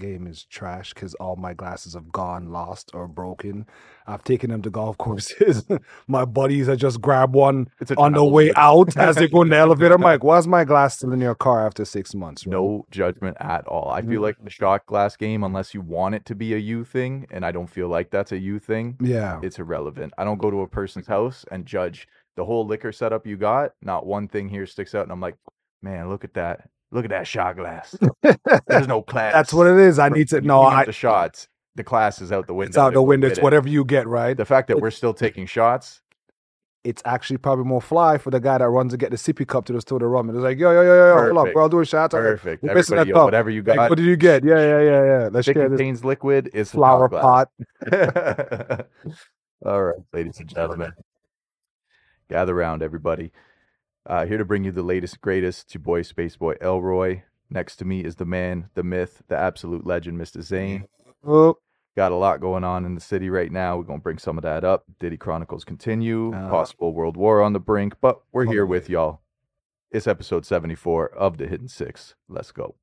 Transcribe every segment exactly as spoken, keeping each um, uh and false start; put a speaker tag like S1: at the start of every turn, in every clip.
S1: game is trash because all my glasses have gone, lost, or broken. I've taken them to golf courses. My buddies, I just grab one
S2: It's a
S1: on the way
S2: childhood.
S1: out as they go in the elevator. I'm like, why's my glass still in your car after six months? Right?
S2: No judgment at all. I feel
S1: Mm.
S2: like the shot glass game, unless you want it to be a you thing, and I don't feel like that's a you thing,
S1: Yeah.
S2: it's irrelevant. I don't go to a person's house and judge the whole liquor setup you got. Not one thing here sticks out, and I'm like, man, look at that. Look at that shot glass. There's no class.
S1: That's what it is. I need to
S2: You
S1: know.
S2: bring up
S1: I,
S2: the shots. The class is out the window.
S1: it's out
S2: to
S1: the
S2: go
S1: window.
S2: with
S1: It's
S2: it.
S1: whatever you get, right?
S2: The fact that
S1: It-
S2: we're still taking shots,
S1: It's actually probably more fly for the guy that runs to get the sippy cup to the store to rum. And it's like, yo, yo, yo, yo, hold up,
S2: Perfect.
S1: we're all doing shots.
S2: perfect.
S1: We're missing
S2: Everybody,
S1: that
S2: yo,
S1: cup.
S2: whatever you
S1: Like,
S2: got,
S1: what did you get? Yeah, yeah, yeah, yeah. Let's
S2: thick
S1: share this
S2: contains liquid is the
S1: flower
S2: shot
S1: pot.
S2: glass. All right, ladies and gentlemen, gather round, everybody. Uh, here to bring you the latest, greatest. It's your boy, Space Boy Elroy. Next to me is the man, the myth, the absolute legend, Mister Zane.
S1: Oh,
S2: Got a lot going on in the city right now. We're going to bring some of that up. Diddy Chronicles continue.
S1: Uh,
S2: Possible world war on the brink, but we're
S1: on
S2: here
S1: the
S2: with y'all. It's episode seventy-four of The Hidden Six. Let's go.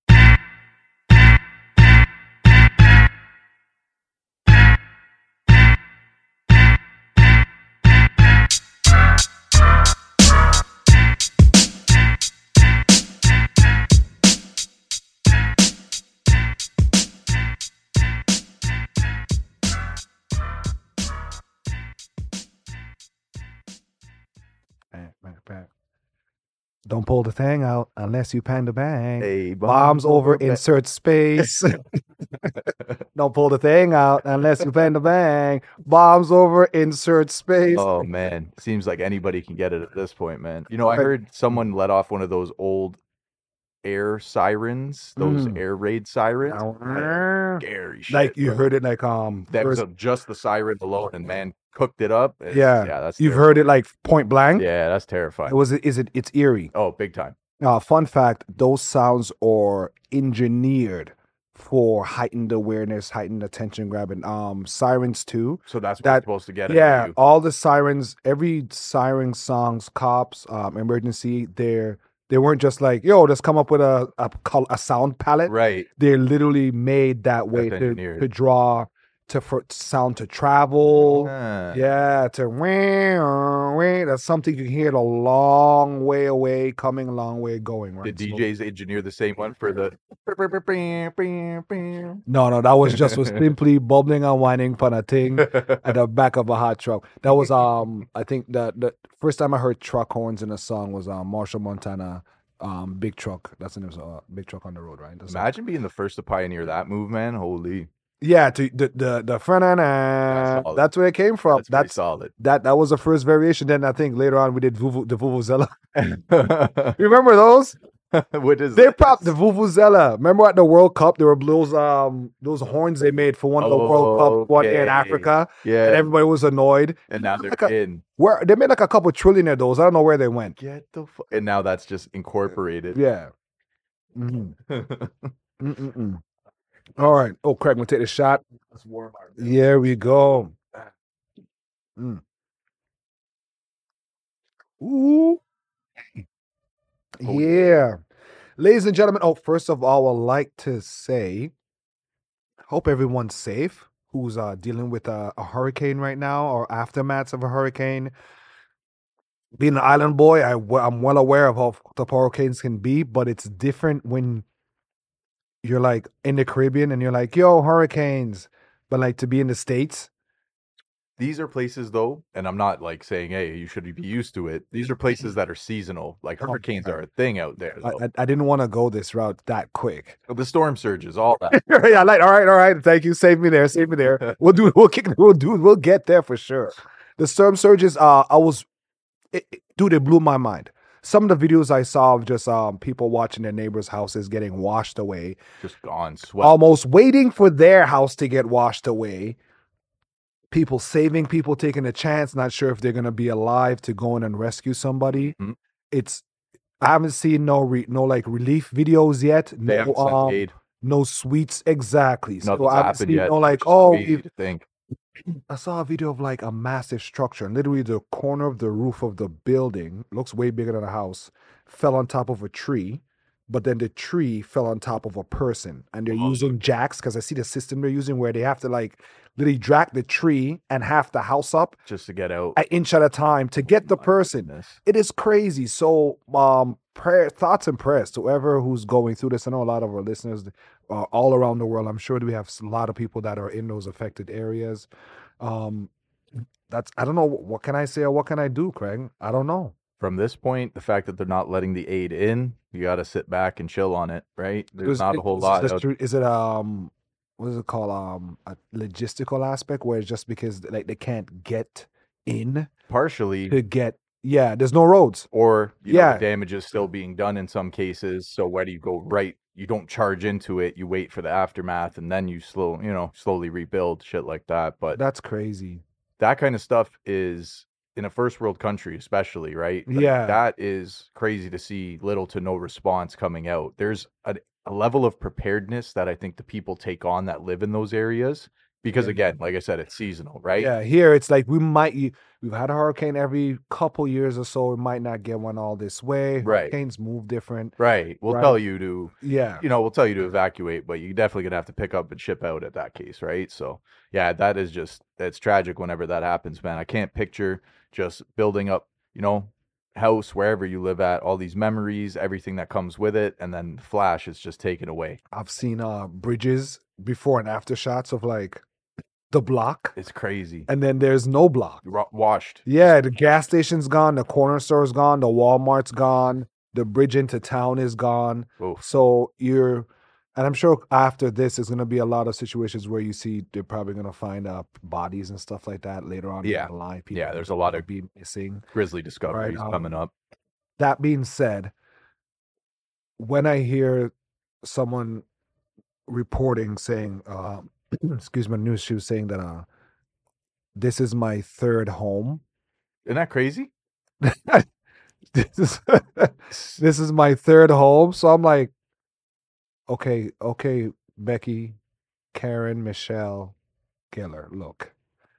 S1: bang, bang, bang. Don't pull the thing out unless you pan the bang.
S2: Hey,
S1: Bombs over,
S2: ba-
S1: insert space. Don't pull the thing out unless you pan the bang. Bombs over, insert space.
S2: Oh man, seems like anybody can get it at this point, man. You know, I
S1: Right.
S2: heard someone let off one of those old air sirens, those
S1: Mm.
S2: air raid sirens.
S1: Now,
S2: Scary shit.
S1: like you
S2: bro.
S1: heard it like um
S2: that was
S1: first-
S2: a- just the siren alone, and man cooked it up. It's-
S1: yeah,
S2: yeah, that's
S1: you've heard it
S2: terrifying.
S1: like point blank.
S2: Yeah, that's terrifying.
S1: It was is it it's eerie.
S2: Oh, big time.
S1: Uh, fun fact: those sounds are engineered for heightened awareness, heightened attention grabbing. Um, sirens too.
S2: So that's what
S1: That-
S2: you're supposed to get. out
S1: Yeah,
S2: of you.
S1: all the sirens, every siren songs, cops, um, emergency, they're they weren't just like, yo, let's come up with a a, col- a sound palette.
S2: Right.
S1: They're literally made that way
S2: That's
S1: to,
S2: engineered.
S1: to draw to for sound to travel.
S2: Ah.
S1: Yeah, to wah, wah, that's something you can hear a long way away, coming a long way going, right?
S2: Did
S1: So-
S2: D Js engineer the same one for the?
S1: no, no, that was just was simply bubbling and whining on a thing at the back of a hot truck. That was um I think that the first time I heard truck horns in a song was um Marshall Montana, um Big Truck. That's the name of uh, Big Truck on the Road, right? That's like-
S2: Imagine being the first to pioneer that move, man. Holy,
S1: yeah, to the the the front end.
S2: solid.
S1: That's where it came from.
S2: that's, pretty
S1: That's
S2: solid.
S1: that that was the first variation. Then I think later on we did Vuvu, the Vuvuzela. You remember those?
S2: What is
S1: They
S2: this?
S1: propped the Vuvuzela. Remember at the World Cup, there were those um those horns they made for one of the World Cup one year in
S2: Okay.
S1: Africa,
S2: Yeah,
S1: and everybody was annoyed.
S2: and now they're
S1: like a-
S2: in.
S1: Where they made like a couple trillion of those. I don't know where they went.
S2: Get the fu- and now that's just incorporated.
S1: Yeah. Mhm. Mm-mm-mm. All right. Oh, Craig, we'll take the shot.
S2: Let's warm our
S1: Here we go. Mm. Ooh.
S2: Oh,
S1: Yeah. Ladies and gentlemen, oh, first of all, I'd like to say, hope everyone's safe who's uh, dealing with a, a hurricane right now or aftermaths of a hurricane. Being an island boy, I, am well aware of how tough hurricanes can be, but it's different when you're like in the Caribbean and you're like, yo, hurricanes. But like to be in the States,
S2: These are places though, and I'm not like saying, hey, you should be used to it. These are places that are seasonal. Like
S1: Oh,
S2: hurricanes
S1: right.
S2: are a thing out there.
S1: I,
S2: Though.
S1: I, I didn't want to go this route that quick.
S2: the storm surges, all that.
S1: yeah, like, all right, all right. Thank you. Save me there. Save me there. We'll do. We'll kick. We'll do. We'll get there for sure. The storm surges. Uh, I was, it, it- dude. It blew my mind. Some of the videos I saw of just um people watching their neighbors' houses getting washed away,
S2: Just gone, sweat.
S1: almost waiting for their house to get washed away. People saving, people taking a chance, not sure if they're gonna be alive to go in and rescue somebody.
S2: Mhm.
S1: It's. I haven't seen no re, no like relief videos yet.
S2: they
S1: No,
S2: haven't sent
S1: um,
S2: aid.
S1: no sweets exactly. So
S2: Nothing's
S1: I haven't
S2: happened
S1: seen
S2: yet.
S1: no like,
S2: which is
S1: oh,
S2: crazy
S1: we-
S2: to think.
S1: I saw a video of like a massive structure, and literally the corner of the roof of the building looks way bigger than a house, fell on top of a tree, but then the tree fell on top of a person, and they're
S2: Oh.
S1: using jacks because I see the system they're using where they have to like literally drag the tree and half the house up
S2: Just to get out.
S1: an inch at a time to get the
S2: My
S1: person.
S2: goodness.
S1: It is crazy. So, um, prayer, thoughts and prayers to whoever who's going through this. I know a lot of our listeners uh, all around the world. I'm sure that we have a lot of people that are in those affected areas. Um, that's I don't know what can I say or what can I do, Craig. I don't know.
S2: From this point, the fact that they're not letting the aid in, you got to sit back and chill on it, right? There's
S1: Is-
S2: not a
S1: is-
S2: whole
S1: is
S2: lot.
S1: this
S2: out-
S1: true- Is it um, what is it called? Um, a logistical aspect where it's just because like they can't get in
S2: partially,
S1: to get. Yeah, there's no roads.
S2: or you know,
S1: Yeah.
S2: the damage is still being done in some cases. So where do you go right? You don't charge into it. You wait for the aftermath, and then you slow, you know, slowly rebuild shit like that. But
S1: That's crazy.
S2: that kind of stuff is in a first world country, especially, right? Like,
S1: Yeah.
S2: that is crazy to see little to no response coming out. There's a, a level of preparedness that I think the people take on that live in those areas. Because
S1: Yeah.
S2: again, like I said, it's seasonal, right?
S1: Yeah, here it's like we might you- we've had a hurricane every couple years or so. We might not get one all this way.
S2: Right.
S1: Hurricanes move different.
S2: Right. We'll
S1: Right.
S2: tell you to,
S1: Yeah.
S2: you know, we'll tell you to evacuate, but you're definitely gonna have to pick up and ship out at that case, right? So yeah, that is just it's tragic whenever that happens, man. I can't picture just building up, you know, house wherever you live at, all these memories, everything that comes with it, and then flash is just taken away.
S1: I've seen uh bridges before and after shots of like the block,
S2: It's crazy.
S1: and then there's no block.
S2: Ro- washed.
S1: Yeah, the gas station's gone, the corner store's gone, the Walmart's gone, the bridge into town is gone.
S2: Oof.
S1: So you're, and I'm sure after this, there's going to be a lot of situations where you see they're probably going to find uh, bodies and stuff like that later on
S2: Yeah.
S1: in the line.
S2: Yeah, there's a lot of-
S1: be missing.
S2: Grisly discoveries
S1: um,
S2: coming up.
S1: That being said, when I hear someone reporting saying, uh, excuse me, news, she was saying that uh, this is my third home.
S2: Isn't that crazy?
S1: this is this is my third home. So I'm like, okay, okay, Becky, Karen, Michelle, Giller, look.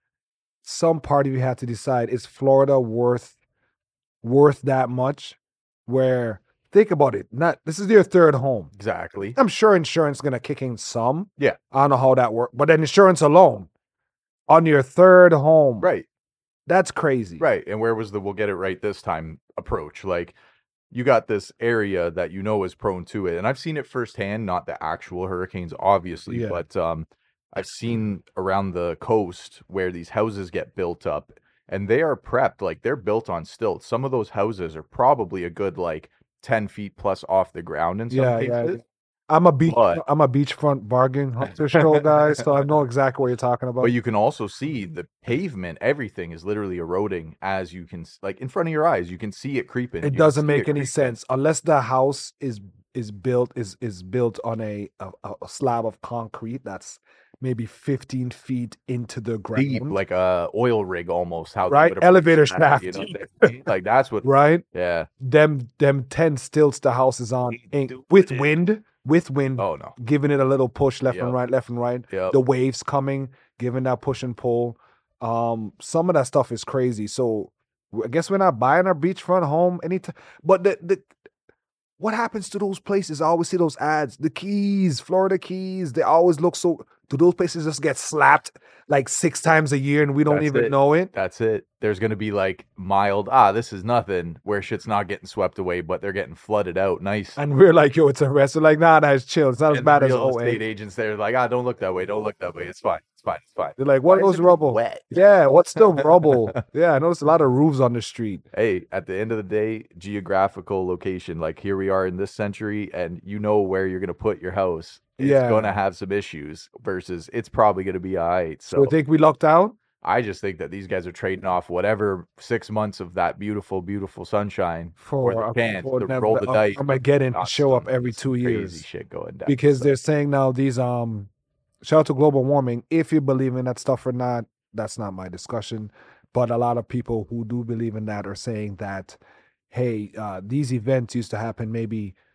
S1: Some part of you have to decide, is Florida worth worth that much? Where think about it. Not this is your third home.
S2: Exactly.
S1: I'm sure insurance is gonna kick in some.
S2: Yeah.
S1: I don't know how that works. But then insurance alone on your third home.
S2: Right.
S1: That's crazy.
S2: Right. And where was the we'll get it right this time approach? Like, you got this area that you know is prone to it. And I've seen it firsthand, not the actual hurricanes, obviously,
S1: Yeah.
S2: but um, I've seen around the coast where these houses get built up and they are prepped, like they're built on stilts. Some of those houses are probably a good like ten feet plus off the ground in some
S1: Yeah, yeah.
S2: cases.
S1: I'm a beach
S2: But-
S1: I'm a beachfront bargain hunter show guy, so I know exactly what you're talking about.
S2: But you can also see the pavement, everything is literally eroding as you can, s- like in front of your eyes, you can see it creeping. You
S1: it
S2: can
S1: doesn't
S2: see
S1: make
S2: it
S1: any
S2: creeping.
S1: sense unless the house is is built is is built on a a, a slab of concrete that's maybe fifteen feet into the ground.
S2: Deep, like a oil rig almost. How they
S1: Right?
S2: would approach
S1: Elevator
S2: that, you
S1: shaft.
S2: know, they- like that's what.
S1: right?
S2: Yeah.
S1: Them them ten stilts the house is on ain't-
S2: Dude,
S1: with
S2: it-
S1: wind, with wind,
S2: Oh no.
S1: giving it a little push left and
S2: Yep.
S1: right, left and right.
S2: Yep.
S1: The waves coming, giving that push and pull. Um, some of that stuff is crazy. So I guess we're not buying our beachfront home anytime. But the the what happens to those places? I always see those ads. The Keys, Florida Keys, they always look so. Do those places just get slapped like six times a year and we don't
S2: That's
S1: even
S2: it.
S1: know it?
S2: That's it. There's going to be like mild, ah, this is nothing, where shit's not getting swept away, but they're getting flooded out. Nice.
S1: And we're like, yo, it's a rest. We're like, nah, that's chill. It's not as
S2: And
S1: bad
S2: the
S1: as
S2: real
S1: O
S2: estate
S1: A.
S2: agents, they're like, ah, don't look that way. Don't look that way. It's fine. It's fine. It's fine.
S1: They're like, what
S2: Why is
S1: was
S2: it
S1: rubble?
S2: wet?
S1: Yeah, what's the rubble? Yeah, I noticed a lot of roofs on the street.
S2: Hey, at the end of the day, geographical location, like here we are in this century, and you know where you're going to put your house. It's
S1: Yeah.
S2: going to have some issues versus it's probably going to be all right.
S1: So
S2: So
S1: I think we lucked out.
S2: I just think that these guys are trading off whatever six months of that beautiful, beautiful sunshine
S1: For,
S2: or the
S1: uh,
S2: chance
S1: for
S2: to
S1: them
S2: roll
S1: to-
S2: the
S1: uh,
S2: dice.
S1: Armageddon to
S2: Not
S1: show up
S2: some-
S1: every
S2: some
S1: two
S2: crazy
S1: years.
S2: shit going down.
S1: Because
S2: So,
S1: they're saying now these um shout out to global warming. If you believe in that stuff or not, that's not my discussion. But a lot of people who do believe in that are saying that, hey, uh, these events used to happen maybe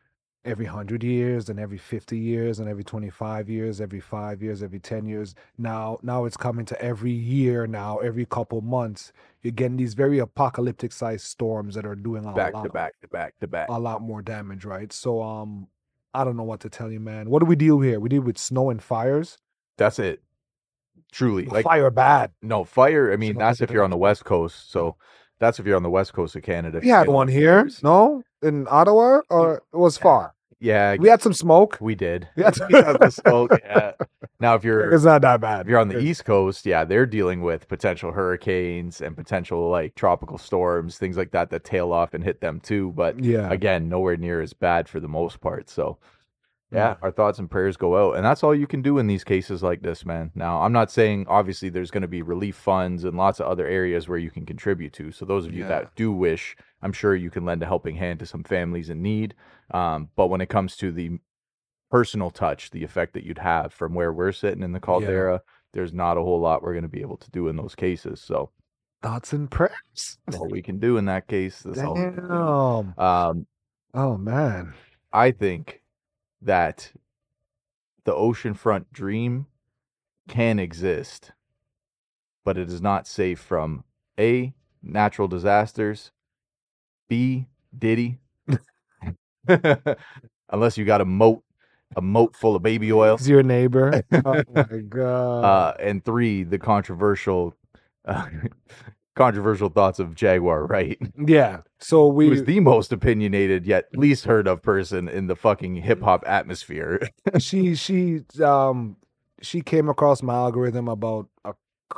S1: every hundred years, and every fifty years, and every twenty-five years, every five years, every ten years. Now, now it's coming to every year now, every couple months. You're getting these very apocalyptic sized storms that are doing a
S2: Back
S1: lot,
S2: to back to back to back.
S1: a lot more damage, right? So, um, I don't know what to tell you, man. What do we deal here? We deal with snow and fires.
S2: That's it. Truly, like
S1: Fire bad.
S2: no fire. I mean,
S1: So-
S2: that's if you're on the West Coast. So that's if you're on the West Coast of Canada.
S1: We had
S2: You get
S1: one
S2: the
S1: here,
S2: fires.
S1: no, in Ottawa, or it was far.
S2: Yeah,
S1: We had some smoke.
S2: we did.
S1: We had
S2: We had the smoke, yeah. Now, if you're
S1: It's not that bad.
S2: if you're on the East Coast, yeah, they're dealing with potential hurricanes and potential like tropical storms, things like that that tail off and hit them too. But
S1: Yeah.
S2: again, nowhere near as bad for the most part. So
S1: Mm.
S2: yeah, our thoughts and prayers go out. And that's all you can do in these cases like this, man. Now, I'm not saying obviously there's going to be relief funds and lots of other areas where you can contribute to. So those of you
S1: Yeah.
S2: that do wish, I'm sure you can lend a helping hand to some families in need. Um, but when it comes to the personal touch, the effect that you'd have from where we're sitting in the caldera, there's not a whole lot we're going to be able to do in those cases. So
S1: Thoughts and prayers.
S2: that's all we can do in that case. That's all we can do.
S1: Damn.
S2: Um,
S1: Oh man.
S2: I think that the oceanfront dream can exist, but it is not safe from A, natural disasters, B, Diddy, unless you got a moat, a moat full of baby oil,
S1: It's your neighbor. Oh my god.
S2: uh, and three, the controversial, uh, controversial thoughts of Jaguar Wright,
S1: yeah. So
S2: who
S1: we
S2: is the most opinionated yet least heard of person in the fucking hip hop atmosphere.
S1: she she um she came across my algorithm about a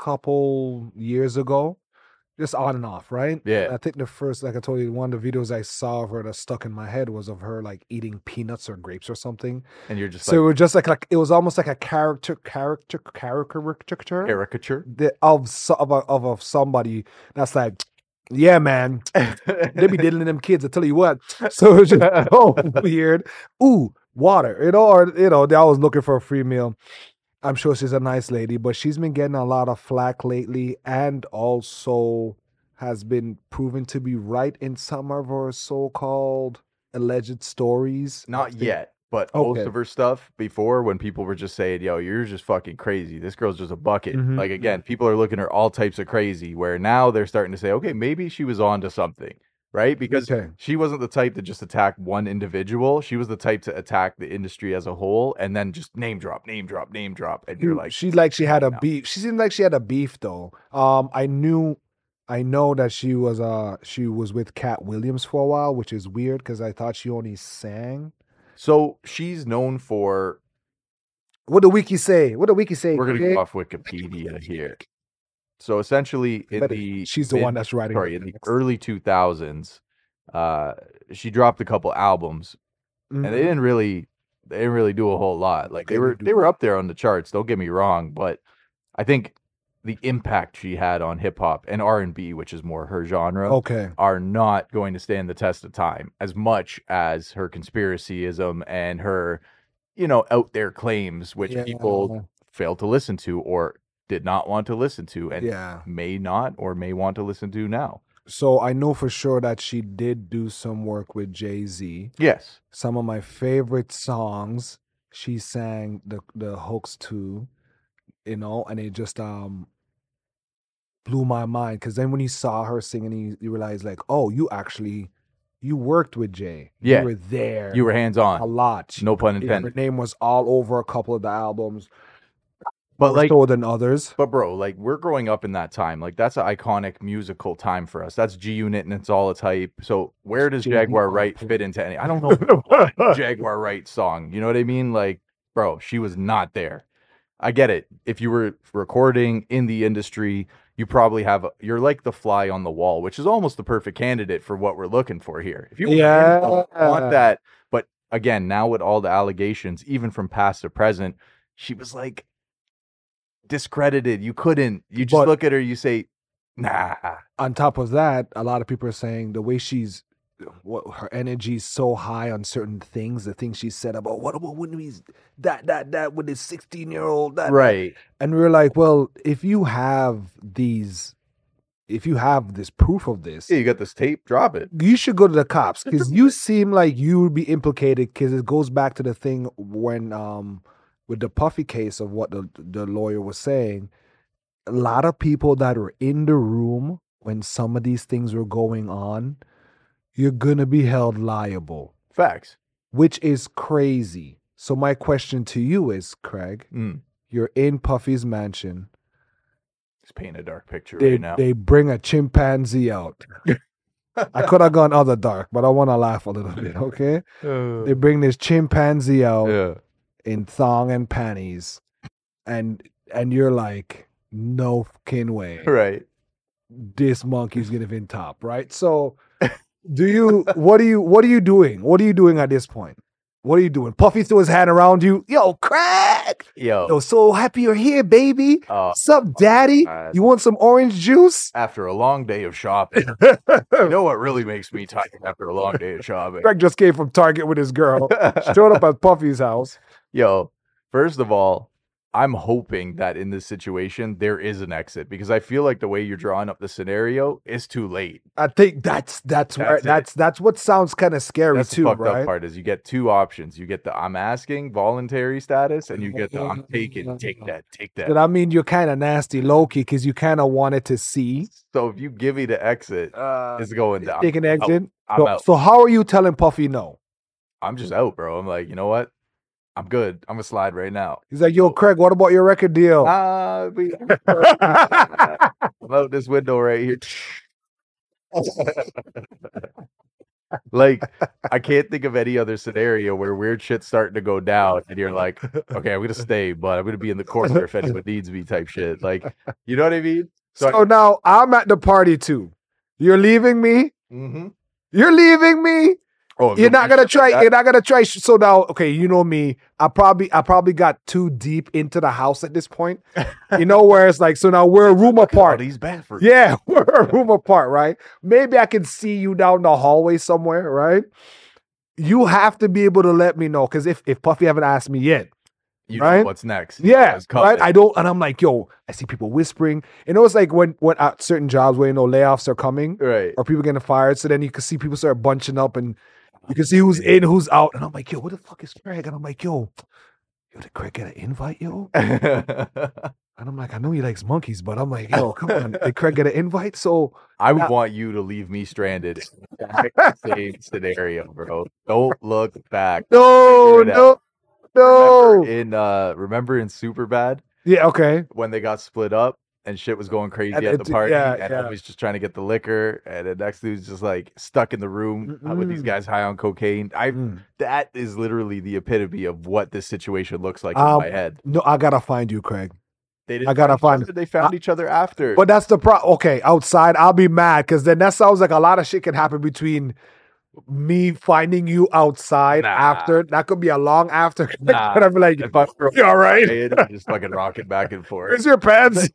S1: couple years ago, just on and off, right?
S2: Yeah.
S1: I think the first, like I told you, one of the videos I saw of her that stuck in my head was of her like eating peanuts or grapes or something.
S2: And you're just
S1: So it
S2: like
S1: was just like like it was almost like a character character caricature
S2: caricature.
S1: the- of so- of a, of of somebody that's like, yeah, man, they be diddling them kids. I tell you what. So it's just oh weird. Ooh, water, you know, or you know, they always looking for a free meal. I'm sure she's a nice lady, but she's been getting a lot of flack lately, and also has been proven to be right in some of her so-called alleged stories.
S2: Not
S1: I think-
S2: yet, but most
S1: Okay.
S2: of her stuff before, when people were just saying, yo, you're just fucking crazy. This girl's just a bucket.
S1: Mhm.
S2: Like, again, people are looking at her all types of crazy, where now they're starting to say, okay, maybe she was on to something, right? Because
S1: Okay.
S2: she wasn't the type to just attack one individual. She was the type to attack the industry as a whole and then just name drop, name drop, name drop. And you're like,
S1: she like she had a
S2: no.
S1: beef. She seemed like she had a beef though. Um, I knew, I know that she was uh she was with Cat Williams for a while, which is weird because I thought she only sang.
S2: so she's known for,
S1: What the wiki say? What the wiki say?
S2: we're going to
S1: Craig?
S2: go off Wikipedia here. So essentially, in
S1: But
S2: the
S1: she's the
S2: mid-
S1: one that's writing.
S2: sorry,
S1: the
S2: in the
S1: text.
S2: early two thousands, uh, she dropped a couple albums, and they
S1: Mhm.
S2: didn't really, they didn't really do a whole lot. Like they
S1: They
S2: were,
S1: didn't do
S2: they were up there on the charts. Don't get me wrong, but I think the impact she had on hip hop and R and B, which is more her genre,
S1: Okay.
S2: are not going to stand the test of time as much as her conspiracyism and her, you know, out there claims, which people failed to listen to or did not want to listen to, and
S1: Yeah.
S2: may not or may want to listen to now.
S1: So I know for sure that she did do some work with Jay-Z.
S2: Yes.
S1: Some of my favorite songs she sang the the hooks to, you know, and it just um blew my mind because then when you saw her singing, you, you realize like, oh, you actually you worked with Jay.
S2: Yeah.
S1: You were there.
S2: You were hands
S1: a
S2: on.
S1: lot. She-
S2: No pun
S1: her
S2: intended.
S1: name was all over a couple of the albums,
S2: But
S1: more
S2: like,
S1: so than others.
S2: but bro, like we're growing up in that time. Like that's an iconic musical time for us. That's G Unit and it's all its hype. So where does
S1: J D
S2: Jaguar
S1: R
S2: Wright
S1: Paul.
S2: fit into any? I don't know one Jaguar Wright song. You know what I mean? Like, bro, she was not there. I get it. If you were recording in the industry, you probably have, a, you're like the fly on the wall, which is almost the perfect candidate for what we're looking for here. If you
S1: Yeah.
S2: want that, but again, now with all the allegations, even from past to present, she was like discredited. You couldn't, you just
S1: But-
S2: look at her, you say, nah.
S1: On top of that, a lot of people are saying the way she's what her energy is so high on certain things, the things she said about what about when he's that that that with his sixteen year old that, that.
S2: Right.
S1: And we we're like, well, if you have these if you have this proof of this,
S2: Yeah, you got this tape. Drop it.
S1: you should go to the cops because you seem like you would be implicated. Because it goes back to the thing when um with the Puffy case of what the the lawyer was saying. A lot of people that were in the room when some of these things were going on, you're gonna be held liable,
S2: Facts.
S1: which is crazy. So my question to you is, Craig,
S2: Mm.
S1: you're in Puffy's mansion.
S2: He's painting a dark picture
S1: They
S2: right now.
S1: they bring a chimpanzee out. I could have gone other dark, but I want to laugh a little bit. Okay,
S2: Uh,
S1: they bring this chimpanzee out
S2: yeah.
S1: in thong and panties, and and you're like, no fucking way,
S2: Right.
S1: this monkey's gonna be in top, right? So, do you? What are you? What are you doing? What are you doing at this point? What are you doing? Puffy threw his hand around you. Yo, Craig.
S2: Yo.
S1: Yo, so happy you're here, baby.
S2: Uh,
S1: What's up, daddy?
S2: God.
S1: You want some orange juice?
S2: after a long day of shopping, you know what really makes me tired after a long day of shopping?
S1: Craig just came from Target with his girl. Showed up at Puffy's house.
S2: Yo, first of all, I'm hoping that in this situation there is an exit because I feel like the way you're drawing up the scenario is too late.
S1: I think that's that's where
S2: That's it.
S1: that's that's what sounds kind of scary
S2: That's the
S1: too,
S2: fucked up
S1: right?
S2: part is you get two options. You get the I'm asking voluntary status and you get the I'm taking, take that, take
S1: But
S2: that.
S1: I mean, you're kind of nasty, low key, because you kind of wanted to see
S2: So if you give me the exit,
S1: uh,
S2: it's going down.
S1: taking
S2: I'm out.
S1: exit.
S2: I'm
S1: So,
S2: out.
S1: so how are you telling Puffy no?
S2: I'm just out, bro. I'm like, you know what? I'm good. I'm gonna slide right now.
S1: He's like, yo, Craig, what about your record deal?
S2: Ah, we, I'm out this window right here. Like, I can't think of any other scenario where weird shit's starting to go down and you're like, okay, I'm gonna stay, but I'm gonna be in the corner if anyone needs me type shit. Like, you know what I mean?
S1: So,
S2: I-
S1: now I'm at the party too. You're leaving me?
S2: Mhm.
S1: You're leaving me?
S2: Oh, if
S1: You're not gonna try.
S2: that-
S1: You're not gonna try. So now, okay, you know me. I probably, I probably got too deep into the house at this point. You know where it's like, so now we're a room
S2: Look at all
S1: apart.
S2: these bathrooms.
S1: Yeah, we're a room apart, right? Maybe I can see you down the hallway somewhere, right? You have to be able to let me know because if if Puffy haven't asked me yet,
S2: You know
S1: right?
S2: what's next? You know
S1: yeah,
S2: what's coming.
S1: right. I don't, and I'm like, yo, I see people whispering. You know, it's like when when at certain jobs where you know layoffs are coming
S2: Right.
S1: or people getting fired, so then you can see people start bunching up and you can see who's in, who's out, and I'm like, yo, what the fuck is Craig? And I'm like, yo, yo, did Craig get an invite, yo? And I'm like, I know he likes monkeys, but I'm like, yo, come on, did Craig get an invite? So
S2: I would
S1: Yeah.
S2: want you to leave me stranded in the exact same scenario, bro. Don't look back.
S1: no,
S2: Figure it
S1: no, no.
S2: Remember in uh remember in Superbad
S1: Yeah, okay.
S2: when they got split up and shit was going crazy
S1: And
S2: at
S1: it-
S2: the party
S1: yeah,
S2: and
S1: yeah.
S2: everybody's just trying to get the liquor and the next dude's just like stuck in the room uh, with these
S1: Mm-mm.
S2: guys high on cocaine. I
S1: Mm.
S2: that is literally the epitome of what this situation looks like in
S1: Um,
S2: my head.
S1: No, I gotta find you, Craig.
S2: They didn't
S1: I gotta
S2: find each
S1: find-
S2: other, they found each other after.
S1: But that's the pro. Okay, outside, I'll be mad because then that sounds like a lot of shit can happen between me finding you outside
S2: Nah.
S1: after. That could be a long after.
S2: Nah.
S1: And I'd be like,
S2: if I'm
S1: you all right?
S2: you're just fucking rocking back and forth.
S1: Where's your pants?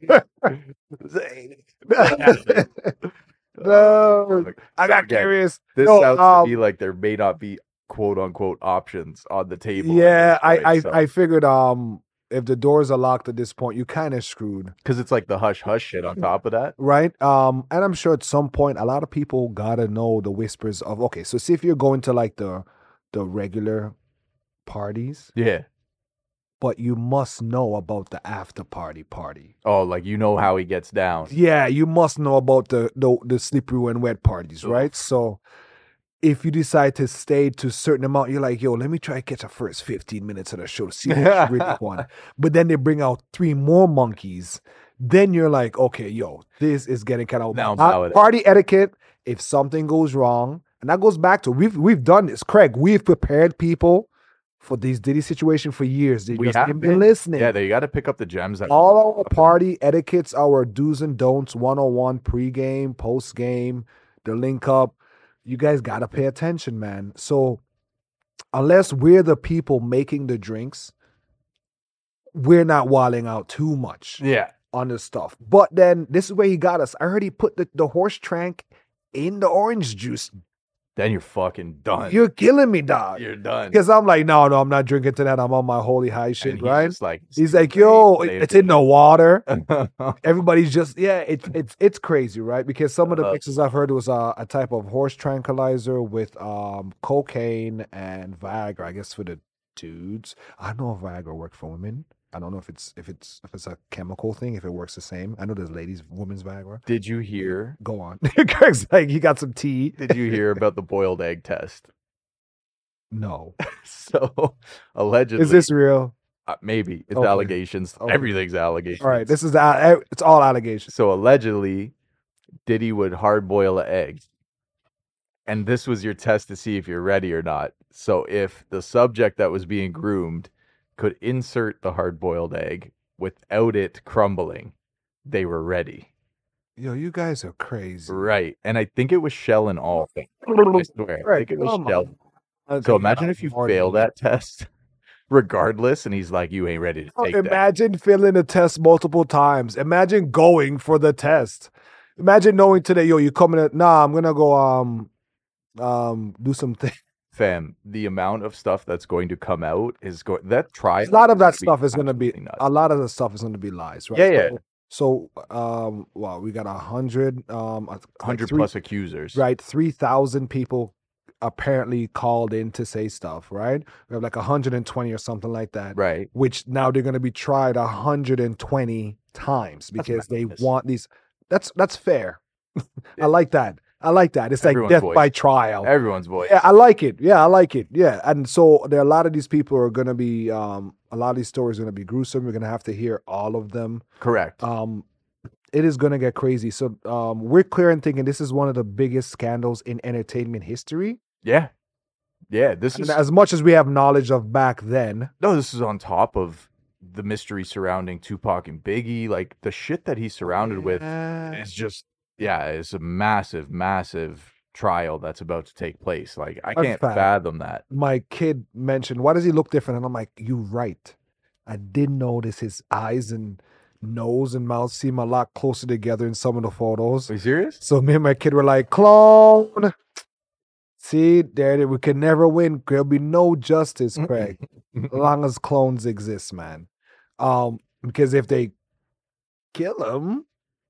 S1: no, I got
S2: Again,
S1: curious.
S2: This
S1: No,
S2: sounds
S1: um,
S2: to me like there may not be quote unquote options on the table.
S1: Yeah, I, I,
S2: so.
S1: I figured um if the doors are locked at this point, you kind of screwed,
S2: because it's like the hush hush shit on top of that.
S1: right? Um, and I'm sure at some point a lot of people gotta know the whispers of okay. So see if you're going to like the the regular parties,
S2: Yeah.
S1: but you must know about the after party party.
S2: Oh, like you know how he gets down.
S1: Yeah, you must know about the the, the slippery when wet parties,
S2: Oof.
S1: right? So if you decide to stay to a certain amount, you're like, yo, let me try to catch the first fifteen minutes of the show to see what you really want. But then they bring out three more monkeys. Then you're like, okay, yo, this is getting kind of
S2: Now I'm
S1: uh,
S2: out of it.
S1: party etiquette. If something goes wrong, and that goes back to we've we've done this, Craig. We've prepared people for these Diddy situation for years. They
S2: We
S1: just
S2: have
S1: haven't been
S2: been.
S1: listening.
S2: Yeah, they got to pick up the gems. That
S1: All our party etiquettes, our do's and don'ts, one oh one pregame, postgame, the link up. You guys got to pay attention, man. So, unless we're the people making the drinks, we're not walling out too much
S2: Yeah.
S1: on this stuff. But then, this is where he got us. I heard he put the, the horse trank in the orange juice.
S2: then you're fucking done.
S1: You're killing me, dog.
S2: You're done.
S1: Because I'm like, no, no, I'm not drinking to that. I'm on my holy high shit,
S2: And he's
S1: right?
S2: just like,
S1: He's like, yo,
S2: Stay
S1: it- it's in the water.
S2: tuned.
S1: Everybody's just, yeah, it's it's it's crazy, right? Because some of the
S2: Uh,
S1: mixes I've heard was uh, a type of horse tranquilizer with um cocaine and Viagra, I guess for the dudes. I don't know if Viagra worked for women. I don't know if it's if it's if it's a chemical thing, if it works the same. I know there's ladies, women's Viagra.
S2: Did you hear?
S1: Go on. Greg's like, he got some tea.
S2: Did you hear about the boiled egg test?
S1: No.
S2: So allegedly,
S1: Is this real?
S2: uh, maybe it's
S1: Okay.
S2: allegations.
S1: Okay.
S2: Everything's allegations.
S1: All right. This is the, it's all allegations.
S2: So allegedly, Diddy would hard boil an egg. And this was your test to see if you're ready or not. So if the subject that was being groomed could insert the hard boiled egg without it crumbling, they were ready.
S1: Yo, you guys are crazy.
S2: Right. And I think it was shell and all. I swear. I
S1: Right,
S2: think it was
S1: come
S2: shell.
S1: on. Okay,
S2: So imagine if you
S1: more
S2: fail
S1: than-
S2: that test regardless, and he's like, you ain't ready to
S1: Oh,
S2: take that.
S1: imagine failing a test multiple times. Imagine going for the test. Imagine knowing today, yo, you coming at nah, I'm gonna go um um do something.
S2: Fam, the amount of stuff that's going to come out is going that trial.
S1: A lot of that
S2: is
S1: stuff is gonna be
S2: absolutely nuts.
S1: a lot of the stuff is gonna be lies, right?
S2: Yeah, yeah.
S1: So, so um well, we got a hundred um like
S2: hundred
S1: three-
S2: plus accusers.
S1: right? Three thousand people apparently called in to say stuff, right? We have like one hundred twenty or something like that.
S2: Right.
S1: Which now they're going to be tried one hundred twenty times
S2: That's
S1: because they
S2: madness.
S1: want these. That's that's fair. I like that. I like that. It's like
S2: Everyone's
S1: death
S2: voice.
S1: by trial.
S2: Everyone's voice.
S1: Yeah, I like it. Yeah, I like it. Yeah, and so there are a lot of these people are going to be. Um, a lot of these stories are going to be gruesome. We're going to have to hear all of them.
S2: Correct.
S1: Um, it is going to get crazy. So um, we're clear in thinking this is one of the biggest scandals in entertainment history.
S2: yeah. Yeah. This
S1: And
S2: is
S1: as much as we have knowledge of back then,
S2: no, this is on top of the mystery surrounding Tupac and Biggie. Like the shit that he's surrounded with
S1: uh,
S2: is just yeah, it's a massive, massive trial that's about to take place. Like I
S1: That's
S2: can't
S1: fact.
S2: fathom that.
S1: my kid mentioned, why does he look different? And I'm like, you right. I did notice his eyes and nose and mouth seem a lot closer together in some of the photos.
S2: Are you serious?
S1: So me and my kid were like, clone. See, there we can never win. There'll be no justice, Craig, as long as clones exist, man. Um, because if they kill him,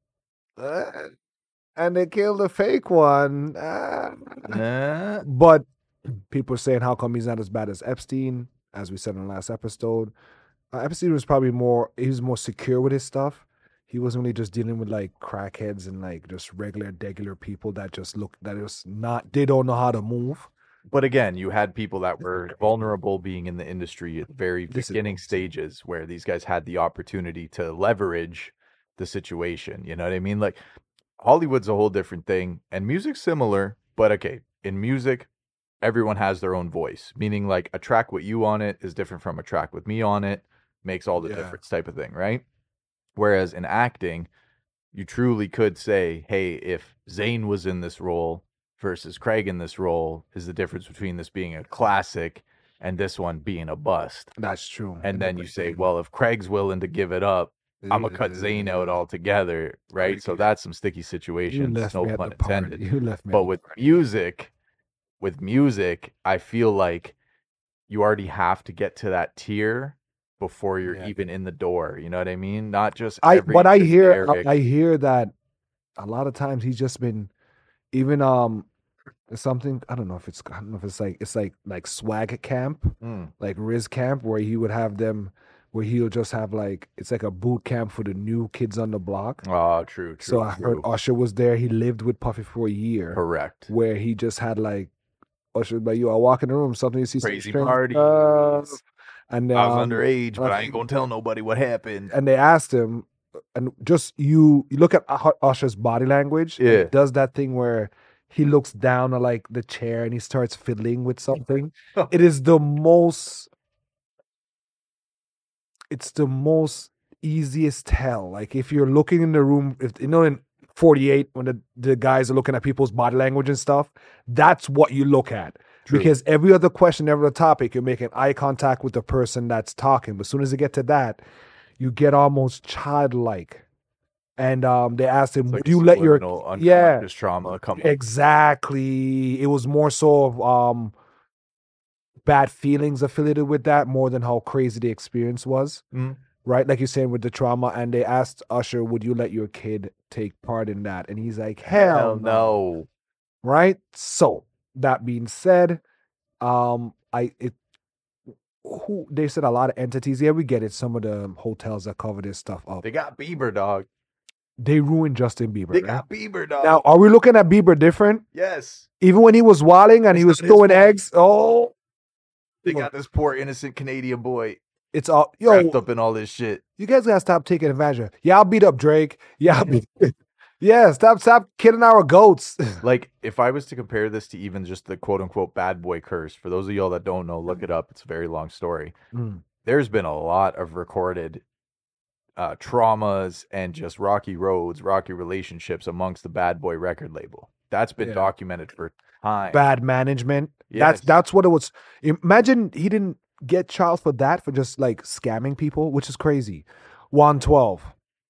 S1: uh, and they kill the fake one, uh,
S2: Nah.
S1: but people are saying, how come he's not as bad as Epstein? As we said in the last episode, uh, Epstein was probably more, he was more secure with his stuff. He wasn't really just dealing with like crackheads and like just regular, regular people that just look, that is not, they don't know how to move.
S2: But again, you had people that were vulnerable being in the industry at the very
S1: This is
S2: beginning
S1: bullshit.
S2: stages where these guys had the opportunity to leverage the situation. You know what I mean? Like Hollywood's a whole different thing and music's similar, but okay, in music, everyone has their own voice, meaning like a track with you on it is different from a track with me on it, makes all the
S1: Yeah.
S2: difference type of thing, right? Whereas in acting, you truly could say, hey, if Zayn was in this role versus Craig in this role, is the difference between this being a classic and this one being a bust.
S1: That's true.
S2: And then you say, well, if Craig's willing to give it up, I'm gonna cut Zayn out altogether, right? So that's some sticky
S1: You
S2: situations,
S1: left
S2: no
S1: me at
S2: pun
S1: the party.
S2: intended.
S1: You left me.
S2: But
S1: at the
S2: with
S1: party.
S2: music, with music, I feel like you already have to get to that tier before you're
S1: Yeah.
S2: even in the door. You know what I mean? Not just
S1: I
S2: every
S1: but I hear
S2: generic-
S1: I hear that a lot of times he's just been even um something I don't know if it's I don't know if it's like it's like like swag camp,
S2: Mm,
S1: like Riz camp where he would have them where he'll just have like it's like a boot camp for the new kids on the block.
S2: oh, true, true.
S1: So I heard
S2: true.
S1: Usher was there. He lived with Puffy for a year
S2: Correct.
S1: where he just had like Usher like you I walk in the room, something you see some
S2: Crazy
S1: strange
S2: parties.
S1: stuff. And
S2: I was
S1: um,
S2: underage, but I
S1: uh,
S2: ain't gonna tell nobody what happened.
S1: and they asked him, and just you, you look at U- Usher's body language. and
S2: Yeah.
S1: he does that thing where he looks down at like the chair and he starts fiddling with something. It is the most. It's the most easiest tell. Like if you're looking in the room, if you know in forty-eight when the, the guys are looking at people's body language and stuff, that's what you look at.
S2: True.
S1: Because every other question, every other topic, you're making eye contact with the person that's talking. But as soon as you get to that, you get almost childlike. And um, they asked him,
S2: It's like
S1: "Would you let your
S2: subliminal
S1: yeah
S2: unconscious trauma come up.
S1: exactly?" It was more so of um bad feelings affiliated with that more than how crazy the experience was,
S2: Mm.
S1: right? Like you're saying with the trauma. And they asked Usher, "Would you let your kid take part in that?" And he's like, "Hell,
S2: Hell
S1: no.
S2: no.
S1: Right? So that being said, um, I it who they said a lot of entities. Yeah, we get it. Some of the hotels that cover this stuff up,
S2: They got Bieber, dog.
S1: they ruined Justin Bieber.
S2: They
S1: right?
S2: got Bieber, dog.
S1: Now, are we looking at Bieber different?
S2: yes.
S1: Even when he was wilding and
S2: It's
S1: he was
S2: not his
S1: throwing
S2: fault.
S1: eggs, oh,
S2: They
S1: look,
S2: got this poor innocent Canadian boy
S1: it's all
S2: wrapped
S1: yo.
S2: up in all this shit.
S1: You guys gotta stop taking advantage of. Yeah, I'll beat up Drake. Yeah, I'll beat, yeah. Stop, stop killing our goats.
S2: Like, if I was to compare this to even just the quote unquote bad boy curse, for those of y'all that don't know, look it up. It's a very long story.
S1: Mm.
S2: There's been a lot of recorded uh, traumas and just rocky roads, rocky relationships amongst the bad boy record label. That's been
S1: Yeah.
S2: documented for time.
S1: Bad management. That's
S2: Yes.
S1: that's what it was. Imagine he didn't get trials for that for just like scamming people, which is crazy. one twelve.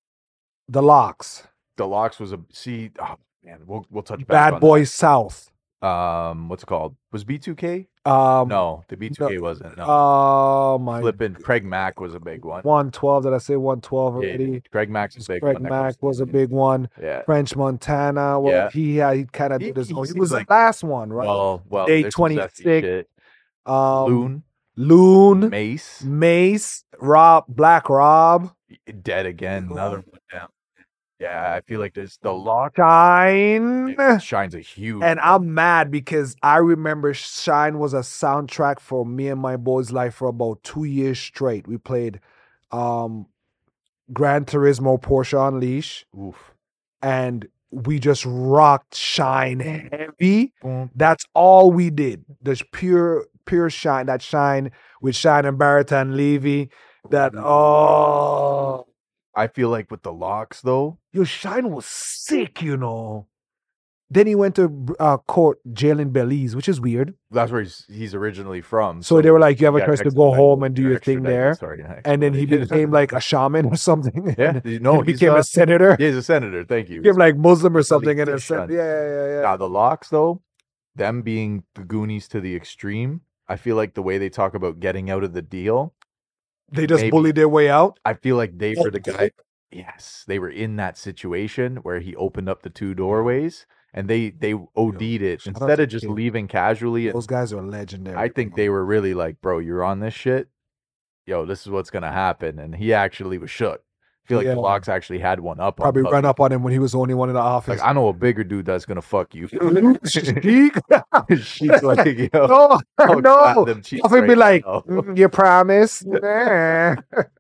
S1: The Locks.
S2: The Locks was a see. Oh, man, we'll we'll touch back
S1: Bad
S2: on
S1: Boys South.
S2: that. Um, what's it called? Was B two K?
S1: Um,
S2: No, the B two K wasn't. No,
S1: Oh my.
S2: flipping Craig Mack was a big one.
S1: one twelve. Did I say one twelve
S2: Yeah,
S1: already?
S2: Craig Mack's a big
S1: Craig
S2: one. that comes
S1: Mack
S2: to
S1: was a
S2: mind.
S1: big one.
S2: Yeah.
S1: French Montana. Well,
S2: Yeah.
S1: he had he kind of
S2: He-
S1: did his
S2: he
S1: own. He
S2: seems
S1: was
S2: like-
S1: the last one, right?
S2: Well, well,
S1: Day
S2: there's some zesty
S1: twenty-six.
S2: shit.
S1: um,
S2: Loon,
S1: Loon,
S2: Mace,
S1: Mace, Rob, Black Rob,
S2: dead again. Another one down. Yeah, I feel like there's the Lock.
S1: Shine.
S2: Shine's a huge.
S1: And I'm mad because I remember Shine was a soundtrack for me and my boy's life for about two years straight. We played um, Gran Turismo Porsche Unleash,
S2: Oof.
S1: and we just rocked Shine heavy. That's all we did. There's pure, pure Shine. That Shine with Shine and Barrett and Levy. That oh,
S2: I feel like with the Locks though,
S1: your Shine was sick, you know. Then he went to uh, court, jail in Belize, which is weird.
S2: that's where he's, he's originally from.
S1: So, they were like, "You have a
S2: yeah,
S1: choice to
S2: extra
S1: go
S2: nice-
S1: home and do your
S2: extra
S1: thing
S2: nice-
S1: there."
S2: Sorry, yeah,
S1: And then he
S2: extra-
S1: became like a shaman or something.
S2: yeah,
S1: And
S2: no,
S1: he
S2: he's
S1: became
S2: uh,
S1: a senator.
S2: yeah, he's a senator. Thank you.
S1: Became like Muslim or something. And a
S2: Politician.
S1: sen- yeah, yeah, yeah.
S2: Now the Locks though, them being the Goonies to the extreme, I feel like the way they talk about getting out of the deal,
S1: They just
S2: maybe.
S1: bullied their way out.
S2: I feel like they
S1: Oh,
S2: were the guy. Yes, they were in that situation where he opened up the two doorways and they they OD'd it
S1: shout out
S2: instead
S1: to
S2: of just
S1: Kid.
S2: leaving casually. And
S1: Those guys are legendary.
S2: I think they were really like, bro, you're on this shit. Yo, this is what's gonna happen. And he actually was shook. I feel like
S1: Yeah.
S2: the Locks actually had one up.
S1: probably
S2: on
S1: run
S2: Puffy.
S1: up on him when he was the only one in the office.
S2: Like I know a bigger dude that's gonna fuck you.
S1: Sheik?
S2: She's like, yo,
S1: no,
S2: I'll
S1: no.
S2: clap them cheeks
S1: Puffy be
S2: right
S1: like,
S2: now.
S1: "Mm, "You promise?" Nah.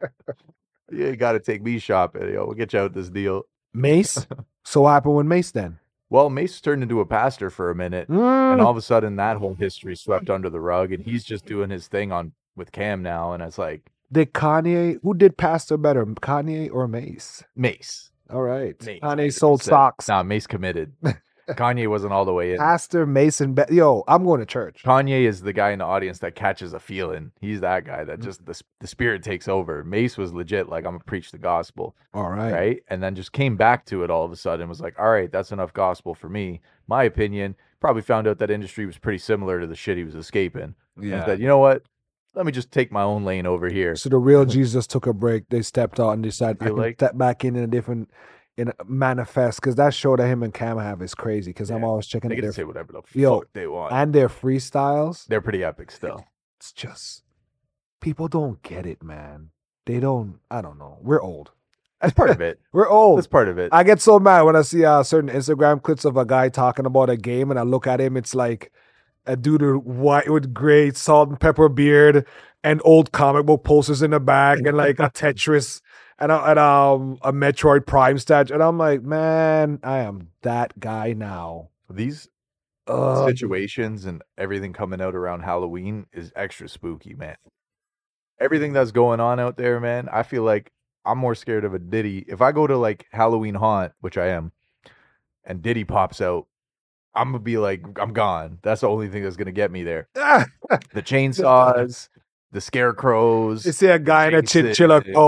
S2: You got to take me shopping. Yo, we'll get you out this deal.
S1: Mace. So what happened with Mace then?
S2: Well, Mace turned into a pastor for a minute, and
S1: Mm.
S2: all of a sudden that whole history swept under the rug, and he's just doing his thing on with Cam now, and it's like
S1: Did Kanye? Who did Pastor better, Kanye or Mace?
S2: Mace.
S1: All right,
S2: Mace,
S1: Kanye sold
S2: one hundred percent.
S1: socks.
S2: Nah, Mace committed. Kanye wasn't all the way in.
S1: Pastor Mason, Be- yo, I'm going to church.
S2: Kanye is the guy in the audience that catches a feeling. He's that guy
S1: Mm.
S2: that just the the spirit takes over. Mace was legit, like I'm gonna preach the gospel,
S1: All right,
S2: right? And then just came back to it all of a sudden. Was like, all right, that's enough gospel for me. My opinion. Probably found out that industry was pretty similar to the shit he was escaping. And said, you know what? Let me just take my own lane over here.
S1: So the real Jesus took a break. They stepped out and decided I
S2: Feel
S1: can
S2: like-
S1: step back in in a different, in a manifest, because that show that him and Cam have is crazy. Because I'm
S2: Yeah.
S1: always checking
S2: They
S1: out
S2: get to
S1: their
S2: say whatever the
S1: Yo,
S2: fuck they want.
S1: and their freestyles.
S2: They're pretty epic still.
S1: It's just people don't get it, man. They don't. I don't know. We're old.
S2: That's part of it.
S1: We're old.
S2: That's part of it.
S1: I get so mad when I see uh, certain Instagram clips of a guy talking about a game, and I look at him. It's like a dude with white with gray salt and pepper beard and old comic book posters in the back, and like a Tetris and a, and um a Metroid Prime statue. And I'm like, man, I am that guy now.
S2: These
S1: Ugh.
S2: situations and everything coming out around Halloween is extra spooky, man. Everything that's going on out there, man, I feel like I'm more scared of a Diddy. If I go to like Halloween Haunt, which I am, and Diddy pops out, I'm gonna be like, I'm gone. That's the only thing that's gonna get me there. The chainsaws, the scarecrows.
S1: You see a guy in a
S2: Jason.
S1: chinchilla coat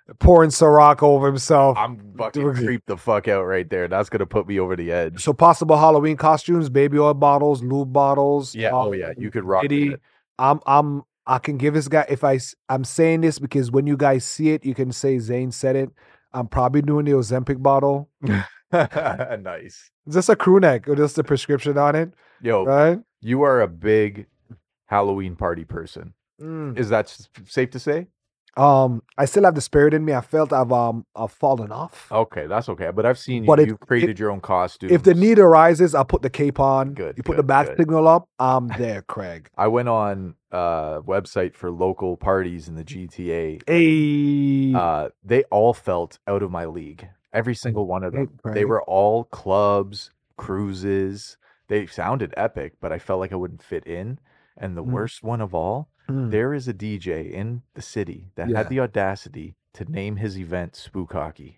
S1: pouring Ciroc over himself.
S2: I'm fucking creeped the fuck out right there. That's gonna put me over the edge.
S1: So possible Halloween costumes, baby oil bottles, lube bottles.
S2: Yeah.
S1: Um,
S2: Oh yeah. You could rock
S1: Diddy.
S2: it.
S1: I'm I'm I can give this guy if I s- I'm saying this because when you guys see it, you can say Zane said it. I'm probably doing the Ozempic bottle.
S2: Nice.
S1: Is this a crew neck or just a prescription on it?
S2: Yo,
S1: Right?
S2: you are a big Halloween party person.
S1: Mm.
S2: Is that s- safe to say?
S1: Um, I still have the spirit in me. I felt I've um I've fallen off.
S2: Okay, that's okay. But I've seen you.
S1: But if-
S2: You've created your own costume.
S1: If the need arises, I'll put the cape on.
S2: Good,
S1: You put
S2: good,
S1: the back
S2: good.
S1: signal up. I'm there, Craig.
S2: I went on a website for local parties in the G T A.
S1: Hey,
S2: Uh, they all felt out of my league. Every single one of them.
S1: Hey,
S2: They
S1: Craig.
S2: were all clubs, cruises. They sounded epic, but I felt like I wouldn't fit in. And the
S1: Mm.
S2: worst one of all,
S1: Mm.
S2: there is a D J in the city that
S1: Yeah.
S2: had the audacity to name his event Spook Hockey.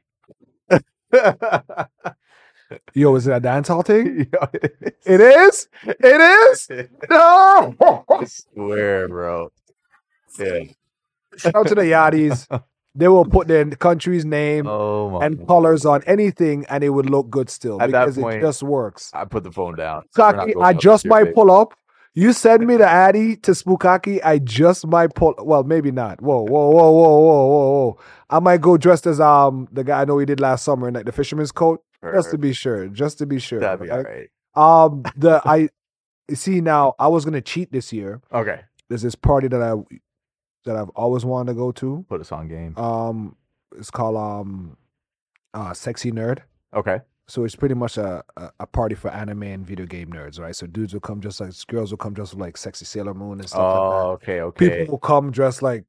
S1: Yo, is it a dance hall thing?
S2: Yeah, it is.
S1: It is. It is. No.
S2: I swear, bro. Yeah.
S1: Shout out to the Yachties. They will put their country's name
S2: Oh my.
S1: and colors on anything, and it would look good still
S2: At that
S1: because
S2: point,
S1: it just works.
S2: I put the phone down. We're not
S1: Spookaki,
S2: going
S1: I
S2: up
S1: just
S2: to your
S1: might
S2: face.
S1: pull up. You send me the Addy to Spookaki, I just might pull. Well, maybe not. Whoa, whoa, whoa, whoa, whoa, whoa, whoa. I might go dressed as um the guy I know we did last summer in like the fisherman's coat, just to be sure. Just to be sure.
S2: That'd be all
S1: right?
S2: right.
S1: Um, the I see now. I was gonna cheat this year.
S2: Okay.
S1: There's this party that I that I've always wanted to go to.
S2: Put us on game.
S1: Um, it's called um, uh, Sexy Nerd.
S2: Okay.
S1: So it's pretty much a, a a party for anime and video game nerds, right? So dudes will come just like girls will come dressed like sexy Sailor Moon and stuff like
S2: Oh,
S1: that.
S2: okay, okay.
S1: People will come dressed like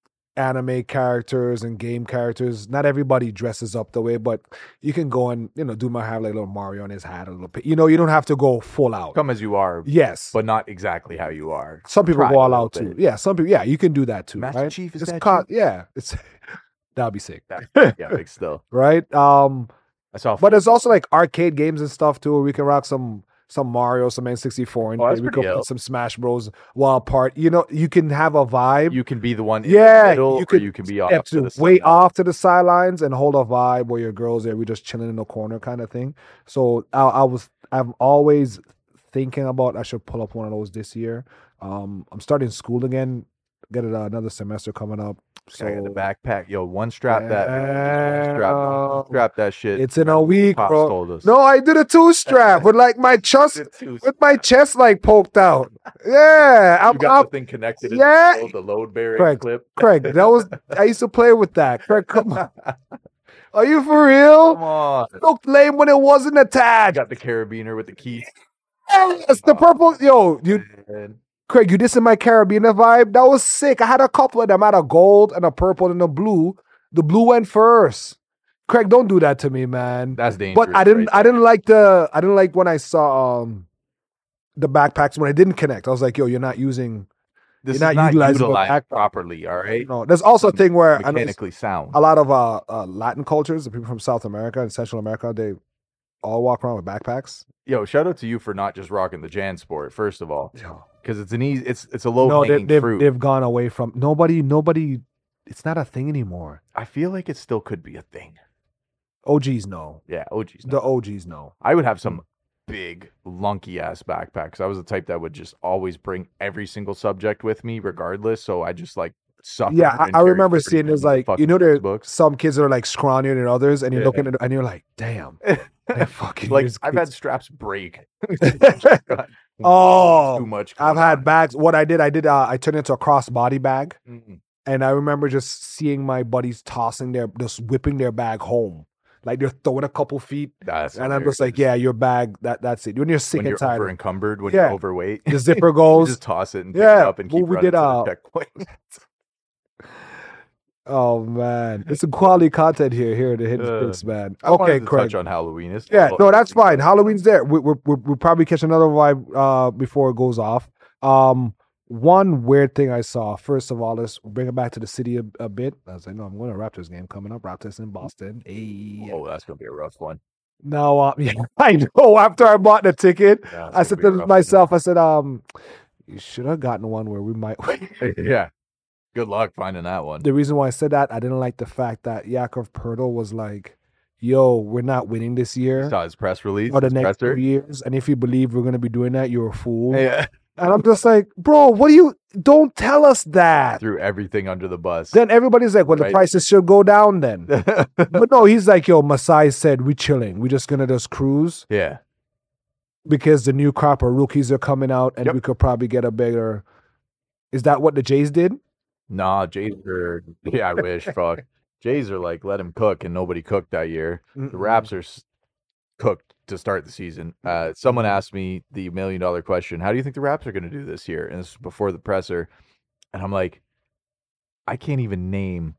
S1: anime characters and game characters. Not everybody dresses up the way, but you can go and you know do my have like little Mario on his hat, a little bit. You know, you don't have to go full out.
S2: Come as you are,
S1: Yes,
S2: but not exactly how you are.
S1: some people
S2: try
S1: go
S2: a
S1: all
S2: little
S1: out too.
S2: bit.
S1: Yeah, some people. Yeah, you can do that too.
S2: Master
S1: right?
S2: Chief, is
S1: It's
S2: that
S1: co-
S2: you?
S1: Yeah, it's that'd be sick,
S2: That- yeah, big still.
S1: right? Um,
S2: I saw.
S1: but there's also like arcade games and stuff too. Where we can rock some some Mario, some N sixty-four, and
S2: Oh, that's
S1: we
S2: pretty
S1: can
S2: ill.
S1: put some Smash Bros. While apart. You know, you can have a vibe.
S2: you can be the one in
S1: Yeah,
S2: the middle,
S1: you
S2: or
S1: could
S2: you can be off
S1: step
S2: to
S1: to
S2: the side.
S1: way off to the sidelines and hold a vibe where your girls there. We just chilling in the corner kind of thing. So I, I was I'm always thinking about I should pull up one of those this year. Um, I'm starting school again. Get it uh, another semester coming up. So
S2: So the backpack, yo, one strap that, one strap,
S1: Yeah.
S2: strap that shit.
S1: It's in a week,
S2: Pops
S1: bro.
S2: told us.
S1: No, I did a two strap with like my chest
S2: It's too-
S1: with my chest like poked out. Yeah, I'm
S2: you got
S1: up.
S2: the thing connected.
S1: Yeah.
S2: Yeah, the load bearing
S1: Craig,
S2: clip.
S1: Craig, that was I used to play with that. Craig, come on. Are you for real?
S2: Come on.
S1: Looked lame when it wasn't
S2: I
S1: attached.
S2: got the carabiner with the key.
S1: Yes, the purple. Yo, you,
S2: Man.
S1: Craig, you dissing my carabiner vibe? That was sick. I had a couple of them. I had a gold and a purple and a blue. The blue went first. Craig, don't do that to me, man.
S2: That's dangerous.
S1: But I didn't.
S2: right
S1: I
S2: there.
S1: didn't like the. I didn't like when I saw um the backpacks when I didn't connect. I was like, yo, you're not using.
S2: This
S1: you're
S2: is
S1: not
S2: not
S1: utilizing the
S2: utilized
S1: backpack.
S2: properly. All right.
S1: No, there's also a thing where I know
S2: Mechanically sound.
S1: a lot of uh, uh Latin cultures, the people from South America and Central America, they all walk around with backpacks.
S2: Yo, shout out to you for not just rocking the Jan Sport. First of all,
S1: Yo.
S2: because it's an easy. It's it's a low
S1: No, they,
S2: hanging
S1: they've
S2: fruit.
S1: they've gone away from nobody. Nobody. It's not a thing anymore.
S2: I feel like it still could be a thing.
S1: O Gs know.
S2: Yeah. Oh geez.
S1: The O Gs know.
S2: I would have some big lunky ass backpacks. I was the type that would just always bring every single subject with me, regardless. So I just like suffer.
S1: Yeah, I,
S2: and
S1: I
S2: carry
S1: remember
S2: thirty
S1: seeing there's
S2: fucking
S1: like you
S2: fucking
S1: know there's
S2: books.
S1: some kids that are like scrawnier than others, and you're
S2: Yeah.
S1: looking at and you're like, damn, they fucking
S2: Like
S1: these
S2: I've had
S1: kids.
S2: straps break.
S1: Oh,
S2: too much.
S1: I've
S2: going
S1: had
S2: on.
S1: bags. What I did, I did. Uh, I turned it into a crossbody bag,
S2: Mm.
S1: and I remember just seeing my buddies tossing their, just whipping their bag home, like they're throwing a couple feet,
S2: That's
S1: and I'm just like,
S2: hilarious.
S1: yeah, your bag. That that's it. When you're sick
S2: When
S1: and
S2: you're
S1: tired,
S2: over encumbered, when
S1: Yeah.
S2: you're overweight,
S1: the zipper
S2: you
S1: goes.
S2: just toss it and pick
S1: Yeah,
S2: it up and
S1: well,
S2: keep
S1: we
S2: running
S1: did,
S2: to
S1: uh,
S2: the checkpoint.
S1: Oh man, it's some quality content here. Here, the hidden
S2: Uh,
S1: Fix, man.
S2: I wanted
S1: Okay,
S2: to
S1: Craig.
S2: touch on Halloween. It's
S1: Yeah,
S2: all-
S1: no, that's fine. Halloween's there. We, we're, we're we'll probably catch another vibe uh, before it goes off. Um, one weird thing I saw. First of all, let's bring it back to the city a, a bit. I was like, no, I'm going to Raptors game coming up. Raptors in Boston. Hey.
S2: Oh, that's gonna be a rough one.
S1: Now, uh, yeah, I know. After I bought the ticket,
S2: Yeah, it's
S1: I said
S2: gonna be a
S1: to
S2: rough one.
S1: myself, I said, um, you should have gotten one where we might.
S2: yeah, Good luck finding that one.
S1: The reason why I said that, I didn't like the fact that Yakov Pertl was like, yo, we're not winning this
S2: You
S1: year
S2: saw his press release.
S1: or the
S2: his
S1: next
S2: presser.
S1: two years. And if you believe we're going to be doing that, you're a fool.
S2: Yeah.
S1: And I'm just like, bro, what do you, don't tell us that.
S2: Threw everything under the bus.
S1: Then everybody's like, well,
S2: Right.
S1: the prices should go down then. But no, he's like, yo, Masai said, we chilling. We just going to just cruise
S2: yeah.
S1: because the new crop of rookies are coming out and
S2: Yep.
S1: we could probably get a bigger. Is that what the Jays did?
S2: Nah, Jays are, yeah, I wish, fuck. Jays are like, let him cook, and nobody cooked that year. The
S1: Mm-mm.
S2: Raps are s- cooked to start the season. Uh, someone asked me the million dollar question, how do you think the Raps are going to do this year? And this was before the presser. And I'm like, I can't even name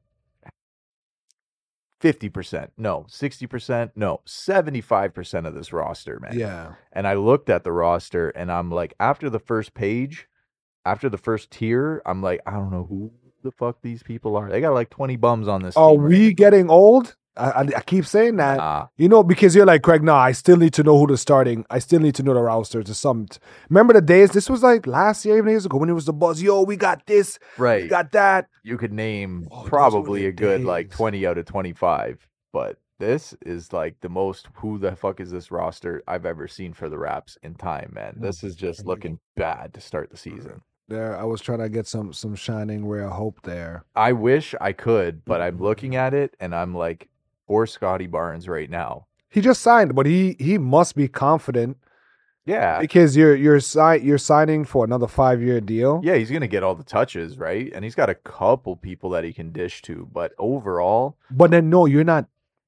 S2: fifty percent. No, sixty percent. No, seventy-five percent of this roster, man.
S1: Yeah.
S2: And I looked at the roster and I'm like, after the first page, after the first tier, I'm like, I don't know who the fuck these people are. They got like twenty bums on this
S1: Are
S2: team.
S1: we getting old? I, I, I keep saying that.
S2: Nah.
S1: You know, because you're like, Craig, no, I still need to know who the starting. I still need to know the roster to some. Remember the days? This was like last year, even years ago, when it was the buzz. Yo, we got this. We
S2: Right.
S1: got that.
S2: You could name
S1: Oh, those were
S2: probably
S1: the
S2: a good like
S1: days.
S2: twenty out of twenty-five. But this is like the most who the fuck is this roster I've ever seen for the Raps in time, man. This is just looking bad to start the season.
S1: There, I was trying to get some some shining ray of hope there.
S2: I wish I could, but I'm looking at it and I'm like, for Scotty Barnes right now.
S1: He just signed, but he he must be confident
S2: Yeah.
S1: because you're you're si- you're signing for another five year deal.
S2: Yeah, he's gonna get all the touches, right? And he's got a couple people that he can dish to, but overall,
S1: But then no, you're not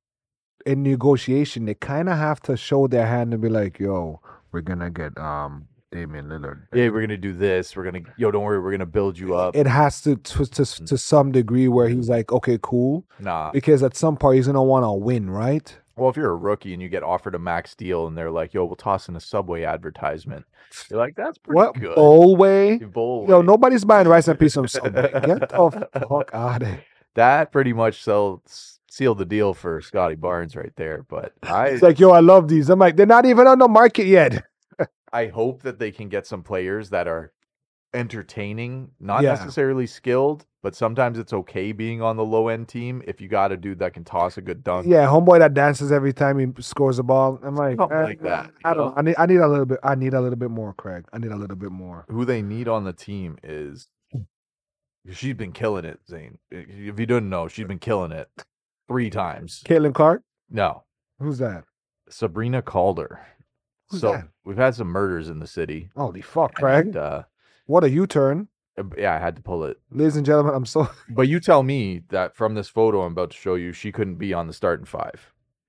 S1: in negotiation. They kind of have to show their hand and be like, "Yo, we're gonna get um Damian Lillard."
S2: yeah, we're gonna do this. We're gonna, yo, don't worry, we're gonna build you up.
S1: It has to to to,
S2: Mm.
S1: to some degree where he's like, "Okay, cool,"
S2: Nah.
S1: because at some point he's gonna want to win, right?
S2: Well, if you're a rookie and you get offered a max deal and they're like, yo, we'll toss in a Subway advertisement, you're like, that's pretty
S1: What
S2: good.
S1: bowl way?
S2: Bowl
S1: Yo,
S2: way.
S1: nobody's buying rice and peas from Subway. Get the fuck out of here.
S2: That pretty much sells, sealed the deal for Scotty Barnes right there. But I,
S1: It's like, yo, I love these. I'm like, they're not even on the market yet.
S2: I hope that they can get some players that are entertaining, not
S1: Yeah.
S2: necessarily skilled, but sometimes it's okay being on the low end team if you got a dude that can toss a good dunk.
S1: Yeah, homeboy that dances every time he scores a ball. I'm like,
S2: Something
S1: eh,
S2: like that,
S1: I
S2: you
S1: don't.
S2: know?
S1: I need. I need a little bit. I need a little bit more, Craig. I need a little bit more.
S2: Who they need on the team is she's been killing it, Zane. If you didn't know, she's been killing it three times.
S1: Caitlin Clark.
S2: No,
S1: Who's that?
S2: Sabrina Calder.
S1: Who's
S2: so
S1: that?
S2: we've had some murders in the city.
S1: Holy fuck, Craig!
S2: And, uh,
S1: What a U-turn,
S2: yeah, I had to pull it.
S1: ladies and gentlemen. I'm so.
S2: But you tell me that from this photo I'm about to show you, she couldn't be on the starting five.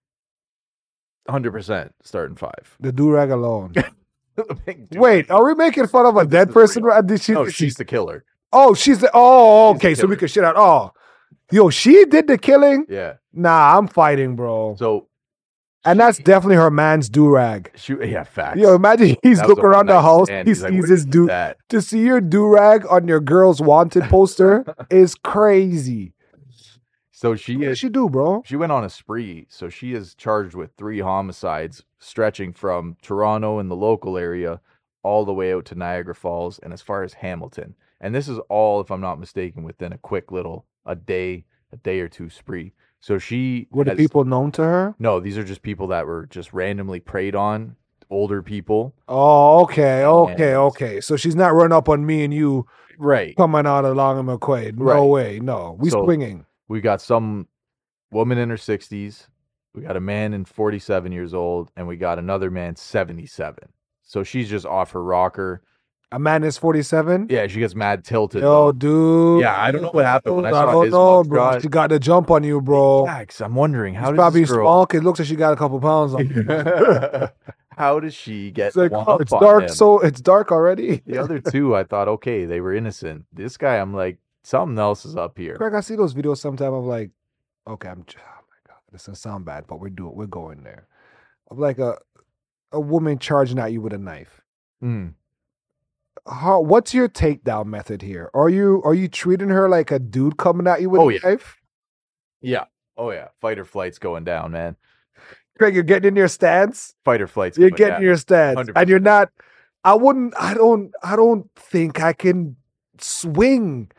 S2: one hundred percent starting five.
S1: The do-rag alone.
S2: Big dude.
S1: Wait, are we making fun of a
S2: This
S1: dead
S2: is
S1: person?
S2: real.
S1: Did she,
S2: No,
S1: did she-
S2: she's the killer.
S1: Oh, she's the. Oh,
S2: She's the
S1: okay. So we
S2: killer.
S1: could shit out. Oh, yo, she did the killing.
S2: Yeah.
S1: Nah, I'm fighting, bro.
S2: So
S1: And that's definitely her man's do-rag.
S2: she, yeah, facts.
S1: Yo, imagine he's
S2: That was
S1: looking
S2: a
S1: around the
S2: one-night
S1: house.
S2: stand.
S1: He
S2: He's like,
S1: sees
S2: "What
S1: this
S2: is
S1: dude.
S2: that?"
S1: To see your do-rag on your girl's wanted poster is crazy.
S2: So she
S1: What did
S2: is.
S1: she do, bro?
S2: She went on a spree, so she is charged with three homicides stretching from Toronto in the local area all the way out to Niagara Falls and as far as Hamilton. And this is all, if I'm not mistaken, within a quick little a day, a day or two spree. So she
S1: Were the
S2: has-
S1: people known to her?
S2: No, these are just people that were just randomly preyed on, older people.
S1: Oh, okay, okay,
S2: And-
S1: okay. So she's not running up on me and you
S2: Right.
S1: coming out along in McQuaid. No
S2: Right.
S1: way. No, we
S2: So-
S1: swinging.
S2: We got some woman in her sixties. We got a man in forty-seven years old, and we got another man seventy-seven. So she's just off her rocker.
S1: A man is forty-seven.
S2: Yeah, she gets mad tilted.
S1: Yo,
S2: though.
S1: dude.
S2: Yeah, I don't know what happened when I
S1: I
S2: saw
S1: don't
S2: his
S1: know, bro.
S2: mugshot.
S1: She got the jump on you, bro.
S2: Facts. I'm wondering how
S1: She's
S2: does
S1: probably
S2: this girl,
S1: small. It looks like she got a couple pounds on. her.
S2: how does she get
S1: It's like,
S2: one
S1: oh,
S2: up
S1: it's
S2: on
S1: dark.
S2: him?
S1: So it's dark already.
S2: The other two, I thought, okay, they were innocent. This guy, I'm like, something else is up here.
S1: Craig, I see those videos sometime. I'm like, okay, I'm. Oh my god, this doesn't sound bad, but we're doing. We're going there. Of like a a woman charging at you with a knife.
S2: Mm.
S1: How? What's your takedown method here? Are you are you treating her like a dude coming at you with
S2: Oh,
S1: a
S2: yeah.
S1: knife?
S2: Yeah. Oh yeah. Fight or flight's going down, man.
S1: Craig, you're getting in your stance.
S2: Fight or flight's
S1: You're
S2: going
S1: getting
S2: down.
S1: your stance,
S2: one hundred
S1: and you're not. I wouldn't. I don't. I don't think I can swing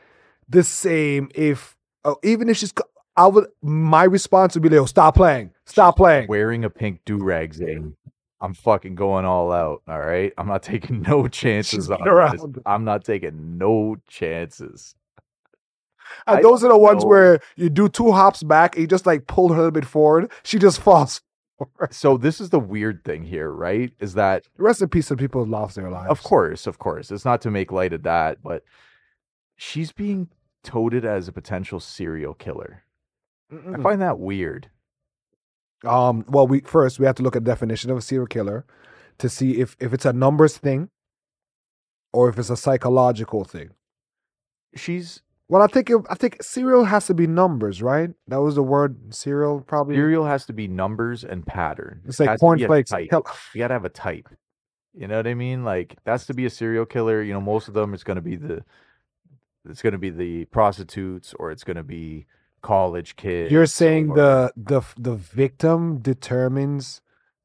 S1: the same if uh, even if she's co- I would my response would be like, oh, stop playing. Stop playing.
S2: Wearing a pink do-rag, Zane. I'm fucking going all out, all right? I'm not taking no chances
S1: She's
S2: on
S1: been
S2: this.
S1: around.
S2: I'm not taking no chances.
S1: And
S2: I
S1: those are the
S2: don't
S1: ones
S2: know.
S1: where you do two hops back, and you just like pull her a little bit forward. She just falls forward.
S2: So this is the weird thing here, right? Is that
S1: Rest in peace to people who lost their lives.
S2: of course, of course, it's not to make light of that, but she's being touted as a potential serial killer. I
S1: Mm-mm.
S2: find that weird.
S1: Um, well, we first we have to look at the definition of a serial killer to see if if it's a numbers thing or if it's a psychological thing.
S2: She's
S1: Well, I think it, I think serial has to be numbers, right? That was the word serial, probably.
S2: serial has to be numbers and pattern.
S1: It's
S2: It
S1: like
S2: has to be a
S1: cornflakes.
S2: type.
S1: Hell,
S2: You gotta have a type. You know what I mean? Like that's to be a serial killer. You know, most of them it's gonna be the it's gonna be the prostitutes or it's gonna be college kids.
S1: You're saying
S2: or-
S1: the the the victim determines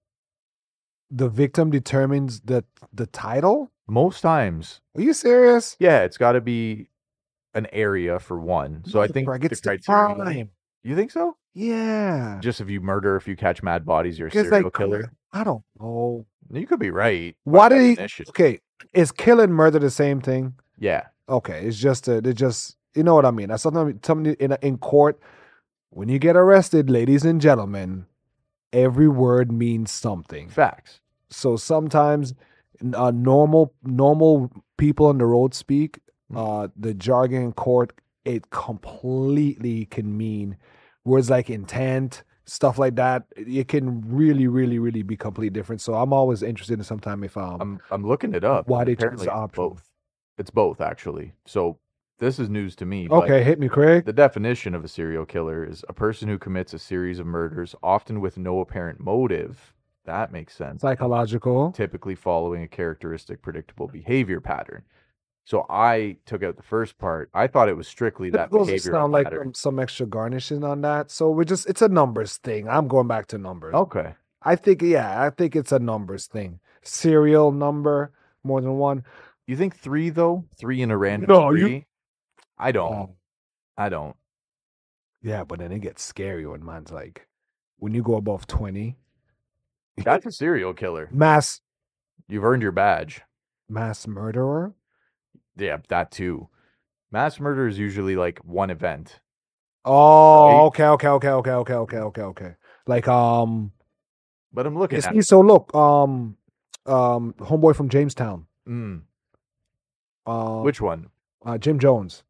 S1: the victim determines the the title?
S2: most times,
S1: Are you serious?
S2: yeah, it's got to be an area for one. So I think
S1: Motherfucker,
S2: the
S1: it's the
S2: criteria.
S1: crime.
S2: You think so?
S1: Yeah.
S2: Just if you murder, if you catch mad bodies, you're a
S1: Because
S2: serial
S1: like
S2: killer.
S1: I don't know.
S2: You could be right. by
S1: Why did he?
S2: definition.
S1: Okay, is kill and murder the same thing?
S2: Yeah.
S1: Okay, it's just a, they just you know what I mean. That's something something in in court. When you get arrested, ladies and gentlemen, every word means something.
S2: Facts.
S1: So sometimes, uh, normal normal people on the road speak. Uh, the jargon in court, it completely can mean words like intent, stuff like that. It can really, really, really be completely different. So I'm always interested in sometime if um
S2: I'm I'm looking it up.
S1: why
S2: and
S1: they choose
S2: apparently
S1: the
S2: it's
S1: option.
S2: both. It's both actually. So this is news to me. but
S1: Okay, hit me, Craig.
S2: The definition of a serial killer is a person who commits a series of murders, often with no apparent motive. That makes sense.
S1: Psychological.
S2: Typically following a characteristic, predictable behavior pattern. So I took out the first part. I thought it was strictly that
S1: It goes to
S2: behavior
S1: sound like
S2: pattern.
S1: um, some extra garnishing on that. So we just it's a numbers thing. I'm going back to numbers.
S2: Okay.
S1: I think yeah, I think it's a numbers thing. Serial number, more than one.
S2: You think three though? Three in a random
S1: No, you-
S2: spree? I don't.
S1: Oh,
S2: I don't.
S1: yeah, but then it gets scary when man's like when you go above twenty.
S2: That's a serial killer.
S1: Mass
S2: You've earned your badge.
S1: mass murderer.
S2: Yeah, that too. Mass murder is usually like one event.
S1: Oh,
S2: Right.
S1: okay, okay, okay, okay, okay, okay, okay, okay. Like um,
S2: But I'm looking
S1: is
S2: at
S1: he so look um, um, homeboy from Jamestown.
S2: mm,
S1: Uh,
S2: which one?
S1: uh, Jim Jones,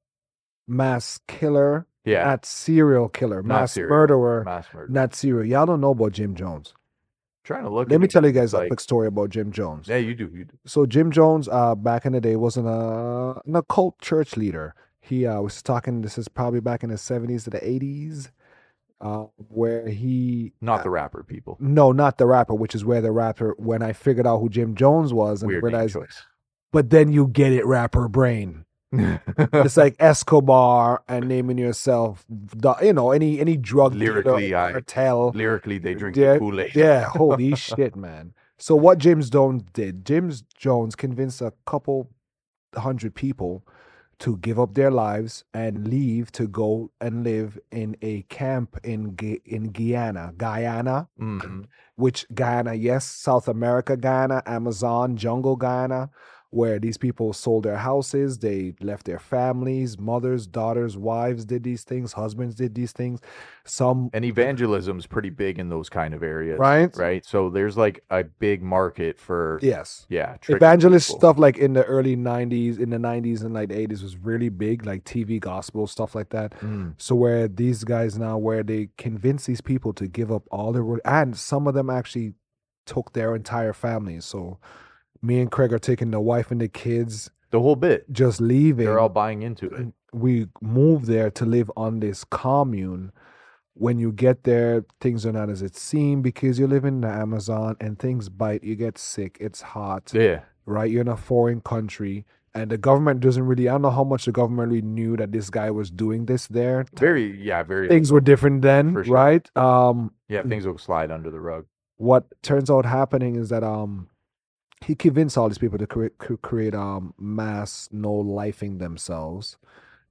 S1: mass killer,
S2: Yeah,
S1: not serial killer,
S2: Not
S1: mass
S2: serial,
S1: murderer,
S2: mass murder.
S1: not serial. Y'all don't know about Jim Jones.
S2: Trying to look.
S1: Let
S2: at
S1: me
S2: it,
S1: tell you guys a
S2: like-
S1: quick story about Jim Jones.
S2: Yeah, you do. You do.
S1: So Jim Jones, uh, back in the day, was an, uh, an occult church leader. He uh, was talking. This is probably back in the seventies to the eighties, uh, where he
S2: Not
S1: uh,
S2: the rapper people.
S1: no, not the rapper, which is where the rapper. When I figured out who Jim Jones was, and
S2: Weird name
S1: realized,
S2: choice.
S1: but then you get it, rapper brain. It's like Escobar and naming yourself, the- you know, any any drug
S2: Lyrically,
S1: dealer,
S2: I-
S1: cartel.
S2: Lyrically, they drink
S1: Yeah,
S2: the Kool-Aid.
S1: Yeah, holy shit, man. So what James Jones did, James Jones convinced a couple hundred people to give up their lives and leave to go and live in a camp in Gu- in Guyana, Guyana,
S2: Mhm.
S1: which Guyana, yes, South America, Guyana, Amazon, jungle Guyana, where these people sold their houses, they left their families, mothers, daughters, wives did these things, husbands did these things. Some
S2: And evangelism's pretty big in those kind of areas,
S1: Right.
S2: Right. So there's like a big market for
S1: yes.
S2: yeah tricking
S1: Evangelist
S2: people.
S1: stuff like in the early nineties, in the nineties and like the eighties was really big, like T V gospel, stuff like that.
S2: Mm.
S1: So where these guys now, where they convince these people to give up all their, wo- and some of them actually took their entire families. So me and Craig are taking the wife and the kids,
S2: The whole bit.
S1: just leaving.
S2: They're all buying into it.
S1: We moved there to live on this commune. When you get there, things are not as it seemed because you live in the Amazon and things bite. You get sick. It's hot,
S2: Yeah.
S1: right? You're in a foreign country. And the government doesn't really, I don't know how much the government really knew that this guy was doing this there.
S2: Very yeah very.
S1: Things were different then,
S2: For sure.
S1: right? Um,
S2: yeah things will slide under the rug.
S1: what turns out happening is that um, he convinced all these people to create, create um, mass no lifing themselves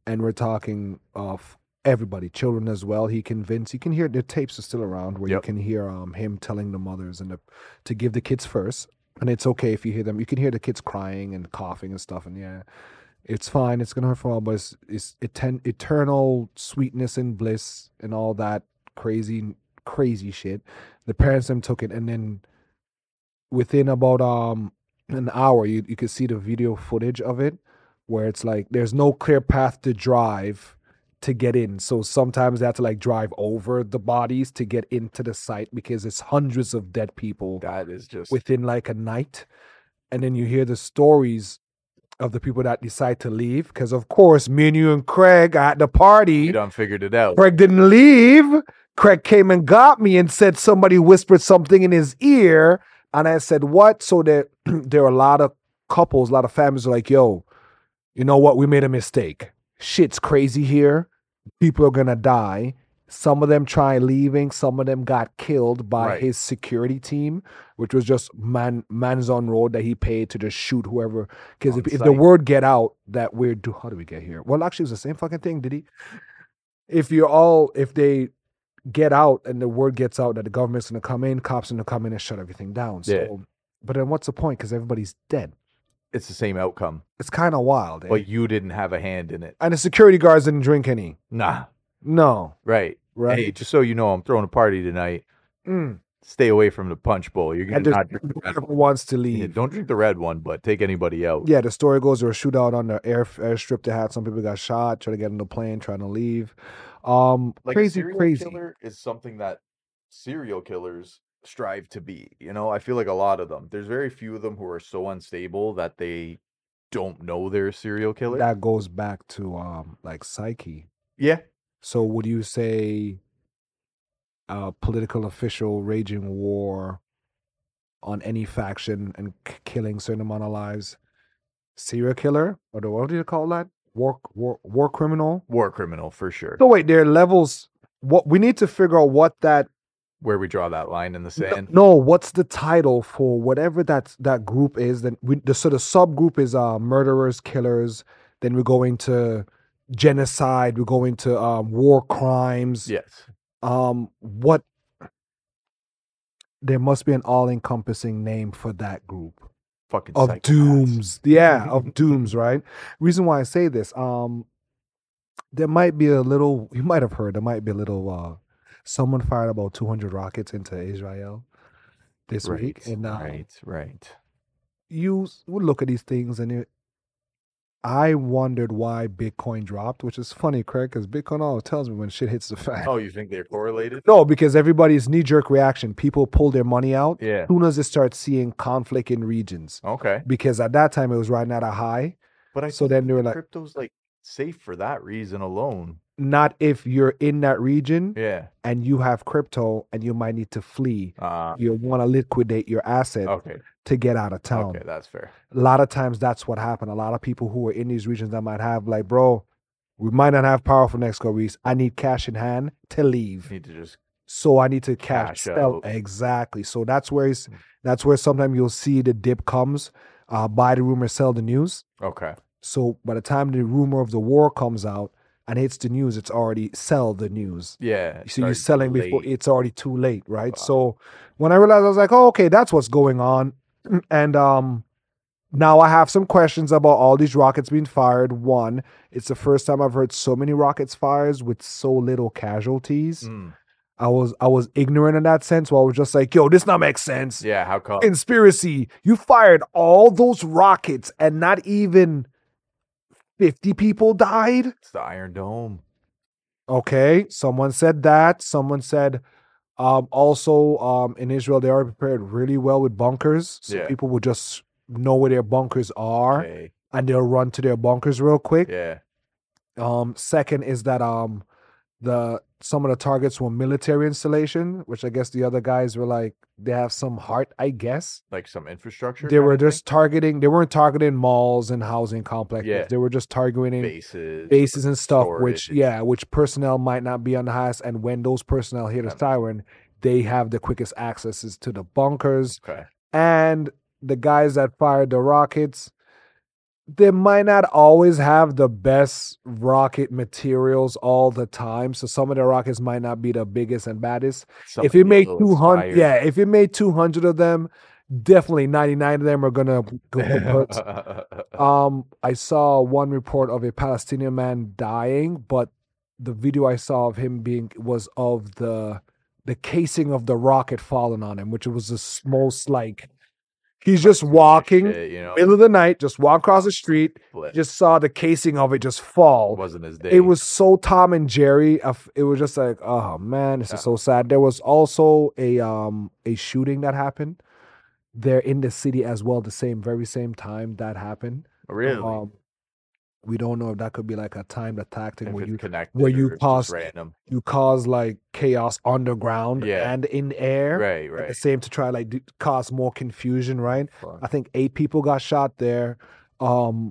S1: and we're talking of everybody, children as well. He convinced. You can hear the tapes are still around where you
S2: Yep.
S1: can hear um him telling the mothers and the, to give the kids first, and it's okay if you hear them. You can hear the kids crying and coughing and stuff, and yeah, it's fine. It's gonna hurt for a while, but it's, it's eten- eternal sweetness and bliss and all that crazy, crazy shit. The parents them took it, and then within about um an hour, you you could see the video footage of it, where it's like there's no clear path to drive to get in. So sometimes they have to like drive over the bodies to get into the site because it's hundreds of dead people
S2: That is just
S1: within like a night. And then you hear the stories of the people that decide to leave. Because of course, me and you and Craig are at the
S2: we
S1: party.
S2: done figured it out.
S1: Craig didn't leave. Craig came and got me and said somebody whispered something in his ear. And I said, what? So there, there are a lot of couples, a lot of families are like, yo, you know what? We made a mistake. Shit's crazy here. People are going to die. Some of them try leaving. Some of them got killed by
S2: Right.
S1: his security team, which was just man man's on road that he paid to just shoot whoever. Because
S2: On
S1: if, if the
S2: site.
S1: word get out that we're, do, how do we get here? Well, actually, it was the same fucking thing, did he? If you're all, if they get out and the word gets out that the government's going to come in, cops going to come in and shut everything down. So,
S2: Yeah.
S1: but then what's the point? Because everybody's dead.
S2: It's the same outcome,
S1: It's kind of wild. Eh?
S2: but you didn't have a hand in it.
S1: And the security guards didn't drink any.
S2: Nah.
S1: No.
S2: Right.
S1: Right.
S2: Hey, just so you know, I'm throwing a party tonight.
S1: Mm.
S2: Stay away from the punch bowl. You're
S1: And
S2: gonna
S1: just
S2: not drink the red
S1: whoever
S2: one.
S1: wants to
S2: Yeah,
S1: leave.
S2: don't drink the red one, but take anybody out.
S1: Yeah, the story goes there was a shootout on the air airstrip they had. Some people got shot, trying to get on the plane, trying to leave. Um,
S2: Like a
S1: crazy,
S2: serial
S1: crazy.
S2: killer is something that serial killers strive to be. You know, I feel like a lot of them. There's very few of them who are so unstable that they don't know they're a serial killer.
S1: That goes back to um, like psyche.
S2: yeah.
S1: So would you say a political official raging war on any faction and k- killing certain amount of lives, serial killer, or the, what do you call that? War, war, war criminal.
S2: War criminal for sure.
S1: So wait, there are levels. What we need to figure out what that.
S2: Where we draw that line in the sand.
S1: No, what's the title for whatever that that group is? Then we the so the subgroup is uh murderers, killers. Then we go into genocide. We go into um, war crimes.
S2: Yes.
S1: Um, what? There must be an all-encompassing name for that group
S2: Fucking
S1: of
S2: psychopaths.
S1: dooms. Yeah, of dooms. Right. Reason why I say this. Um, there might be a little. You might have heard. There might be a little. Uh, someone fired about two hundred rockets into Israel this
S2: Right.
S1: week, and uh,
S2: right. Right.
S1: you s- would look at these things and it, I wondered why Bitcoin dropped, which is funny, Craig, because Bitcoin always tells me when shit hits the fan.
S2: Oh, you think they're correlated?
S1: No, because everybody's knee jerk reaction, people pull their money out
S2: Yeah.
S1: as soon as they start seeing conflict in regions.
S2: Okay.
S1: Because at that time it was riding at a high.
S2: But I
S1: So
S2: think
S1: then they were like,
S2: crypto's like safe for that reason alone.
S1: not if you're in that region
S2: Yeah.
S1: and you have crypto and you might need to flee.
S2: Uh
S1: You want to liquidate your asset
S2: okay.
S1: to get out of town.
S2: Okay, that's fair.
S1: A lot of times that's what happened. A lot of people who are in these regions that might have like, bro, we might not have power for next couple weeks. I need cash in hand to leave.
S2: Need to just
S1: So I need to cash,
S2: Cash
S1: sell.
S2: out.
S1: Exactly. So that's where it's,
S2: Mm.
S1: that's where sometimes you'll see the dip comes, uh, buy the rumor, sell the news.
S2: okay.
S1: So by the time the rumor of the war comes out and hits the news, it's already sell the news.
S2: Yeah.
S1: So you're
S2: started
S1: selling before
S2: late.
S1: it's already too late, right?
S2: Wow.
S1: So when I realized, I was like, oh, okay, that's what's going on. And um, now I have some questions about all these rockets being fired. One, it's the first time I've heard so many rockets fired with so little casualties.
S2: Mm.
S1: I was I was ignorant in that sense. So I was just like, yo, this not make sense.
S2: Yeah, how come?
S1: Conspiracy. You fired all those rockets and not even fifty people died.
S2: It's the Iron Dome.
S1: Okay, someone said that. Someone said um, also um, in Israel they are prepared really well with bunkers, so
S2: Yeah.
S1: people will just know where their bunkers are
S2: Okay.
S1: and they'll run to their bunkers real quick.
S2: Yeah.
S1: Um, second is that um, the some of the targets were military installation, which I guess the other guys were like they have some heart, I guess.
S2: Like some infrastructure.
S1: They
S2: kind
S1: were
S2: of thing?
S1: just targeting. They weren't targeting malls and housing complexes.
S2: Yeah.
S1: They were just targeting
S2: bases.
S1: bases and stuff, which
S2: storage.
S1: yeah, which personnel might not be on the highest. And when those personnel hear the
S2: That makes
S1: siren, they have the quickest accesses to the bunkers.
S2: Okay.
S1: And the guys that fired the rockets, they might not always have the best rocket materials all the time. So some of the rockets might not be the biggest and baddest.
S2: Some
S1: If
S2: might
S1: it
S2: be a
S1: made
S2: little
S1: two hundred,
S2: inspired.
S1: yeah, if it made two hundred of them, definitely ninety-nine of them are gonna go kaput. Um, I saw one report of a Palestinian man dying, but the video I saw of him being was of the the casing of the rocket falling on him, which was the most like he's just
S2: Cartoonish
S1: walking
S2: shit, you know,
S1: middle of the night, just walk across the street,
S2: flip.
S1: just saw the casing of it just fall.
S2: Wasn't his day.
S1: It was so Tom and Jerry. I f- It was just like, oh man, this
S2: Yeah.
S1: is so sad. There was also a um a shooting that happened there in the city as well, the same very same time that happened.
S2: Really?
S1: Um, we don't know if that could be like a timed attack thing
S2: If
S1: where
S2: it's
S1: you
S2: connected
S1: where you
S2: or it's
S1: cause
S2: just random.
S1: you cause like chaos underground
S2: Yeah.
S1: and in air
S2: Right,
S1: at the
S2: right.
S1: same to try like d- cause more confusion, right?
S2: Fuck.
S1: I think eight people got shot there. Um,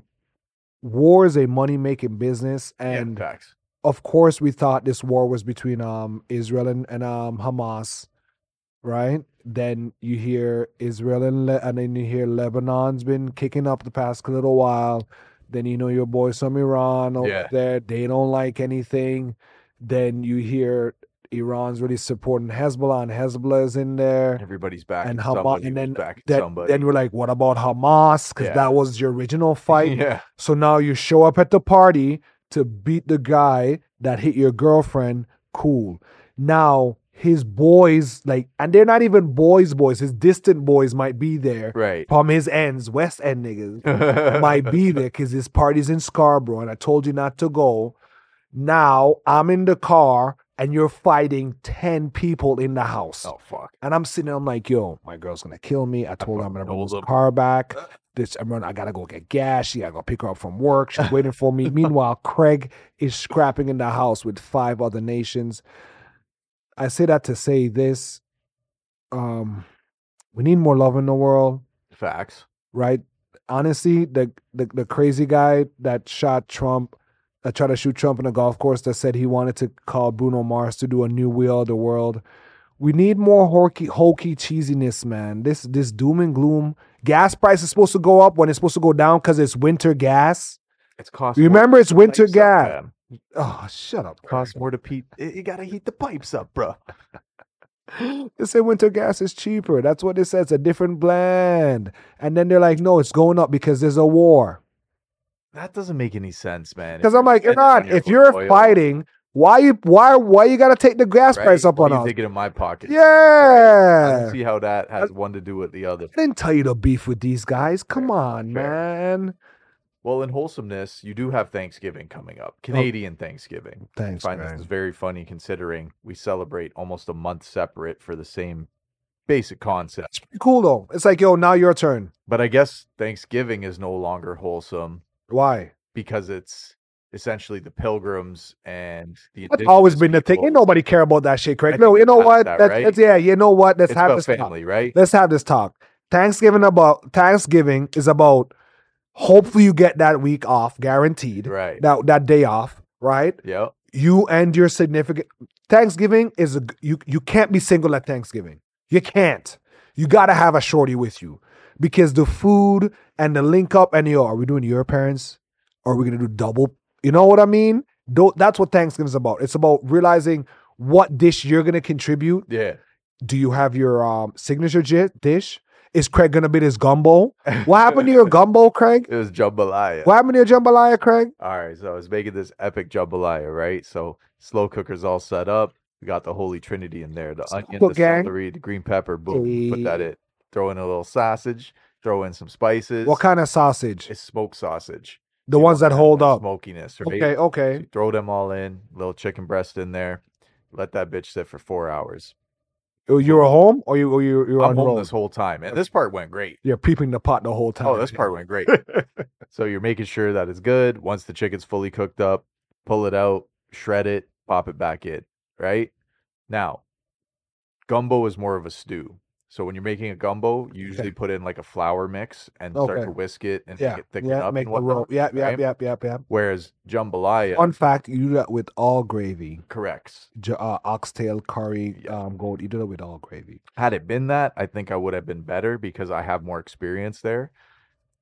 S1: war is a money making business, and
S2: yeah, facts.
S1: of course we thought this war was between um Israel and, and um Hamas, right? Then you hear Israel and Le- and then you hear Lebanon's been kicking up the past little while. Then you know your boys from Iran over
S2: Yeah.
S1: there, they don't like anything. Then you hear Iran's really supporting Hezbollah, and Hezbollah is in there,
S2: Everybody's back
S1: and
S2: and
S1: Hamas,
S2: somebody
S1: and
S2: was
S1: then
S2: back
S1: that,
S2: somebody.
S1: then we're like, what about Hamas? Because
S2: Yeah.
S1: that was your original fight.
S2: yeah.
S1: So now you show up at the party to beat the guy that hit your girlfriend. Cool. Now his boys, like, and they're not even boys, boys. His distant boys might be there
S2: Right.
S1: from his ends, West End niggas might be there because his party's in Scarborough, and I told you not to go. Now I'm in the car, and you're fighting ten people in the house.
S2: Oh fuck.
S1: And I'm sitting there, I'm like, yo, my girl's gonna kill me. I told her I'm gonna bring
S2: told
S1: this
S2: him.
S1: car back. This I'm running, I gotta go get gas. She gotta go pick her up from work. She's waiting for me. Meanwhile, Craig is scrapping in the house with five other nations. I say that to say this. Um, we need more love in the world,
S2: Facts.
S1: right? Honestly, the, the the crazy guy that shot Trump, that tried to shoot Trump in a golf course, that said he wanted to call Bruno Mars to do a new Wheel of the World. We need more hokey, hokey cheesiness, man. This this doom and gloom. Gas price is supposed to go up when it's supposed to go down because it's winter gas.
S2: It's cost.
S1: Remember,
S2: more
S1: it's winter
S2: pipes up,
S1: gas.
S2: fam.
S1: Oh, shut up.
S2: Costs more to heat. You gotta heat the pipes up, bro.
S1: They say winter gas is cheaper. That's what it says. A different blend. And then they're like, no, it's going up because there's a war.
S2: That doesn't make any sense, man.
S1: Because
S2: If
S1: I'm like,
S2: you're spending
S1: Iran,
S2: on your
S1: if you're
S2: oil,
S1: fighting, why you why why you gotta take the gas
S2: right,
S1: price up
S2: why
S1: on
S2: you
S1: us?
S2: take it in my pocket. I
S1: Yeah.
S2: don't see how that has one to do with the other.
S1: I didn't tell you to beef with these guys. Come
S2: Fair,
S1: on,
S2: fair.
S1: man.
S2: Well, in wholesomeness, you do have Thanksgiving coming up. Canadian Thanksgiving.
S1: Thanks,
S2: I find
S1: Greg.
S2: this is very funny considering we celebrate almost a month separate for the same basic concept.
S1: It's pretty cool though. It's like, yo, now your turn.
S2: But I guess Thanksgiving is no longer wholesome
S1: Why?
S2: because it's essentially the pilgrims and the
S1: That's always been the thing.
S2: people.
S1: Ain't nobody care about that shit, Craig.
S2: I
S1: No,
S2: think
S1: you know
S2: we
S1: what?
S2: got that,
S1: That's,
S2: right?
S1: that's- yeah, you know what? Let's
S2: It's
S1: have
S2: about
S1: this talk.
S2: family, right?
S1: Let's have this talk. Thanksgiving about Thanksgiving is about hopefully you get that week off, guaranteed.
S2: Right.
S1: That that day off, right?
S2: Yep.
S1: You and your significant Thanksgiving is a you you can't be single at Thanksgiving. You can't. You gotta have a shorty with you because the food and the link up and yo, are we doing your parents? Or are we gonna do double? You know what I mean? Tho- That's what Thanksgiving is about. It's about realizing what dish you're gonna contribute.
S2: Yeah.
S1: Do you have your um, signature j- dish? Is Craig gonna be this gumbo? What happened to your gumbo, Craig?
S2: It was jambalaya.
S1: What happened to your jambalaya, Craig?
S2: All right, so I was making this epic jambalaya, right? So slow cooker's all set up. We got the holy trinity in there: the onion,
S1: cook
S2: the
S1: gang.
S2: celery, the green pepper. Boom, put that in. Throw in a little sausage. Throw in some spices.
S1: What kind of sausage?
S2: It's smoked sausage.
S1: The
S2: You
S1: ones
S2: want
S1: that
S2: that
S1: hold
S2: more
S1: up.
S2: Smokiness, right?
S1: Okay,
S2: So
S1: okay.
S2: you throw them all in. Little chicken breast in there. Let that bitch sit for four hours.
S1: Oh, You were home or you or you you were
S2: I'm
S1: on
S2: home
S1: road?
S2: this whole time, and this part went great.
S1: You're peeping the pot the whole time.
S2: Oh, this part went great. So you're making sure that it's good. Once the chicken's fully cooked up, pull it out, shred it, pop it back in, right? Now, gumbo is more of a stew. So when you're making a gumbo, you usually put in like a flour mix and start
S1: Okay.
S2: to whisk it and
S1: Yeah,
S2: make it thicken
S1: yeah,
S2: up
S1: make
S2: and
S1: the roll.
S2: whatnot.
S1: Yep, yep,
S2: right?
S1: yep, yep, yep.
S2: Whereas jambalaya
S1: Fun fact: you do that with all gravy.
S2: corrects.
S1: J- uh, oxtail curry,
S2: Yeah.
S1: um, gold. You do that with all gravy.
S2: Had it been that, I think I would have been better because I have more experience there.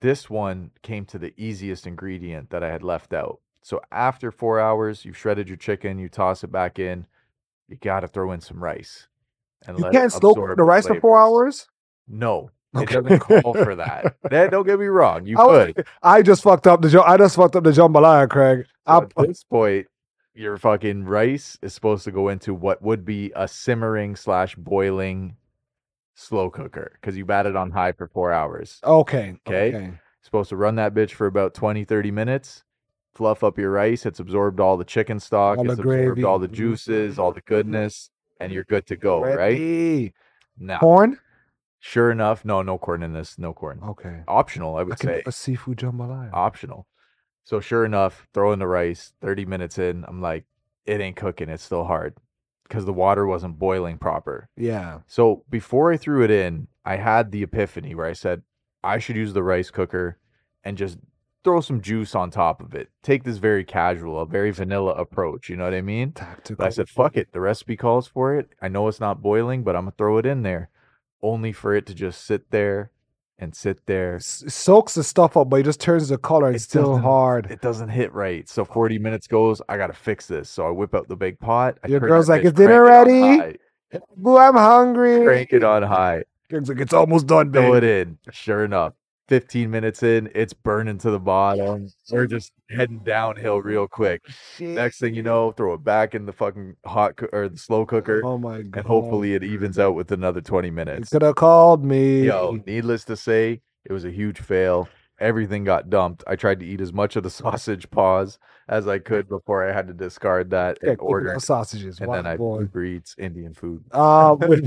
S2: This one came to the easiest ingredient that I had left out. So after four hours, you've shredded your chicken, you toss it back in, you got to throw in some rice and
S1: You
S2: let it
S1: can't slow cook
S2: absorb
S1: the
S2: the
S1: rice for four
S2: flavors.
S1: hours?
S2: No, it
S1: Okay.
S2: doesn't call for that. That don't get me wrong. You
S1: I, was-
S2: could.
S1: I just fucked up the jo- I just fucked up the jambalaya, Craig.
S2: So
S1: I,
S2: at this point, your fucking rice is supposed to go into what would be a simmering slash boiling slow cooker because you bat it on high for four hours.
S1: okay.
S2: Okay.
S1: Okay.
S2: Supposed to run that bitch for about twenty, thirty minutes. Fluff up your rice. It's absorbed all the chicken stock.
S1: All the
S2: It's absorbed
S1: gravy.
S2: all the juices, all the goodness, and you're good to go, right?
S1: Ready.
S2: Now,
S1: Corn?
S2: sure enough, no, no corn in this. No corn.
S1: Okay.
S2: Optional, I
S1: I
S2: would
S1: can do
S2: say.
S1: a seafood jambalaya.
S2: Optional. So sure enough, throw in the rice. thirty minutes in, I'm like, it ain't cooking. It's still hard because the water wasn't boiling proper.
S1: Yeah.
S2: So before I threw it in, I had the epiphany where I said, I should use the rice cooker and just throw some juice on top of it. Take this very casual, a very vanilla approach. You know what I mean?
S1: Tactical.
S2: But I said, fuck it. The recipe calls for it. I know it's not boiling, but I'm going to throw it in there only for it to just sit there and sit there.
S1: S- soaks the stuff up, but it just turns the color. It's
S2: It
S1: still
S2: doesn't-
S1: hard.
S2: It doesn't hit right. So forty minutes goes. I got to fix this. So I whip out the big pot. I
S1: Your
S2: turn
S1: girl's
S2: that
S1: like,
S2: bitch,
S1: "Is dinner
S2: crank it on
S1: ready?"
S2: high.
S1: Boo, I'm hungry.
S2: Crank it on high.
S1: Craig's like, it's almost done,
S2: Throw it
S1: baby.
S2: in. Sure enough, fifteen minutes in, it's burning to the bottom. We're just heading downhill real quick.
S1: Shit.
S2: Next thing you know, throw it back in the fucking hot co- or the slow cooker,
S1: Oh my god.
S2: and hopefully it evens out with another twenty
S1: You
S2: minutes.
S1: could have called me.
S2: Yo, needless to say, it was a huge fail. Everything got dumped. I tried to eat as much of the sausage paws as I could before I had to discard that
S1: Yeah,
S2: and order.
S1: sausages.
S2: And
S1: Wow,
S2: then I
S1: boy.
S2: Uber Eats Indian food.
S1: Uh, with,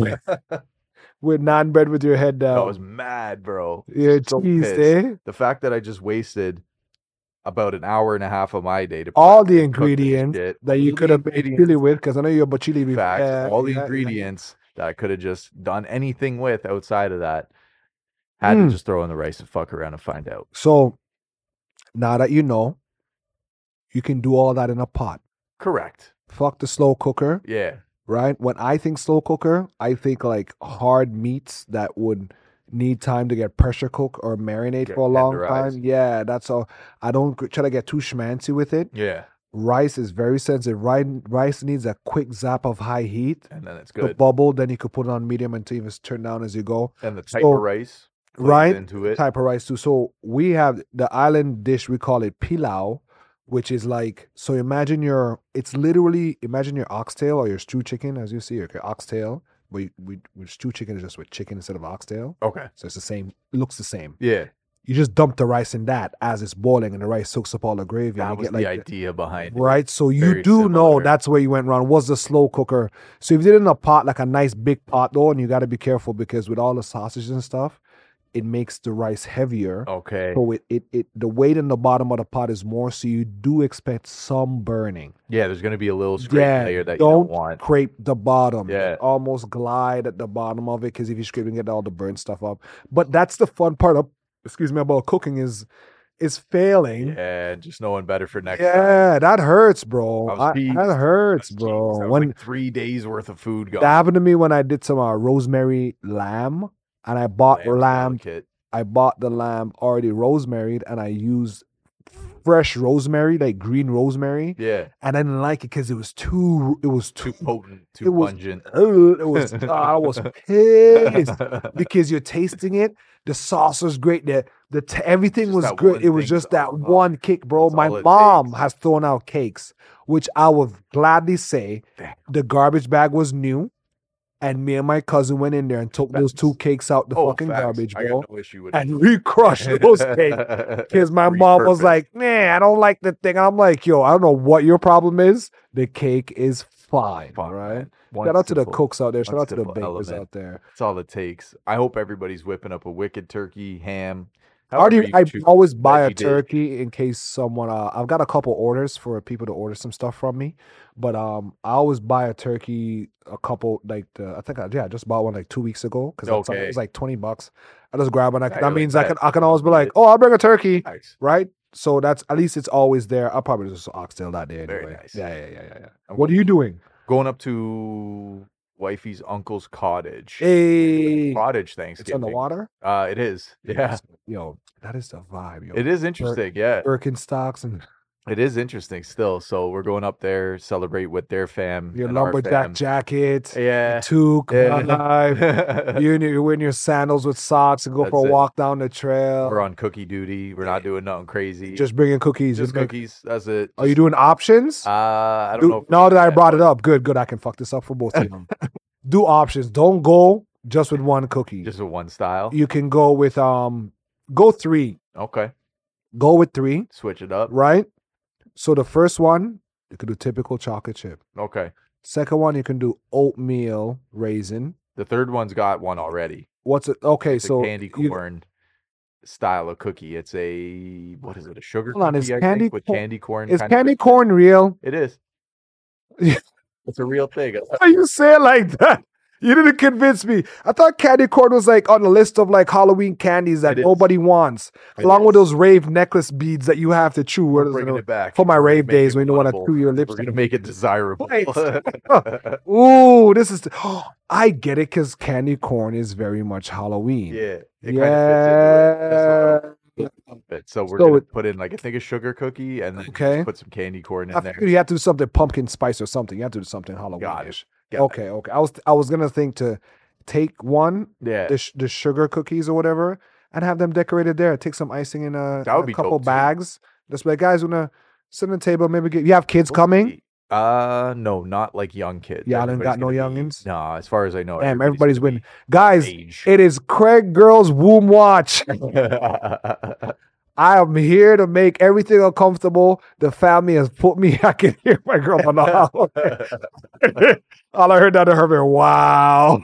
S1: with naan bread with your head down.
S2: I was mad, bro.
S1: You're
S2: so
S1: cheesed,
S2: pissed.
S1: eh?
S2: The fact that I just wasted about an hour and a half of my day to
S1: All
S2: prep
S1: the
S2: and cook this
S1: ingredients
S2: shit.
S1: that you
S2: All
S1: could
S2: the
S1: have made
S2: ingredients,
S1: chili with, because I know you're a chili before.
S2: facts,
S1: Yeah,
S2: all the
S1: yeah, yeah.
S2: ingredients that I could have just done anything with outside of that. Had
S1: Mm.
S2: to just throw in the rice and fuck around and find out.
S1: So now that you know, you can do all that in a pot.
S2: Correct.
S1: Fuck the slow cooker,
S2: Yeah.
S1: right? When I think slow cooker, I think like hard meats that would need time to get pressure cook or marinate
S2: Get
S1: for a long
S2: tenderized.
S1: time. Yeah, that's all. I don't g- try to get too schmancy with it.
S2: Yeah.
S1: Rice is very sensitive. Rice, rice needs a quick zap of high heat.
S2: And then it's
S1: The
S2: good.
S1: bubble, then you could put it on medium until you turn down as you go.
S2: And the type
S1: So-
S2: of rice plays
S1: right?
S2: into it.
S1: Type of rice too. So we have the island dish, we call it pilau, which is like, so imagine your, it's literally, imagine your oxtail or your stew chicken, as you see, your oxtail. We, we, we stew chicken is just with chicken instead of oxtail.
S2: Okay.
S1: So it's the same, it looks the same.
S2: Yeah.
S1: You just dump the rice in that as it's boiling and the rice soaks up all the gravy. and
S2: That
S1: you
S2: was
S1: get
S2: the
S1: like
S2: idea behind it.
S1: Right, so you
S2: Very
S1: do know
S2: similar.
S1: that's where you went wrong. Was the slow cooker? So if you did it in a pot, like a nice big pot, though, and you got to be careful because with all the sausages and stuff, it makes the rice heavier.
S2: Okay.
S1: So it, it it the weight in the bottom of the pot is more, so you do expect some burning.
S2: Yeah, there's gonna be a little scrape
S1: Yeah,
S2: layer that you
S1: don't
S2: don't want.
S1: Scrape the bottom.
S2: Yeah.
S1: Almost glide at the bottom of it because if you scrape and get all the burnt stuff up. But that's the fun part of, excuse me, about cooking is is failing.
S2: Yeah, just knowing better for next time.
S1: Yeah, that hurts, bro.
S2: I was
S1: I-
S2: peeved.
S1: that hurts,
S2: I was
S1: bro.
S2: cheesed. That was
S1: When
S2: like three days worth of food gone.
S1: that happened to me when I did some uh, rosemary lamb, and I bought
S2: Lamb's
S1: lamb.
S2: delicate.
S1: I bought the lamb already rosemaried, and I used fresh rosemary, like green rosemary,
S2: Yeah,
S1: and I didn't like it because it was too. It was
S2: too
S1: too.
S2: potent,
S1: it
S2: too
S1: was-
S2: pungent.
S1: Ugh, it was. uh, I was pissed because you're tasting it. The sauce was great. The the t- everything
S2: Just
S1: was
S2: that
S1: great.
S2: one
S1: It was
S2: thing
S1: just
S2: is
S1: that
S2: all-
S1: one kick, bro.
S2: that's
S1: My
S2: all it
S1: mom
S2: takes.
S1: has thrown out cakes, which I would gladly say
S2: Damn.
S1: the garbage bag was new, and me and my cousin went in there and took those two
S2: Facts.
S1: cakes out the
S2: Oh,
S1: fucking
S2: facts.
S1: garbage,
S2: I
S1: bro,
S2: got no issue with
S1: and we crushed those cakes. Because my mom was
S2: Repurposed.
S1: like, "Nah, I don't like the thing." I'm like, "Yo, I don't know what your problem is. The cake is fine,
S2: Fine,
S1: right?"
S2: man. One
S1: Shout out to the
S2: simple-
S1: cooks out there. Shout
S2: one
S1: out to the
S2: simple
S1: bakers
S2: element.
S1: out there.
S2: That's all it takes. I hope everybody's whipping up a wicked turkey, ham.
S1: I already,
S2: however you
S1: I
S2: choose,
S1: always buy a
S2: veggie dish.
S1: turkey in case someone. Uh, I've got a couple orders for people to order some stuff from me, but um, I always buy a turkey. A couple like the, I think I, yeah, I just bought one like two weeks ago because it
S2: Okay.
S1: was like twenty bucks. I just grab one. I,
S2: Yeah,
S1: that
S2: you're like,
S1: means I
S2: "Bet,
S1: can I can always be
S2: eat
S1: like,
S2: it."
S1: oh, I'll bring a turkey,
S2: Nice.
S1: right? So that's at least it's always there. I'll probably just oxtail that day
S2: Very
S1: anyway.
S2: nice.
S1: Yeah, yeah, yeah, yeah, yeah.
S2: I'm
S1: What are you doing?
S2: Going up to wifey's uncle's cottage.
S1: Hey,
S2: Cottage
S1: it's
S2: Thanksgiving.
S1: on the water.
S2: Uh, it is. Yeah,
S1: Yo, that is the vibe. Yo,
S2: it is interesting. Yeah,
S1: Birkenstocks and
S2: it is interesting still. So we're going up there, celebrate with their fam
S1: your
S2: and our
S1: lumberjack
S2: fam.
S1: jacket.
S2: Yeah.
S1: Toque,
S2: Yeah.
S1: vibe. You you're wearing your sandals with socks and go for
S2: That's
S1: a
S2: it.
S1: walk down the trail.
S2: We're on cookie duty. We're not doing nothing crazy.
S1: Just bringing cookies.
S2: Just
S1: You're bring-
S2: cookies. That's it.
S1: Are you
S2: Just-
S1: doing options?
S2: Uh, I don't
S1: Do-
S2: know. if we're
S1: now that
S2: doing
S1: I brought it
S2: but
S1: up, good, good. I can fuck this up for both of them. Do options. Don't go just with one cookie.
S2: Just a one style.
S1: You can go with um, go three.
S2: Okay.
S1: Go with three,
S2: Switch it up.
S1: right? So the first one, you can do typical chocolate chip.
S2: Okay.
S1: Second one, you can do oatmeal raisin.
S2: The third one's got one already.
S1: What's it? Okay,
S2: It's
S1: so
S2: a candy
S1: you-
S2: corn style of cookie. It's a what is it? A sugar
S1: Hold on,
S2: cookie?
S1: is
S2: I
S1: candy
S2: think, with
S1: corn-
S2: candy corn.
S1: is
S2: kind of
S1: candy
S2: mixed in.
S1: corn real?
S2: It is.
S1: Yeah.
S2: It's a real thing.
S1: Why you say it like that? You didn't convince me. I thought candy corn was like on the list of like Halloween candies that
S2: It is.
S1: nobody wants,
S2: It
S1: along with
S2: is.
S1: those rave necklace beads that you have to chew.
S2: We're
S1: What is
S2: bringing
S1: it?
S2: it back
S1: For my
S2: We're gonna
S1: rave
S2: make
S1: days
S2: it
S1: when you don't want to
S2: watchable.
S1: chew your
S2: We're
S1: lipstick.
S2: gonna make it desirable.
S1: Right. Ooh, this is. I get it because candy corn is very much Halloween.
S2: yeah. It kind of fits into it. That's
S1: Yeah.
S2: what it'll fit. So we're
S1: So
S2: gonna
S1: it-
S2: put in like I think a sugar cookie and then just
S1: Okay.
S2: put some candy corn in
S1: I
S2: there.
S1: figured you have to do something pumpkin spice or something. You have to do something Halloween.
S2: Got it. Got it.
S1: Okay, okay. I was I was gonna think to take one
S2: Yeah.
S1: the sh- the sugar cookies or whatever and have them decorated there. Take some icing in a,
S2: That would
S1: a
S2: be
S1: couple
S2: dope, too.
S1: bags. Just be like, guys, wanna sit on the table? Maybe get you have kids
S2: We'll
S1: coming.
S2: see. Uh no, not like young kids.
S1: Y'all ain't got
S2: Everybody's
S1: no
S2: gonna be-
S1: youngins?
S2: No, as far as I know,
S1: Damn, everybody's
S2: gonna
S1: winning. Guys,
S2: be age.
S1: it is Craig Girls Womb Watch. I am here to make everything uncomfortable. The family has put me. I can hear my girl on the hallway. All I heard down to her, be, wow.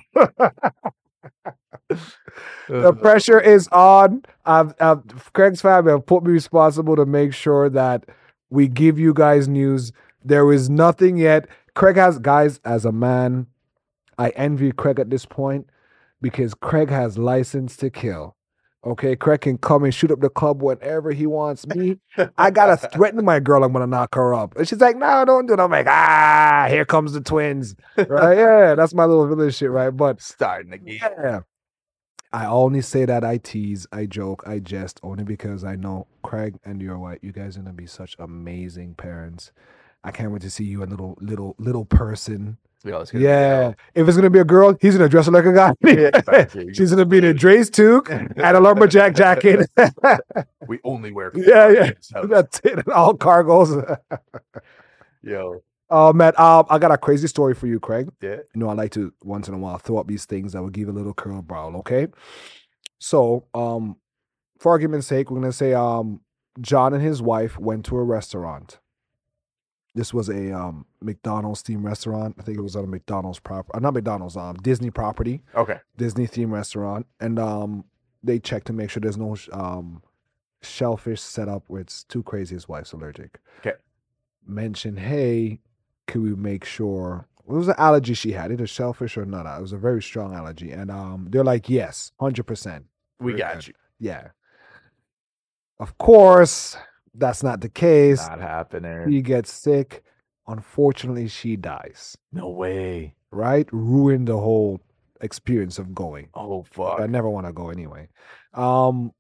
S1: The pressure is on. I've, I've, Craig's family have put me responsible to make sure that we give you guys news. There is nothing yet. Craig has, guys, as a man, I envy Craig at this point because Craig has license to kill. Okay, Craig can come and shoot up the club whenever he wants me. I gotta threaten my girl I'm gonna knock her up. And she's like, no, don't do it. I'm like, ah, here comes the twins. Right? Yeah, that's my little village shit, right? But
S2: Starting again.
S1: yeah. I only say that I tease, I joke, I jest, only because I know Craig and your wife, you guys are gonna be such amazing parents. I can't wait to see you a little little little person.
S2: Yeah, it's gonna be
S1: Yeah.
S2: hell.
S1: If it's gonna be a girl, he's gonna dress her like a guy.
S2: Yeah, exactly.
S1: She's gonna be in a Dre's toque and a lumberjack jacket.
S2: We only wear
S1: Yeah, yeah.
S2: in this house.
S1: That's it. All cargos.
S2: Yo,
S1: Oh man, um, I got a crazy story for you, Craig.
S2: yeah.
S1: You know, I like to once in a while throw up these things that will give a little curl brow, okay? So, um, for argument's sake, we're gonna say um John and his wife went to a restaurant. This was a um McDonald's themed restaurant. I think it was on a McDonald's prop uh, not McDonald's, um Disney property,
S2: Okay.
S1: Disney themed restaurant. And um they checked to make sure there's no sh- um shellfish set up where it's too crazy his wife's allergic.
S2: Okay.
S1: Mention, hey, can we make sure what was the allergy she had? Either shellfish or nut. It was a very strong allergy. And um they're like, yes, one hundred percent.
S2: We
S1: Very
S2: got
S1: good.
S2: you.
S1: Yeah. Of course, that's not the case.
S2: Not happening.
S1: She gets sick. Unfortunately, she dies.
S2: No way.
S1: Right? Ruined the whole experience of going.
S2: Oh fuck.
S1: I never want to go anyway. Um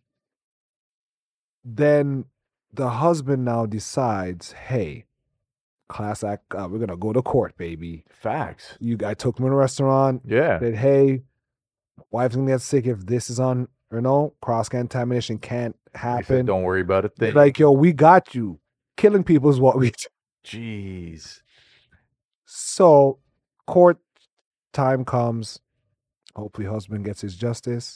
S1: then the husband now decides, hey, class act, uh, we're gonna go to court, baby.
S2: Facts.
S1: You I took him to a restaurant,
S2: Yeah.
S1: said, hey, wife's gonna get sick if this is on, you know, cross contamination can't
S2: He said,
S1: happen.
S2: don't worry about a thing.
S1: Like, yo, we got you. Killing people is what we do.
S2: Jeez.
S1: So court time comes. Hopefully husband gets his justice.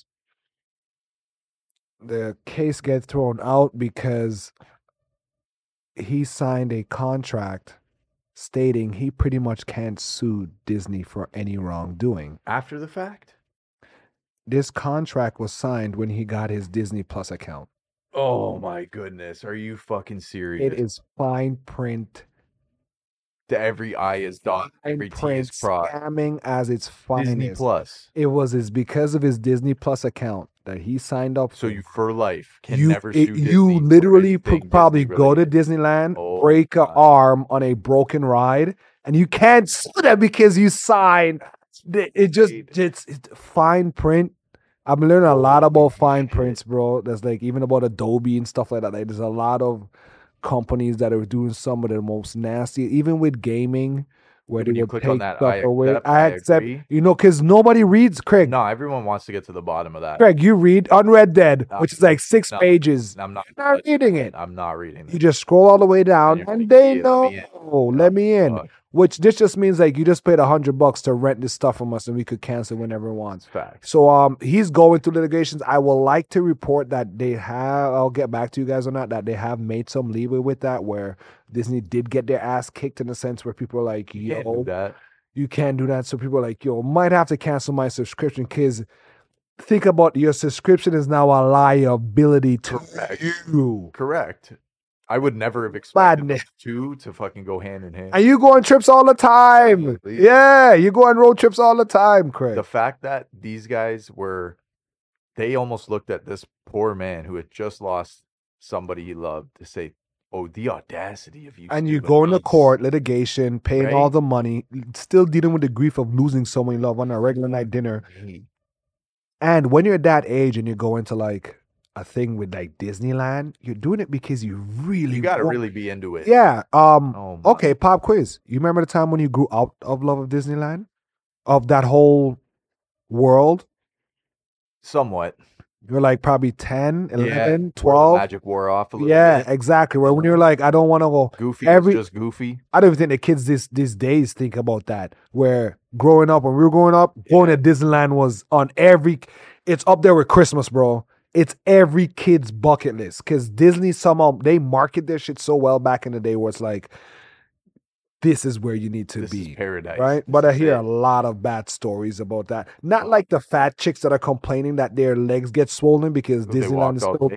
S1: The case gets thrown out because he signed a contract stating he pretty much can't sue Disney for any wrongdoing.
S2: After the fact?
S1: This contract was signed when he got his Disney Plus account.
S2: Oh my goodness. Are you fucking serious?
S1: It is fine print,
S2: To every I is dot,
S1: fine
S2: every T
S1: print,
S2: is crossed.
S1: scamming as its finest.
S2: Disney Plus.
S1: It was is because of his Disney Plus account that he signed up
S2: So
S1: for.
S2: you for life can
S1: you,
S2: never
S1: it-
S2: sue
S1: you
S2: Disney for
S1: literally pro-
S2: anything
S1: probably
S2: Disney
S1: go to
S2: related.
S1: Disneyland,
S2: Oh
S1: break a
S2: my.
S1: arm on a broken ride, and you can't sue them because you signed.
S2: That's
S1: It it just
S2: Right.
S1: it's, it's fine print. I've been learning a lot
S2: Holy
S1: about fine
S2: shit.
S1: prints, bro. There's like even about Adobe and stuff like that. Like, there's a lot of companies that are doing some of the most nasty, even with gaming, where they
S2: When you
S1: would
S2: click on
S1: take
S2: that,
S1: stuff
S2: I
S1: away.
S2: accept,
S1: I
S2: I
S1: accept,
S2: agree.
S1: you know, because nobody reads, Craig.
S2: No, everyone wants to get to the bottom of that.
S1: Craig, you read Unread Dead,
S2: No,
S1: which is like six
S2: no,
S1: pages.
S2: I'm not,
S1: You're not reading it.
S2: I'm not reading
S1: You
S2: it.
S1: just scroll all the way down,
S2: you're
S1: and
S2: like,
S1: they
S2: "Yeah,
S1: know.
S2: let me in."
S1: Let me in.
S2: Fuck.
S1: Which this just means like you just paid a hundred bucks to rent this stuff from us, and we could cancel whenever we want.
S2: It's facts.
S1: So um, he's going through litigations. I will like to report that they have. I'll get back to you guys on that. That they have made some leeway with that, where Disney did get their ass kicked in a sense where people are like,
S2: You can't do
S1: "Yo,
S2: that.
S1: you can't do that." So people are like, "Yo, might have to cancel my subscription." Because think about your subscription is now a liability to
S2: Correct.
S1: you.
S2: Correct. I would never have expected
S1: Madness.
S2: those two to fucking go hand in hand.
S1: And you go on trips all the time.
S2: Absolutely.
S1: Yeah, you go on road trips all the time, Craig.
S2: The fact that these guys were, they almost looked at this poor man who had just lost somebody he loved to say, "Oh, the audacity of you!"
S1: And you
S2: stupid
S1: go into
S2: nuts."
S1: court, litigation, paying all
S2: Right?
S1: the money, still dealing with the grief of losing someone you love on a regular night dinner.
S2: Hey,
S1: And when you're at that age and you go into like a thing with like Disneyland, you're doing it because you really
S2: You got to
S1: want-
S2: really be into it.
S1: Yeah. Um.
S2: Oh, my.
S1: Okay. Pop quiz. You remember the time when you grew out of love of Disneyland, of that whole world?
S2: Somewhat.
S1: You're like probably ten, eleven,
S2: Yeah, where the
S1: twelve.
S2: magic wore off a little
S1: Yeah,
S2: bit.
S1: exactly. Where when you're like, I don't want to go.
S2: Goofy
S1: every-
S2: was just goofy.
S1: I don't even think the kids this these days think about that. Where growing up, when we were growing up, going to Disneyland was on every. It's up there with Christmas, bro. It's every kid's bucket list because Disney somehow they market their shit so well back in the day where it's like, this is where you need to
S2: This is
S1: be,
S2: paradise.
S1: right?
S2: This
S1: But I
S2: is
S1: hear
S2: it.
S1: a lot of bad stories about that. Not like the fat chicks that are complaining that their legs get swollen because
S2: They
S1: Disneyland
S2: walked
S1: is
S2: all
S1: still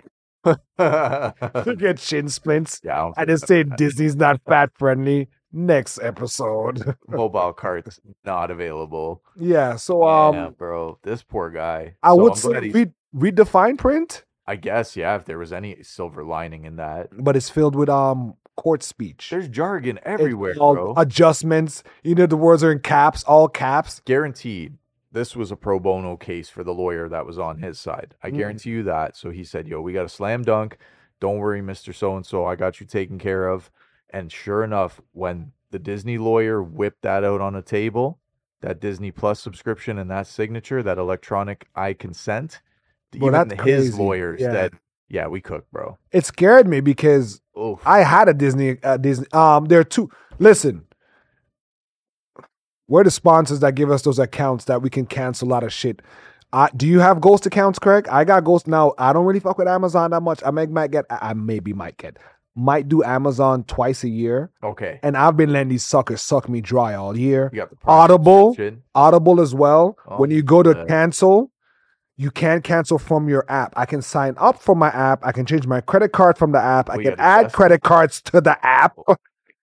S2: day.
S1: to get shin splints.
S2: Yeah, I don't
S1: I
S2: think
S1: just say Disney's not fat friendly. Next episode.
S2: mobile carts not available.
S1: Yeah, so um
S2: yeah, bro, this poor guy.
S1: I
S2: So
S1: would
S2: I'm
S1: say
S2: glad he's-
S1: read read the fine print,
S2: I guess, yeah, if there was any silver lining in that.
S1: but it's filled with um court speech.
S2: There's jargon
S1: It's
S2: everywhere,
S1: all
S2: bro.
S1: adjustments. You know the words are in caps, all caps.
S2: Guaranteed. This was a pro bono case for the lawyer that was on his side. I
S1: Mm.
S2: guarantee you that. So he said, "Yo, we got a slam dunk. Don't worry, Mister So and so. I got you taken care of." And sure enough, when the Disney lawyer whipped that out on a table, that Disney Plus subscription and that signature, that electronic I consent,
S1: Bro,
S2: even
S1: that's
S2: his
S1: crazy.
S2: lawyer
S1: Yeah.
S2: said, "Yeah, we cooked, bro."
S1: It scared me because
S2: Oof.
S1: I had a Disney uh, Disney um there are two listen. We're the sponsors that give us those accounts that we can cancel a lot of shit. Uh, do you have ghost accounts, Craig? I got ghost now. I don't really fuck with Amazon that much. I may might get I maybe might get might do Amazon twice a year.
S2: Okay.
S1: And I've been letting these suckers suck me dry all year.
S2: You got the Prime
S1: Audible,
S2: subscription.
S1: Audible as well.
S2: Oh,
S1: when you go to
S2: yeah.
S1: cancel, you can't cancel from your app. I can sign up for my app. I can change my credit card from the app. I
S2: Oh, you
S1: can
S2: gotta
S1: add
S2: adjust
S1: credit cards to the app.
S2: God.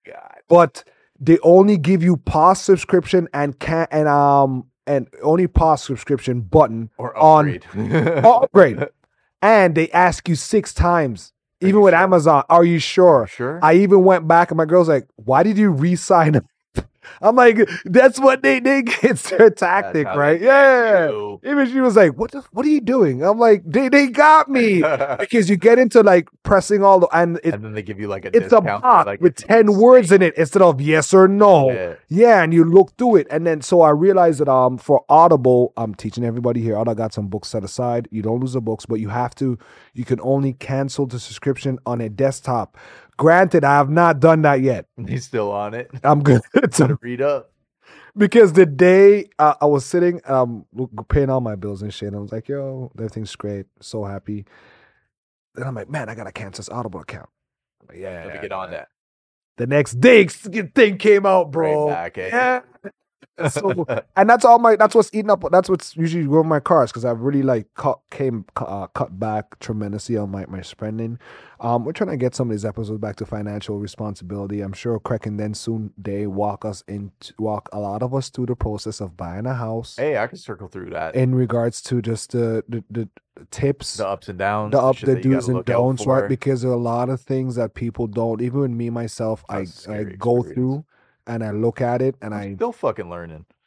S1: But they only give you pause subscription and can and um and only pause subscription button
S2: Or
S1: on
S2: upgrade.
S1: or upgrade. And they ask you six times.
S2: Are
S1: Even
S2: you
S1: with
S2: sure?
S1: Amazon, are you sure?
S2: Sure.
S1: I even went back and my girl's like, why did you re-sign up? I'm like, that's what they they it's their tactic,
S2: how they
S1: right?
S2: get
S1: Yeah.
S2: you.
S1: Even she was like, what the, what are you doing? I'm like, they they got me. Because you get into like pressing all the and it,
S2: and then they give you like a
S1: it's a
S2: discount,
S1: box
S2: like,
S1: with
S2: if you
S1: ten
S2: stay.
S1: words in it instead of yes or no.
S2: Yeah.
S1: Yeah, and you look through it. And then so I realized that um for Audible, I'm teaching everybody here. Audible got some books set aside. You don't lose the books, but you have to, you can only cancel the subscription on a desktop. Granted, I have not done that yet.
S2: He's still on it.
S1: I'm good to
S2: To read up.
S1: because the day uh, I was sitting, um, paying all my bills and shit, I was like, "Yo, everything's great, so happy." Then I'm like, "Man, I gotta cancel this Audible account." I'm like, yeah,
S2: Let me get on that.
S1: The next day, thing came out, bro.
S2: Right back, eh?
S1: Yeah. So, and that's all my. That's what's eating up. That's what's usually going my cars because I've really like cut came uh, cut back tremendously on my my spending. Um, we're trying to get some of these episodes back to financial responsibility. I'm sure Craig can then soon they walk us into walk a lot of us through the process of buying a house.
S2: Hey, I can circle through that.
S1: In regards to just the the, the tips,
S2: the ups and downs,
S1: the up,
S2: shit
S1: the
S2: that you gotta
S1: do's and
S2: look out
S1: don'ts, right?
S2: for.
S1: Because there are a lot of things that people don't. Even me myself, I
S2: That's a
S1: I
S2: scary
S1: go
S2: experience.
S1: through and I look at it and
S2: I'm
S1: I
S2: still fucking learning.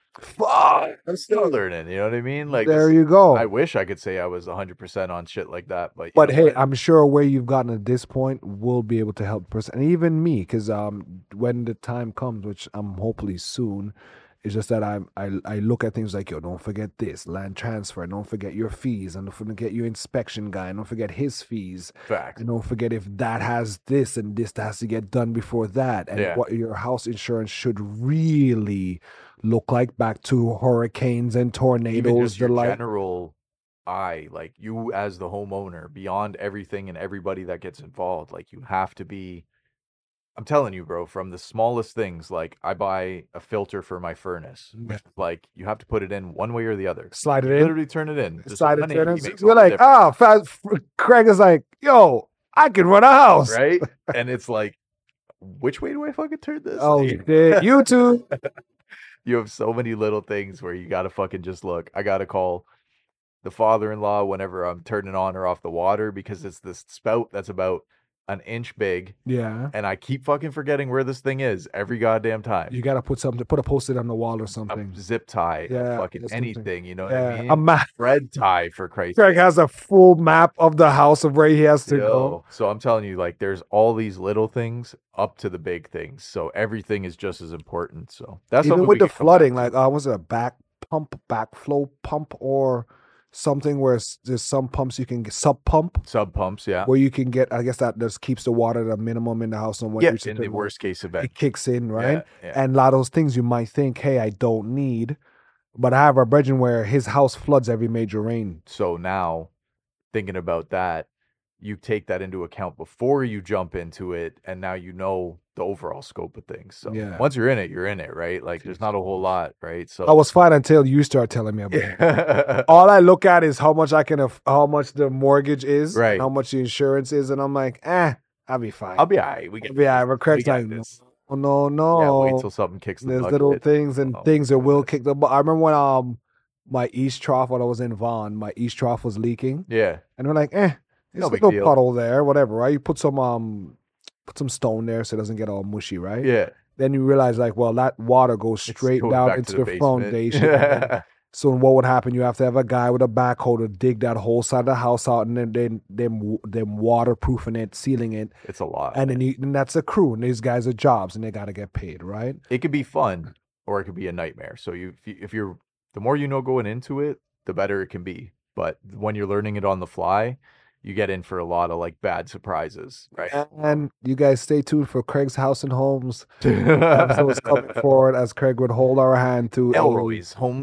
S1: Fuck.
S2: I'm still learning. You know what I mean? Like,
S1: There
S2: this-
S1: you go.
S2: I wish I could say I was one hundred percent on shit like that, but you
S1: But
S2: know
S1: hey,
S2: what?
S1: I'm sure where you've gotten at this point will be able to help the person, and even me, because um, when the time comes, which I'm hopefully soon, it's just that I I I look at things like, yo, don't forget this land transfer, don't forget your fees, and don't forget your inspection guy, and don't forget his fees,
S2: Facts.
S1: and don't forget if that has this and this that has to get done before that, and
S2: Yeah.
S1: what your house insurance should really look like back to hurricanes and
S2: Even
S1: tornadoes,
S2: just
S1: the
S2: your
S1: like.
S2: general eye, like you as the homeowner, beyond everything and everybody that gets involved, like you have to be. I'm telling you, bro, from the smallest things, like I buy a filter for my furnace,
S1: Yeah.
S2: which is like you have to put it in one way or the other.
S1: Slide it
S2: You
S1: in.
S2: literally turn it in. Just
S1: Decided
S2: one
S1: to
S2: eighty makes
S1: We're
S2: all the
S1: like,
S2: difference,
S1: oh, fast. Craig is like, yo, I can run a house.
S2: right? And it's like, which way do I fucking turn this?
S1: Oh,
S2: Like,
S1: shit. YouTube.
S2: you have so many little things where you gotta fucking just look. I gotta call the father-in-law whenever I'm turning on or off the water because it's this spout that's about an inch big,
S1: Yeah.
S2: and I keep fucking forgetting where this thing is every goddamn time.
S1: You got to put something, put a post-it on the wall or
S2: A
S1: something.
S2: zip tie, a
S1: Yeah,
S2: fucking
S1: or something.
S2: anything, you know what
S1: Yeah.
S2: I mean?
S1: A map.
S2: Thread tie, for Christ's
S1: Craig
S2: sake.
S1: has a full map of the house of where he has to go.
S2: Yo, so I'm telling you, like, there's all these little things up to the big things. So everything is just as important. So that's
S1: Even
S2: something
S1: with
S2: we
S1: the
S2: can come back
S1: flooding,
S2: to.
S1: like, uh, was it a back pump, backflow pump, or something where s- there's some pumps you can get, sub pump,
S2: Sub pumps, yeah.
S1: where you can get, I guess that just keeps the water at a minimum in the house. And when
S2: Yeah,
S1: you reach a
S2: in the
S1: certain
S2: worst case event.
S1: it kicks in, right?
S2: Yeah, yeah.
S1: And a lot of those things you might think, hey, I don't need. But I have a brethren where his house floods every major rain.
S2: So now, thinking about that, you take that into account before you jump into it, and now you know the overall scope of things. So
S1: Yeah.
S2: once you're in it, you're in it, right? Like there's not a whole lot, right? So
S1: I was fine until you start telling me about it.
S2: yeah.
S1: All I look at is how much I can, aff- how much the mortgage is,
S2: Right.
S1: and how much the insurance is, and I'm like, eh, I'll be fine.
S2: I'll be all right. We get
S1: I'll be all right.
S2: this.
S1: But
S2: We
S1: Craig's
S2: got
S1: like,
S2: this.
S1: no, no, no.
S2: Yeah, wait till something kicks the
S1: There's
S2: bucket.
S1: little things and
S2: Oh,
S1: things that will
S2: goodness.
S1: kick the butt. I remember when um my east trough, when I was in Vaughan, my east trough was leaking,
S2: Yeah.
S1: and we're like, eh, there's
S2: No
S1: a
S2: big
S1: little
S2: deal.
S1: puddle there, whatever, right? You put some um put some stone there so it doesn't get all mushy, right?
S2: Yeah.
S1: Then you realize like, well, that water goes
S2: It
S1: straight
S2: goes
S1: down
S2: back
S1: into
S2: to the,
S1: the,
S2: basement.
S1: foundation. and then- so what would happen? You have to have a guy with a backhoe to dig that whole side of the house out, and then then them them waterproofing it, sealing it,
S2: It's a lot.
S1: and then you, and that's a crew, and these guys are jobs, and they got to get paid, right?
S2: It could be fun or it could be a nightmare. So you, if, you, if you're, the more you know going into it, the better it can be. But when you're learning it on the fly, you get in for a lot of like bad surprises, right?
S1: And you guys stay tuned for Craig's House and Homes episodes coming forward as Craig would hold our hand to
S2: Elroy's home.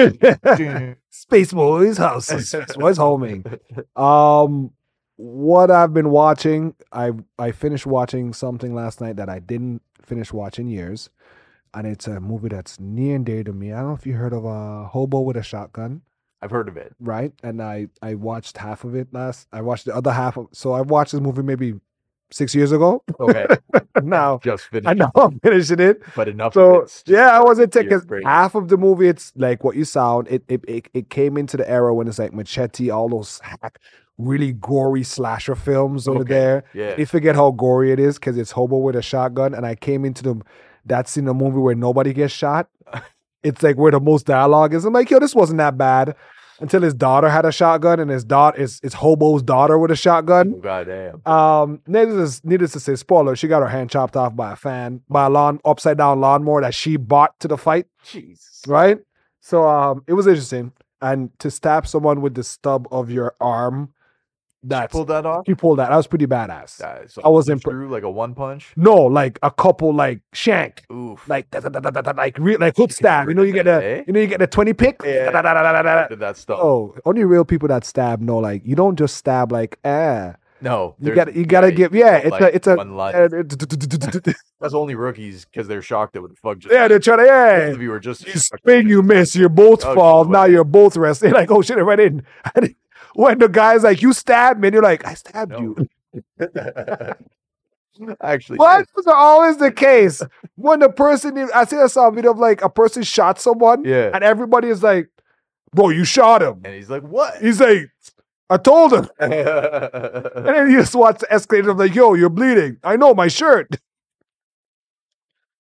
S1: Space Boys House, Space Boys Homing. Um, what I've been watching, I I finished watching something last night that I didn't finish watching years, and it's a movie that's near and dear to me. I don't know if you heard of a Hobo with a Shotgun,
S2: I've heard of it.
S1: right? And I I watched half of it last. I watched the other half of. So I watched this movie maybe six years ago.
S2: Okay.
S1: Now
S2: Just finished.
S1: I know I'm finishing it.
S2: But enough
S1: So
S2: of it's just
S1: yeah, I wasn't
S2: your
S1: taking
S2: brain.
S1: half of the movie. It's like what you sound. It it it, it came into the era when it's like Machete, all those hack, really gory slasher films over
S2: Okay.
S1: there.
S2: Yeah.
S1: You forget how gory it is because it's Hobo with a Shotgun, and I came into the that's in a movie where nobody gets shot. It's like where the most dialogue is. I'm like, yo, this wasn't that bad until his daughter had a shotgun, and his daughter is it's Hobo's daughter with a shotgun.
S2: Oh, goddamn.
S1: Um, needless, needless to say, spoiler, she got her hand chopped off by a fan, by a lawn, upside down lawnmower that she bought to the fight,
S2: Jesus.
S1: right? So, um, it was interesting. And to stab someone with the stub of your arm, that's,
S2: Pulled that off?
S1: you pulled that. That was pretty badass.
S2: Yeah, so
S1: I was
S2: punch
S1: impre-
S2: through like a one punch.
S1: No, like a couple, like shank,
S2: Oof.
S1: like, da, da, da, da, da, da, like, re- like hook stab. You know, you get the,
S2: Eh?
S1: you know, you get the twenty pick.
S2: Yeah.
S1: Da, da, da, da, da, da, da.
S2: Did that stuff?
S1: Oh, only real people that stab know, like, you don't just stab, like, eh.
S2: No.
S1: You
S2: there's-
S1: got you got to
S2: yeah,
S1: give
S2: you
S1: yeah.
S2: don't,
S1: It's
S2: like,
S1: a it's a
S2: one line.
S1: uh, it-
S2: That's only rookies because they're shocked that what the fuck just.
S1: yeah. They're trying to
S2: Both
S1: yeah.
S2: of you are just.
S1: You spin, you miss, you both
S2: Oh,
S1: fall.
S2: shit,
S1: Now
S2: what?
S1: you're both resting. Like oh shit, it went in. And when the guy's like, "You stabbed me," and you're like, "I stabbed
S2: No.
S1: you."
S2: Actually,
S1: What was always the case when the person? I see I saw a video of like a person shot someone,
S2: yeah.
S1: and everybody is like, "Bro, you shot him."
S2: And he's like, "What?"
S1: He's like, "I told him," and
S2: yeah,
S1: then he just watch the escalator. I'm like, "Yo, you're bleeding." I know my shirt.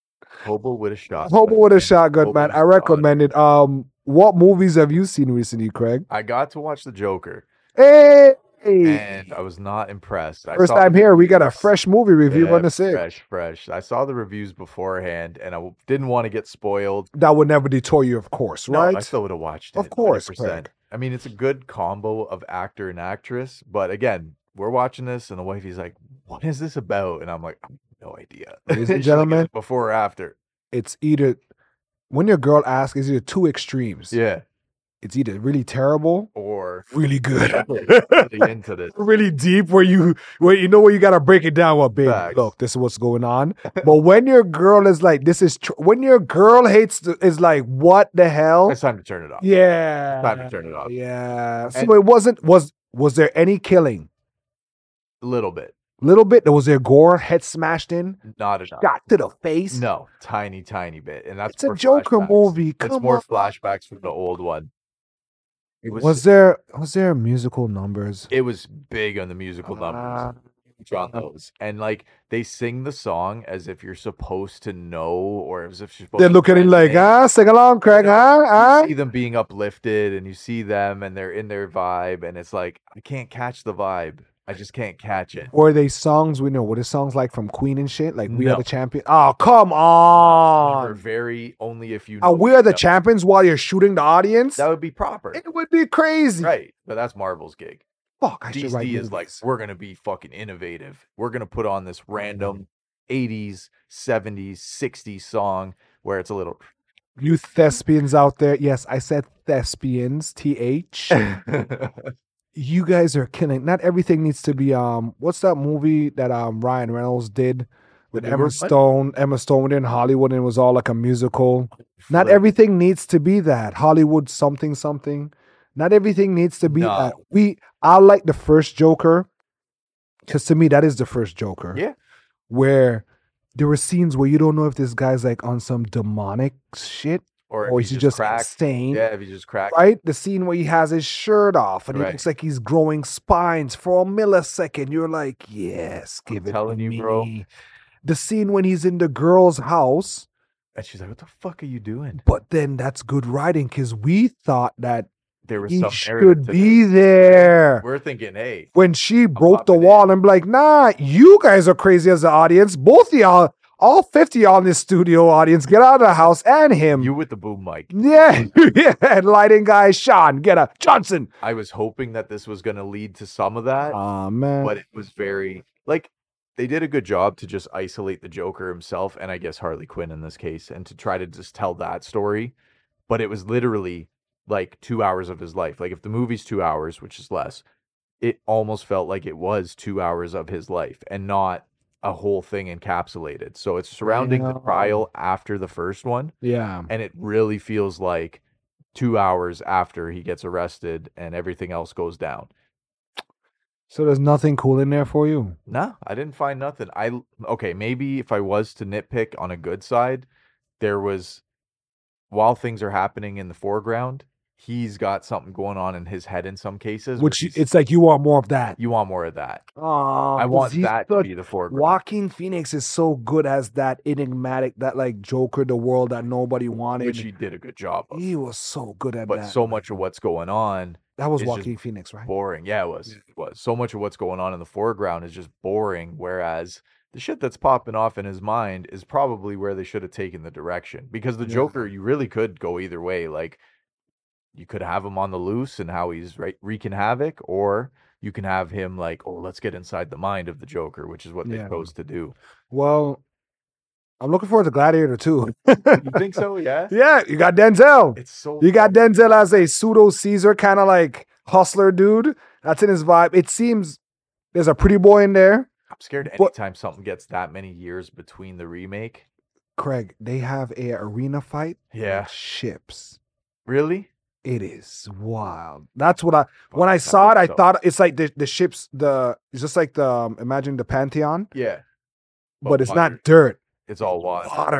S2: Hobo with a Shotgun.
S1: Hobo with a Shotgun,
S2: Hobo
S1: man.
S2: with
S1: I
S2: a
S1: recommend it. Um, what movies have you seen recently, Craig?
S2: I got to watch The Joker,
S1: Hey,
S2: and I was not impressed. I
S1: first
S2: saw the
S1: time here, we got a
S2: reviews.
S1: fresh movie review
S2: Yeah,
S1: on the six.
S2: fresh, fresh. I saw the reviews beforehand, and I w- didn't want to get spoiled.
S1: That would never deter you, of course,
S2: No,
S1: right?
S2: I still would have watched it.
S1: Of course,
S2: one hundred percent.
S1: Craig.
S2: I mean, it's a good combo of actor and actress, but again, we're watching this, and the wifey's like, "What is this about?" And I'm like, "I have no idea."
S1: Ladies and
S2: She's like, "Is
S1: gentlemen,
S2: it before or after?"
S1: It's either when your girl asks, it's either two extremes.
S2: Yeah,
S1: It's either really terrible,
S2: or
S1: really good,
S2: really into this.
S1: really deep, where you where you know where you gotta break it down. Well, babe,
S2: Facts.
S1: look, this is what's going on. But when your girl is like, this is tr- when your girl hates the, is like, what the hell?
S2: It's time to turn it off.
S1: Yeah,
S2: Time to turn it off.
S1: Yeah. So
S2: And-
S1: it wasn't was was there any killing?
S2: A little bit,
S1: Little bit. Was there gore? Head smashed in?
S2: not enough.
S1: Shot to the face?
S2: No, tiny, tiny bit, and that's
S1: It's a
S2: more
S1: Joker
S2: flashbacks.
S1: movie.
S2: It's
S1: Come
S2: more
S1: on.
S2: flashbacks from the old one. It was,
S1: Was there was there musical numbers?
S2: it was big on the musical numbers.
S1: Ah.
S2: On those, and like they sing the song as if you're supposed to know, or as if you're supposed
S1: They're
S2: to
S1: looking at it like,
S2: resonate.
S1: ah, sing along, Craig,
S2: You know,
S1: huh?
S2: You
S1: Huh?
S2: see them being uplifted, and you see them, and they're in their vibe, and it's like I can't catch the vibe. I just can't catch it.
S1: Were they songs we know? Were the songs like from Queen and shit? Like We Are
S2: No.
S1: the Champion? Oh, come
S2: They were
S1: on.
S2: very only if you.
S1: Uh,
S2: know
S1: we
S2: you
S1: Are the
S2: know.
S1: Champions while you're shooting the audience?
S2: That would be proper,
S1: It would be crazy.
S2: right? But that's Marvel's gig.
S1: Fuck, I should
S2: D
S1: write
S2: C is like,
S1: movies.
S2: we're gonna be fucking innovative. We're gonna put on this random eighties, seventies, sixties song where it's a little.
S1: You thespians out there. Yes, I said thespians. T H. You guys are killing. Not everything needs to be um what's that movie that um Ryan Reynolds did with
S2: The
S1: Emma
S2: Newer one?
S1: Stone? Emma Stone in Hollywood, and it was all like a musical. Not
S2: Flip.
S1: everything needs to be that. Hollywood something something. Not everything needs to be
S2: No.
S1: that. We I like the first Joker. Because to me, that is the first Joker.
S2: Yeah.
S1: Where there were scenes where you don't know if this guy's like on some demonic shit
S2: Or,
S1: or
S2: if
S1: is
S2: he
S1: he just
S2: cracked.
S1: insane.
S2: Yeah, if he just cracked.
S1: Right? The scene where he has his shirt off and
S2: Right.
S1: it looks like he's growing spines for a millisecond. You're like, yes,
S2: I'm
S1: give it
S2: telling
S1: to
S2: you,
S1: me.
S2: bro.
S1: The scene when he's in the girl's house,
S2: And she's like, "What the fuck are you doing?"
S1: but then that's good writing because we thought that
S2: There was
S1: he
S2: some narrative
S1: should
S2: to
S1: be
S2: this.
S1: there.
S2: We're thinking, hey,
S1: When she broke the
S2: popping in.
S1: wall and be like, nah, you guys are crazy as the audience. Both of y'all, all fifty y'all in this studio audience, get out of the house and him.
S2: you with the boom mic.
S1: yeah, yeah. And lighting guy, Sean, get up. Johnson.
S2: I was hoping that this was going to lead to some of that,
S1: Oh, man.
S2: but it was very like they did a good job to just isolate the Joker himself, and I guess Harley Quinn in this case, and to try to just tell that story. But it was literally like two hours of his life. Like if the movie's two hours, which is less, it almost felt like it was two hours of his life and not a whole thing encapsulated. So it's surrounding the
S1: Yeah.
S2: trial after the first one,
S1: Yeah.
S2: and it really feels like two hours after he gets arrested and everything else goes down.
S1: So there's nothing cool in there for you.
S2: No, I didn't find nothing. I okay, maybe if I was to nitpick on a good side, there was while things are happening in the foreground, he's got something going on in his head in some cases. where
S1: Which
S2: he's-
S1: it's like you want more of that.
S2: you want more of that.
S1: Oh,
S2: I want that to be the foreground.
S1: Joaquin Phoenix is so good as that enigmatic, that like Joker, the world that nobody wanted.
S2: Which he did a good job of.
S1: He was so good at
S2: But
S1: that.
S2: so much of what's going on
S1: that was
S2: is just
S1: Joaquin Phoenix, right?
S2: boring. Yeah, it was.
S1: Yeah.
S2: It was. So much of what's going on in the foreground is just boring, whereas the shit that's popping off in his mind is probably where they should have taken the direction. Because the
S1: Yeah.
S2: Joker, you really could go either way. Like, you could have him on the loose and how he's re- wreaking havoc, or you can have him like, oh, let's get inside the mind of the Joker, which is what they
S1: Yeah.
S2: chose to do.
S1: Well, I'm looking forward to Gladiator too.
S2: You think so? Yeah.
S1: Yeah, you got Denzel.
S2: It's so.
S1: You got
S2: fun.
S1: Denzel as a pseudo Caesar kind of like hustler dude. That's in his vibe. It seems there's a pretty boy in there.
S2: I'm scared
S1: but-
S2: anytime something gets that many years between the remake.
S1: Craig, they have a arena fight.
S2: Yeah.
S1: with ships.
S2: Really?
S1: It is wild. That's what I when I
S2: I
S1: saw it,
S2: hope
S1: I
S2: so.
S1: thought it's like the the ships. The it's just like the um, imagine the Pantheon,
S2: Yeah.
S1: but it's
S2: water.
S1: not dirt.
S2: It's all water.
S1: Water.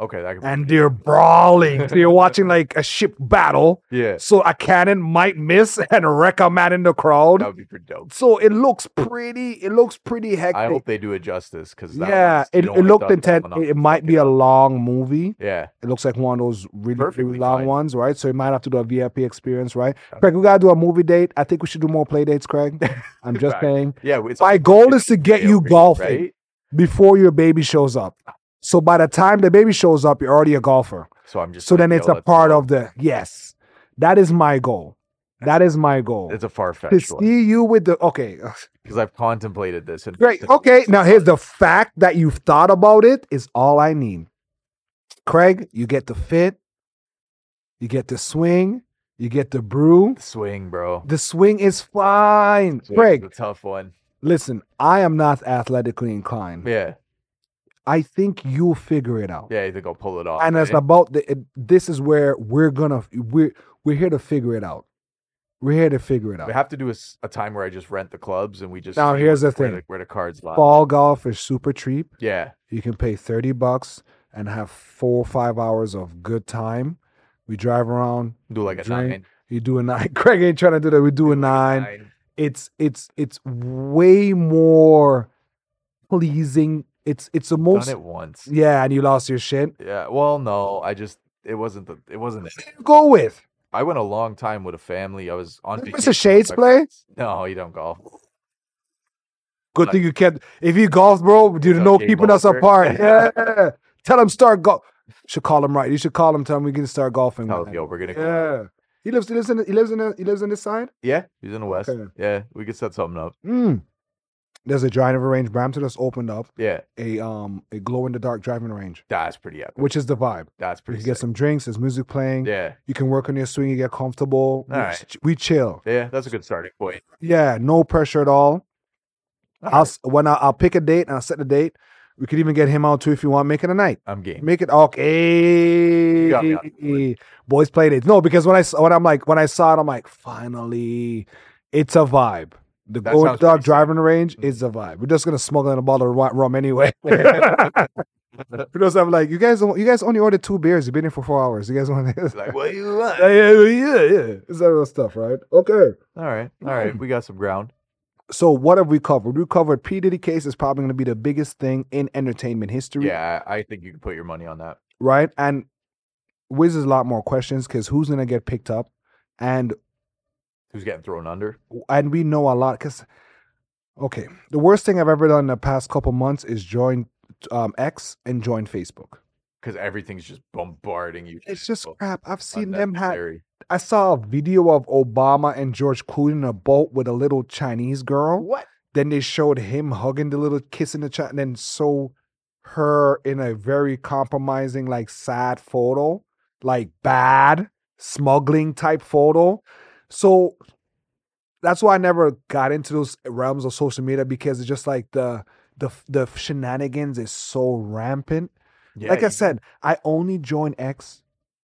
S2: Okay, that could
S1: and they're brawling. So you're watching like a ship battle.
S2: yeah,
S1: So a cannon might miss and wreck a man in the crowd.
S2: that would be pretty dope.
S1: So it looks pretty. It looks pretty hectic.
S2: I hope they do it justice because
S1: Yeah, it, it looked intense. It, it might be a long movie.
S2: Yeah,
S1: It looks like one of those really,
S2: Perfectly
S1: really long
S2: fine.
S1: ones, right? So you might have to do a V I P experience, right? Craig, we gotta do a movie date. I think we should do more play dates, Craig. I'm just
S2: Fact.
S1: saying.
S2: yeah. It's
S1: My goal is to get you golfing
S2: right?
S1: before your baby shows up. So by the time the baby shows up, you're already a golfer.
S2: So I'm just
S1: So
S2: gonna
S1: then it's
S2: yell
S1: a
S2: at
S1: part
S2: the-
S1: of the yes. That is my goal. That is my goal.
S2: It's a far
S1: To
S2: fetched one
S1: see you with the okay.
S2: because I've contemplated this. And
S1: Great. Okay. Now here's the fact that you've thought about it is all I need. Craig, you get the fit, you get the swing, you get the brew.
S2: The swing, bro.
S1: The swing is fine.
S2: Swing's
S1: Craig,
S2: a tough one.
S1: listen, I am not athletically inclined.
S2: Yeah,
S1: I think you'll figure it out.
S2: yeah. You think I'll pull it off?
S1: And it's
S2: eh?
S1: about the, it, this is where we're gonna we're we're here to figure it out. We're here to figure it
S2: We
S1: out.
S2: have to do a, s- a time where I just rent the clubs and we just.
S1: Now,
S2: see
S1: here's
S2: where,
S1: the
S2: where
S1: thing.
S2: the, where the cards lie.
S1: Fall golf is super cheap.
S2: Yeah,
S1: You can pay thirty bucks and have four or five hours of good time. We drive around.
S2: do like a
S1: Drink.
S2: nine.
S1: You do a nine. Craig ain't trying to do that. We do a nine. It's it's it's way more pleasing. It's it's the
S2: Done
S1: most
S2: it once.
S1: yeah, and you lost your shit.
S2: Yeah. Well, no, I just it wasn't the it wasn't it.
S1: Go with
S2: I went a long time with a family. I was on.
S1: Mister
S2: vacation with
S1: Shades
S2: my
S1: play.
S2: friends. No, you don't golf.
S1: Good
S2: Like-
S1: thing you kept. If you golf, bro, you
S2: Some
S1: know
S2: game
S1: keeping us
S2: golfer.
S1: apart. Yeah, tell him start golf. Should call him right. You should call him. Tell him we can start golfing.
S2: Tell
S1: man.
S2: him, yo, we're gonna.
S1: Yeah, he lives. He lives in. He lives in. A, he lives in this side.
S2: Yeah, he's in the west.
S1: Okay.
S2: Yeah, we could set something up.
S1: Mm. There's a driving range. Brampton just opened up
S2: Yeah,
S1: a um a glow in the dark driving range,
S2: that's pretty epic.
S1: which is the vibe.
S2: That's
S1: You
S2: pretty.
S1: can get
S2: sick.
S1: some drinks. There's music playing.
S2: Yeah,
S1: You can work on your swing. You get comfortable. We,
S2: All right.
S1: we chill.
S2: yeah, that's a good starting point.
S1: Yeah, no pressure at all.
S2: All
S1: I'll
S2: right,
S1: s when I, I'll pick a date and I'll set the date. We could even get him out too if you want. Make it a night.
S2: I'm game.
S1: Make it okay.
S2: got me on
S1: Boys play dates. No, because when I s- when I'm like when I saw it, I'm like, finally, it's a vibe. The
S2: That
S1: going
S2: sounds
S1: dog
S2: pretty sick.
S1: driving range
S2: Mhm.
S1: is a vibe. We're just gonna smuggle in a bottle of ru- rum anyway. Because I'm like, you guys, don't- you guys only ordered two beers. You've been here for four hours. You guys want this?
S2: Like, what you want?
S1: yeah, yeah, yeah, yeah. It's that real stuff, right? Okay.
S2: All right, all right, we got some ground.
S1: So what have we covered? We covered P Diddy case is probably going to be the biggest thing in entertainment history.
S2: Yeah, I I think you can put your money on that.
S1: Right. And Wiz is a lot more questions because who's going to get picked up, and
S2: Who's getting thrown under?
S1: and we know a lot because okay, the worst thing I've ever done in the past couple months is join um, X and join Facebook.
S2: Because everything's just bombarding you.
S1: It's just
S2: Well,
S1: crap. I've seen them have.
S2: unnecessary.
S1: I saw a video of Obama and George Clooney in a boat with a little Chinese girl.
S2: What?
S1: Then they showed him hugging the little kissing the child, and then so her in a very compromising, like sad photo, like bad smuggling type photo. So that's why I never got into those realms of social media because it's just like the the the shenanigans is so rampant.
S2: Yeah,
S1: like I
S2: you-
S1: said, I only join X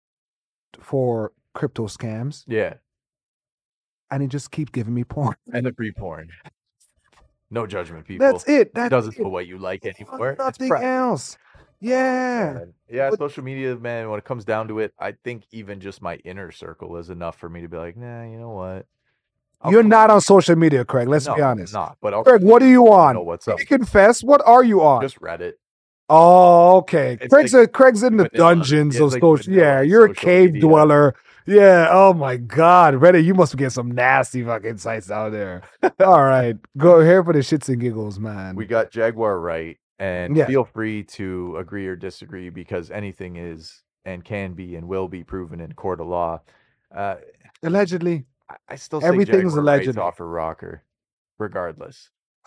S1: for crypto scams,
S2: Yeah,
S1: and it just keeps giving me porn.
S2: and the free porn. No judgment, people.
S1: That's it.
S2: It
S1: That's
S2: doesn't
S1: it.
S2: put what you like anymore. It's
S1: Nothing
S2: prep.
S1: else. Yeah.
S2: Man. Yeah,
S1: But-
S2: social media, man, when it comes down to it, I think even just my inner circle is enough for me to be like, nah, you know what? I'll
S1: You're
S2: come-
S1: not on social media, Craig. Let's
S2: no,
S1: be honest.
S2: I'm not, but I'll
S1: Craig, what are you
S2: know
S1: on?
S2: what's up.
S1: You confess. What are you on?
S2: Just Reddit.
S1: Oh, okay.
S2: It's
S1: Craig's
S2: like
S1: a, Craig's in the
S2: vanilla.
S1: dungeons
S2: Yeah,
S1: of
S2: it's like
S1: social.
S2: vanilla
S1: Yeah, you're a
S2: social
S1: cave
S2: media.
S1: dweller. Yeah. Oh my God, Reddit. You must get some nasty fucking sites out there. All right, go here for the shits and giggles, man.
S2: We got Jaguar right, and
S1: Yeah.
S2: feel free to agree or disagree because anything is and can be and will be proven in court of law. Uh,
S1: Allegedly,
S2: I, I still say
S1: Everything's
S2: Jaguar
S1: allegedly.
S2: right's off her rocker, regardless.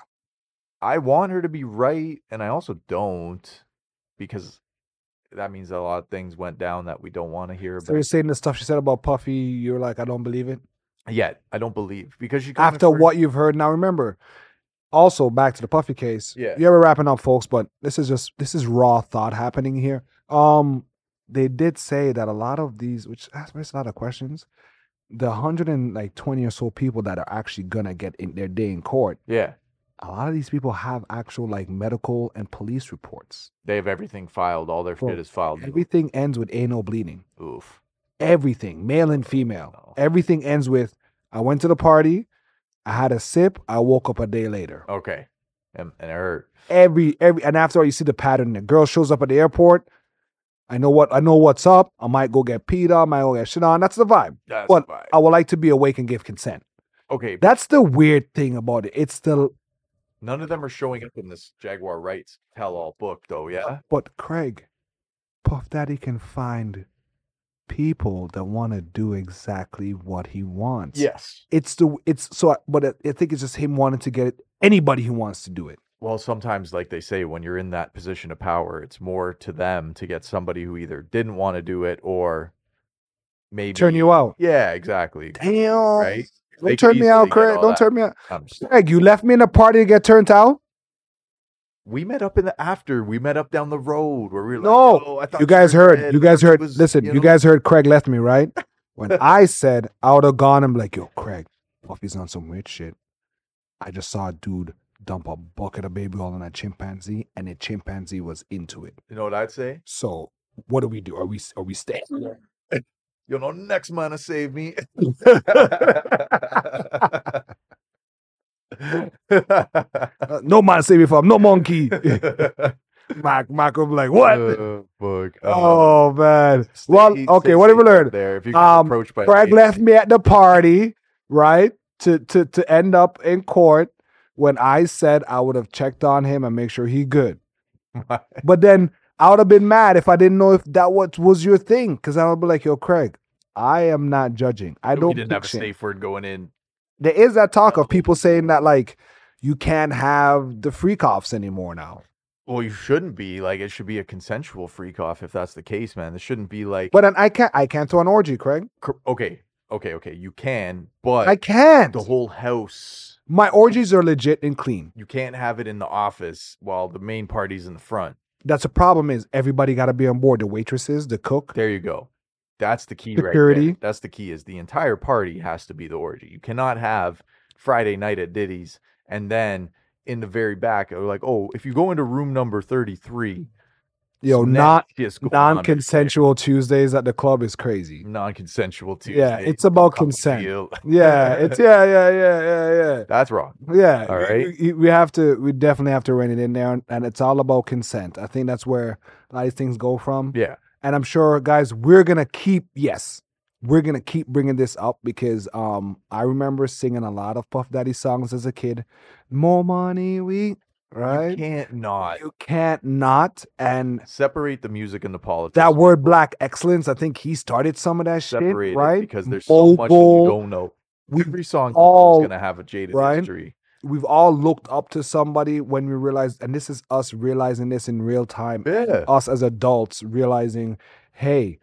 S2: I want her to be right, and I also don't because that means a lot of things went down that we don't want to hear
S1: so you're
S2: about.
S1: saying the stuff she said about Puffy. You're like, I don't believe it.
S2: Yet, I don't believe because you couldn't
S1: After
S2: afford-
S1: what you've heard, now remember. Also, back to the Puffy case.
S2: Yeah.
S1: You're wrapping up, folks, but this is just this is raw thought happening here. Um, they did say that a lot of these, which that's a lot of questions, the hundred and like twenty or so people that are actually gonna get in their day in court.
S2: Yeah,
S1: a lot of these people have actual like medical and police reports.
S2: They have everything filed. All their
S1: Bro,
S2: shit is filed.
S1: everything ends with anal bleeding.
S2: Oof.
S1: Everything, male and female.
S2: No.
S1: Everything ends with, I went to the party, I had a sip, I woke up a day later.
S2: Okay. And, and it hurt.
S1: Every every and after all, you see the pattern. The girl shows up at the airport. I know what I know what's up. I might go get peed on, I might go get shit on. That's the vibe.
S2: That's
S1: But
S2: fine.
S1: I would like to be awake and give consent.
S2: Okay.
S1: That's the weird thing about it. It's the
S2: None of them are showing up in this Jaguar Rights tell-all book, though, yeah?
S1: but Craig, Puff Daddy can find people that want to do exactly what he wants.
S2: Yes.
S1: It's the it's so, I- but I, I think it's just him wanting to get it. Anybody who wants to do it.
S2: Well, sometimes, like they say, when you're in that position of power, it's more to them to get somebody who either didn't want to do it or maybe
S1: Turn you out.
S2: Yeah, exactly.
S1: Damn.
S2: Right?
S1: Don't
S2: They
S1: turn
S2: could
S1: me
S2: easily
S1: out,
S2: get
S1: Craig.
S2: all
S1: Don't
S2: that.
S1: turn me out.
S2: I'm just-
S1: Craig, you left me in a party to get turned out?
S2: we met up in the after. We met up down the road where we were
S1: No.
S2: like, oh, I thought
S1: You guys
S2: were
S1: heard.
S2: dead.
S1: You guys
S2: It
S1: heard.
S2: was,
S1: Listen, you
S2: know-
S1: guys heard Craig left me, right? When I said I would have gone, I'm like, yo, Craig, Puffy's on some weird shit. I just saw a dude dump a bucket of baby oil on a chimpanzee, and the chimpanzee was into it.
S2: You know what I'd say?
S1: So what do we do? Are we are we staying?
S2: You know, next man to save me.
S1: Uh, no man say before, I'm no monkey. Mac, Mac will be like, what?
S2: Oh, fuck.
S1: Oh man.
S2: Stay-
S1: Well,
S2: stay
S1: okay. What have we
S2: safe out
S1: learned?
S2: There, if you get
S1: Um,
S2: approached by
S1: Craig
S2: a-
S1: left me at the party, right? To to to end up in court when I said I would have checked on him and make sure he good. But then I would have been mad if I didn't know if that what was your thing, because I would be like, yo, Craig, I am not judging. I
S2: we
S1: don't.
S2: didn't have a
S1: pick shit.
S2: safe word going in.
S1: There is that talk of people saying that like you can't have the freak offs anymore now.
S2: Well, you shouldn't be like it should be a consensual freak off if that's the case, man. This shouldn't be like
S1: But then I can't. I can't throw an orgy, Craig.
S2: cr- okay, okay, okay. You can, but
S1: I can't.
S2: the whole house,
S1: My orgies are legit and clean.
S2: you can't have it in the office while the main party's in the front.
S1: That's the problem. Is everybody got to be on board? The waitresses, the cook.
S2: There you go. That's the key right
S1: Security.
S2: there. That's the key is the entire party has to be the orgy. You cannot have Friday night at Diddy's and then in the very back, they're like, oh, if you go into room number thirty-three,
S1: Yo,
S2: some
S1: not
S2: nasty is going on
S1: non-consensual Tuesdays at the club is crazy.
S2: there. Non-consensual Tuesday.
S1: Yeah, it's about
S2: Cup of
S1: consent.
S2: veal.
S1: Yeah, it's yeah, yeah, yeah, yeah,
S2: That's wrong.
S1: yeah. Yeah,
S2: All
S1: we-
S2: right.
S1: We, we have to. We definitely have to rein it in there, and it's all about consent. I think that's where a lot of these things go from.
S2: Yeah.
S1: And I'm sure, guys, we're gonna keep. Yes, we're gonna keep bringing this up because um, I remember singing a lot of Puff Daddy songs as a kid. More money, we right.
S2: You can't not
S1: You can't not, and
S2: separate the music and the politics.
S1: that word black excellence, I think he started some of that
S2: separate
S1: shit,
S2: it
S1: right?
S2: because there's so much that you
S1: Bobo,
S2: don't know.
S1: we've
S2: Every song
S1: all-
S2: is gonna have a jaded
S1: right?
S2: history.
S1: We've all looked up to somebody when we realized, and this is us realizing this in real time,
S2: Yeah.
S1: us as adults realizing, hey,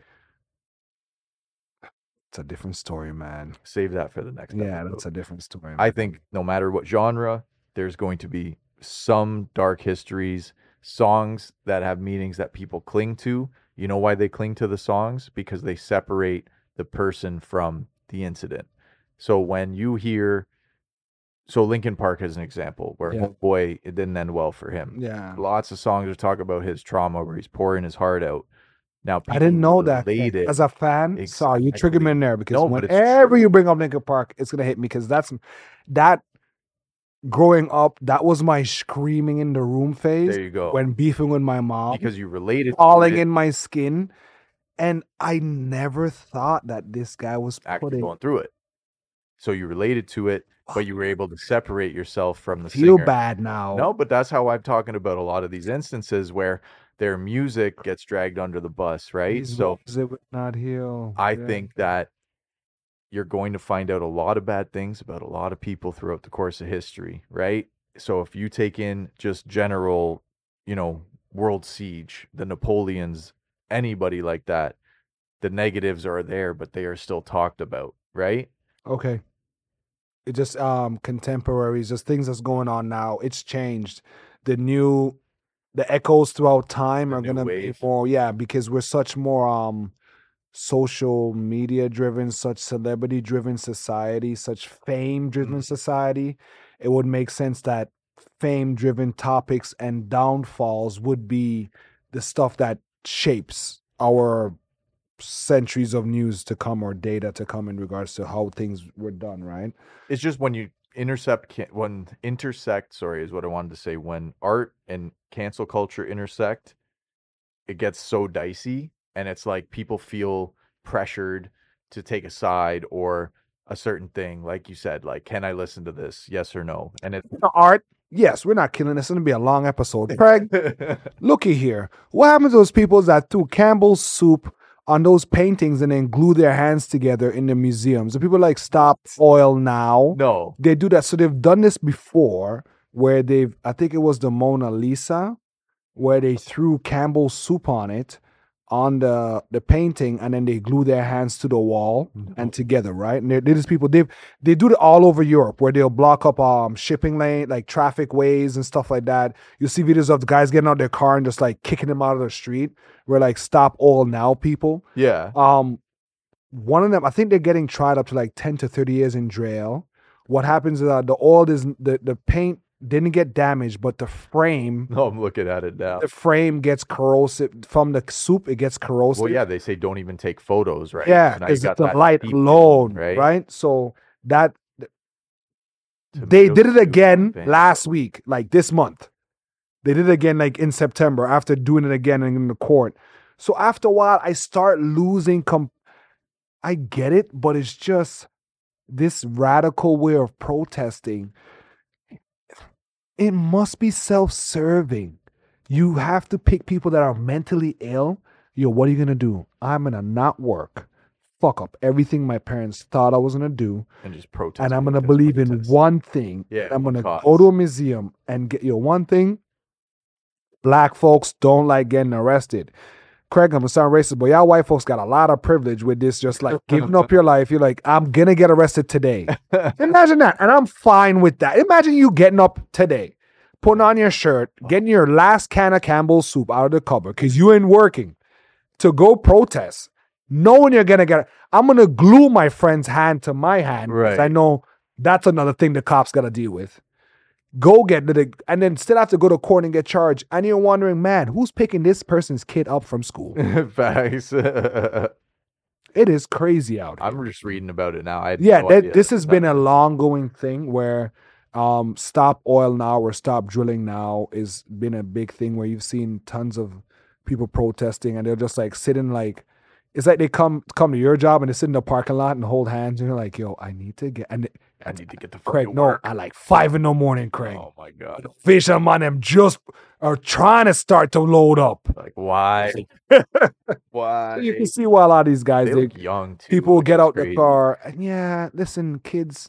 S1: it's a different story, man.
S2: Save that for the next
S1: Yeah,
S2: episode.
S1: that's a different story.
S2: I think no matter what genre, there's going to be some dark histories, songs that have meanings that people cling to. You know why they cling to the songs? Because they separate the person from the incident. So when you hear, so Linkin Park as an example, where
S1: Yeah.
S2: boy, it didn't end well for him.
S1: Yeah.
S2: Lots of songs that talk about his trauma where he's pouring his heart out. Now,
S1: I didn't
S2: people
S1: know that.
S2: relate it.
S1: As a fan, sorry, you triggered me
S2: Exactly.
S1: in there because
S2: No, but it's
S1: whenever
S2: true.
S1: you bring up Linkin Park, it's gonna hit me because that's that. Growing up, that was my screaming in the room phase
S2: There you go.
S1: when beefing with my mom,
S2: Because you related to
S1: falling
S2: it,
S1: in my skin, and I never thought that this guy was
S2: actually
S1: putting
S2: going through it. So you related to it, but you were able to separate yourself from the
S1: feel
S2: singer.
S1: bad now.
S2: No, but that's how I'm talking about a lot of these instances where their music gets dragged under the bus, right?
S1: These
S2: So
S1: wounds that would not heal.
S2: I
S1: Yeah.
S2: think that you're going to find out a lot of bad things about a lot of people throughout the course of history, right? So if you take in just general, you know, world siege, the Napoleons, anybody like that, the negatives are there, but they are still talked about, right?
S1: Okay. It just um contemporaries, just things that's going on now. It's changed. The new the echoes throughout time
S2: The
S1: are
S2: new
S1: gonna
S2: wave.
S1: be more, yeah, because we're such more um social media driven, such celebrity driven society, such fame driven
S2: Mhm.
S1: society. It would make sense that fame-driven topics and downfalls would be the stuff that shapes our centuries of news to come or data to come in regards to how things were done, right?
S2: It's just when you intercept, when intersect, sorry, is what I wanted to say. When art and cancel culture intersect, it gets so dicey, and it's like people feel pressured to take a side or a certain thing. Like you said, like, can I listen to this? Yes or no? And it
S1: art. Yes, we're not killing this. It's going to be a long episode. Craig, looky here. What happens to those people that threw Campbell's soup on those paintings and then glue their hands together in the museums? The people like Stop Oil Now.
S2: No.
S1: They do that. So they've done this before where they've, I think it was the Mona Lisa, where they threw Campbell's soup on it, on the the painting, and then they glue their hands to the wall no. and together, right? And they, these people, they they do it all over Europe, where they'll block up um shipping lane, like traffic ways and stuff like that. You see videos of the guys getting out their car and just like kicking them out of the street. Where like Stop Oil Now people.
S2: Yeah.
S1: Um, one of them, I think they're getting tried up to like ten to thirty years in jail. What happens is uh, the oil is the the paint didn't get damaged, but the frame.
S2: No, I'm looking at it now.
S1: The frame gets corrosive from the soup. It gets corrosive.
S2: Well, yeah, they say don't even take photos, right?
S1: Yeah, because it's the light alone, right? right? So that Tomato they did it again last week, like this month. They did it again, like in September, after doing it again in the court. So after a while, I start losing. Com- I get it, but it's just this radical way of protesting. It must be self-serving. You have to pick people that are mentally ill. Yo, what are you going to do? I'm going to not work. Fuck up everything my parents thought I was going to do.
S2: And just protest.
S1: And I'm going to believe protest. in one thing.
S2: Yeah,
S1: I'm going to go to a museum and get, yo, one thing. Black folks don't like getting arrested. Craig, I'm going to sound racist, but y'all white folks got a lot of privilege with this, just like giving up your life. You're like, I'm going to get arrested today. Imagine that. And I'm fine with that. Imagine you getting up today, putting on your shirt, getting your last can of Campbell's soup out of the cupboard because you ain't working to go protest, knowing you're going to get, I'm going to glue my friend's hand to my hand because
S2: right.
S1: I know that's another thing the cops got to deal with. Go get the, and then still have to go to court and get charged. And you're wondering, man, who's picking this person's kid up from school?
S2: Facts.
S1: It is crazy out here.
S2: I'm just reading about it now. I
S1: yeah,
S2: no
S1: that, this has been a long going thing where um, Stop Oil Now or Stop Drilling Now has been a big thing where you've seen tons of people protesting and they're just like sitting like, it's like they come come to your job and they sit in the parking lot and hold hands and you're like, yo, I need to get, and
S2: I need to get the
S1: Craig, no,
S2: work.
S1: at like five in the morning, Craig.
S2: Oh my God.
S1: Fish on them just are trying to start to load up.
S2: Like, why? Why?
S1: You can see why a lot of these guys,
S2: they
S1: they,
S2: look young too.
S1: people
S2: like,
S1: get out
S2: crazy.
S1: the car. And yeah, listen, kids,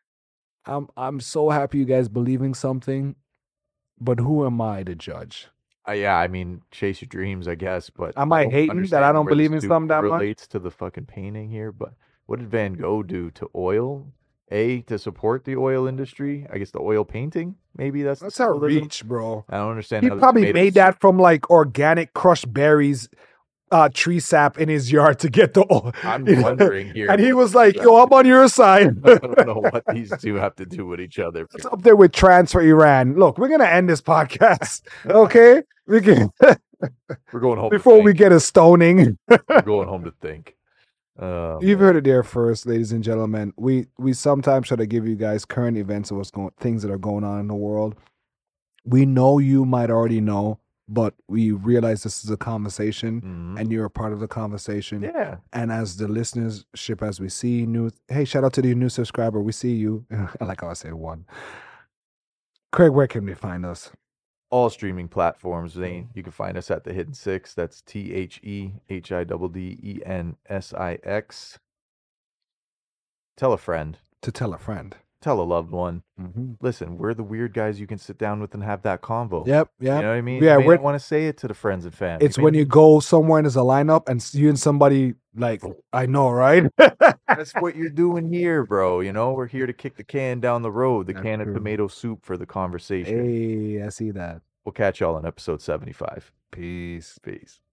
S1: I'm I'm so happy you guys believing something, but who am I to judge?
S2: Uh, yeah, I mean, chase your dreams, I guess. But
S1: am I hating that I don't believe in something that much?
S2: Relates to the fucking painting here, but what did Van Gogh do to oil? A, to support the oil industry. I guess the oil painting. Maybe that's
S1: that's a reach, bro.
S2: I don't understand.
S1: He
S2: how
S1: probably made that from like organic crushed berries. Uh, tree sap in his yard to get the oil.
S2: I'm wondering here.
S1: And he was like, yo, I'm on your side.
S2: I don't know what these two have to do with each other.
S1: It's up there with transfer Iran. Look, we're going to end this podcast. Okay? We can.
S2: We're going home.
S1: Before we get a stoning.
S2: We're going home to think. Uh,
S1: You've heard it there first, ladies and gentlemen. We we sometimes try to give you guys current events of what's going, things that are going on in the world. We know you might already know, but we realize this is a conversation
S2: mm-hmm.
S1: and you're a part of the conversation.
S2: Yeah.
S1: And as the listenership, as we see new, hey, shout out to the new subscriber. We see you. I like how I say one. Craig, where can we find us?
S2: All streaming platforms, Zane. You can find us at The Hidden Six. That's T H E H I D D E N S I X. Tell a friend.
S1: To tell a friend.
S2: Tell a loved one.
S1: Mm-hmm.
S2: Listen, we're the weird guys you can sit down with and have that convo.
S1: Yep, yep.
S2: You know what I mean?
S1: Yeah,
S2: we want to say it to the friends and family.
S1: It's when you go somewhere and there's a lineup and you and somebody like, I know, right?
S2: That's what you're doing here, bro. You know, we're here to kick the can down the road, the That's can true. of tomato soup for the conversation.
S1: Hey, I see that.
S2: We'll catch y'all on episode seventy-five.
S1: Peace.
S2: Peace.